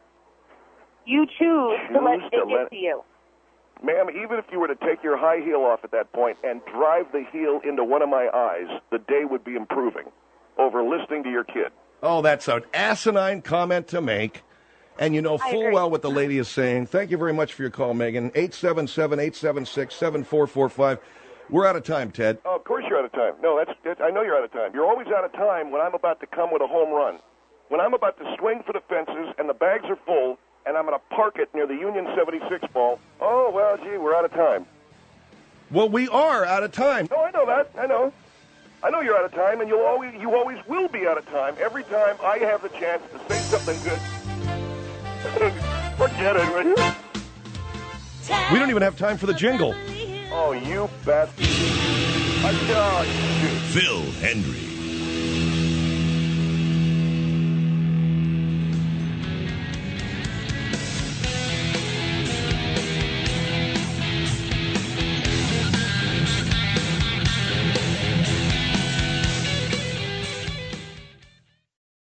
You choose to let it get to you. Ma'am, even if you were to take your high heel off at that point and drive the heel into one of my eyes, the day would be improving over listening to your kid. Oh, that's an asinine comment to make. And you know full well what the lady is saying. Thank you very much for your call, Megan. 877-876-7445. We're out of time, Ted. Oh, of course you're out of time. No, I know you're out of time. You're always out of time when I'm about to come with a home run. When I'm about to swing for the fences and the bags are full and I'm going to park it near the Union 76 ball. Oh, well, gee, we're out of time. Well, we are out of time. No, I know that. I know you're out of time, and you always will be out of time every time I have the chance to say something good. Forget it, will you? We don't even have time for the jingle. Oh, you bet. Phil Hendry.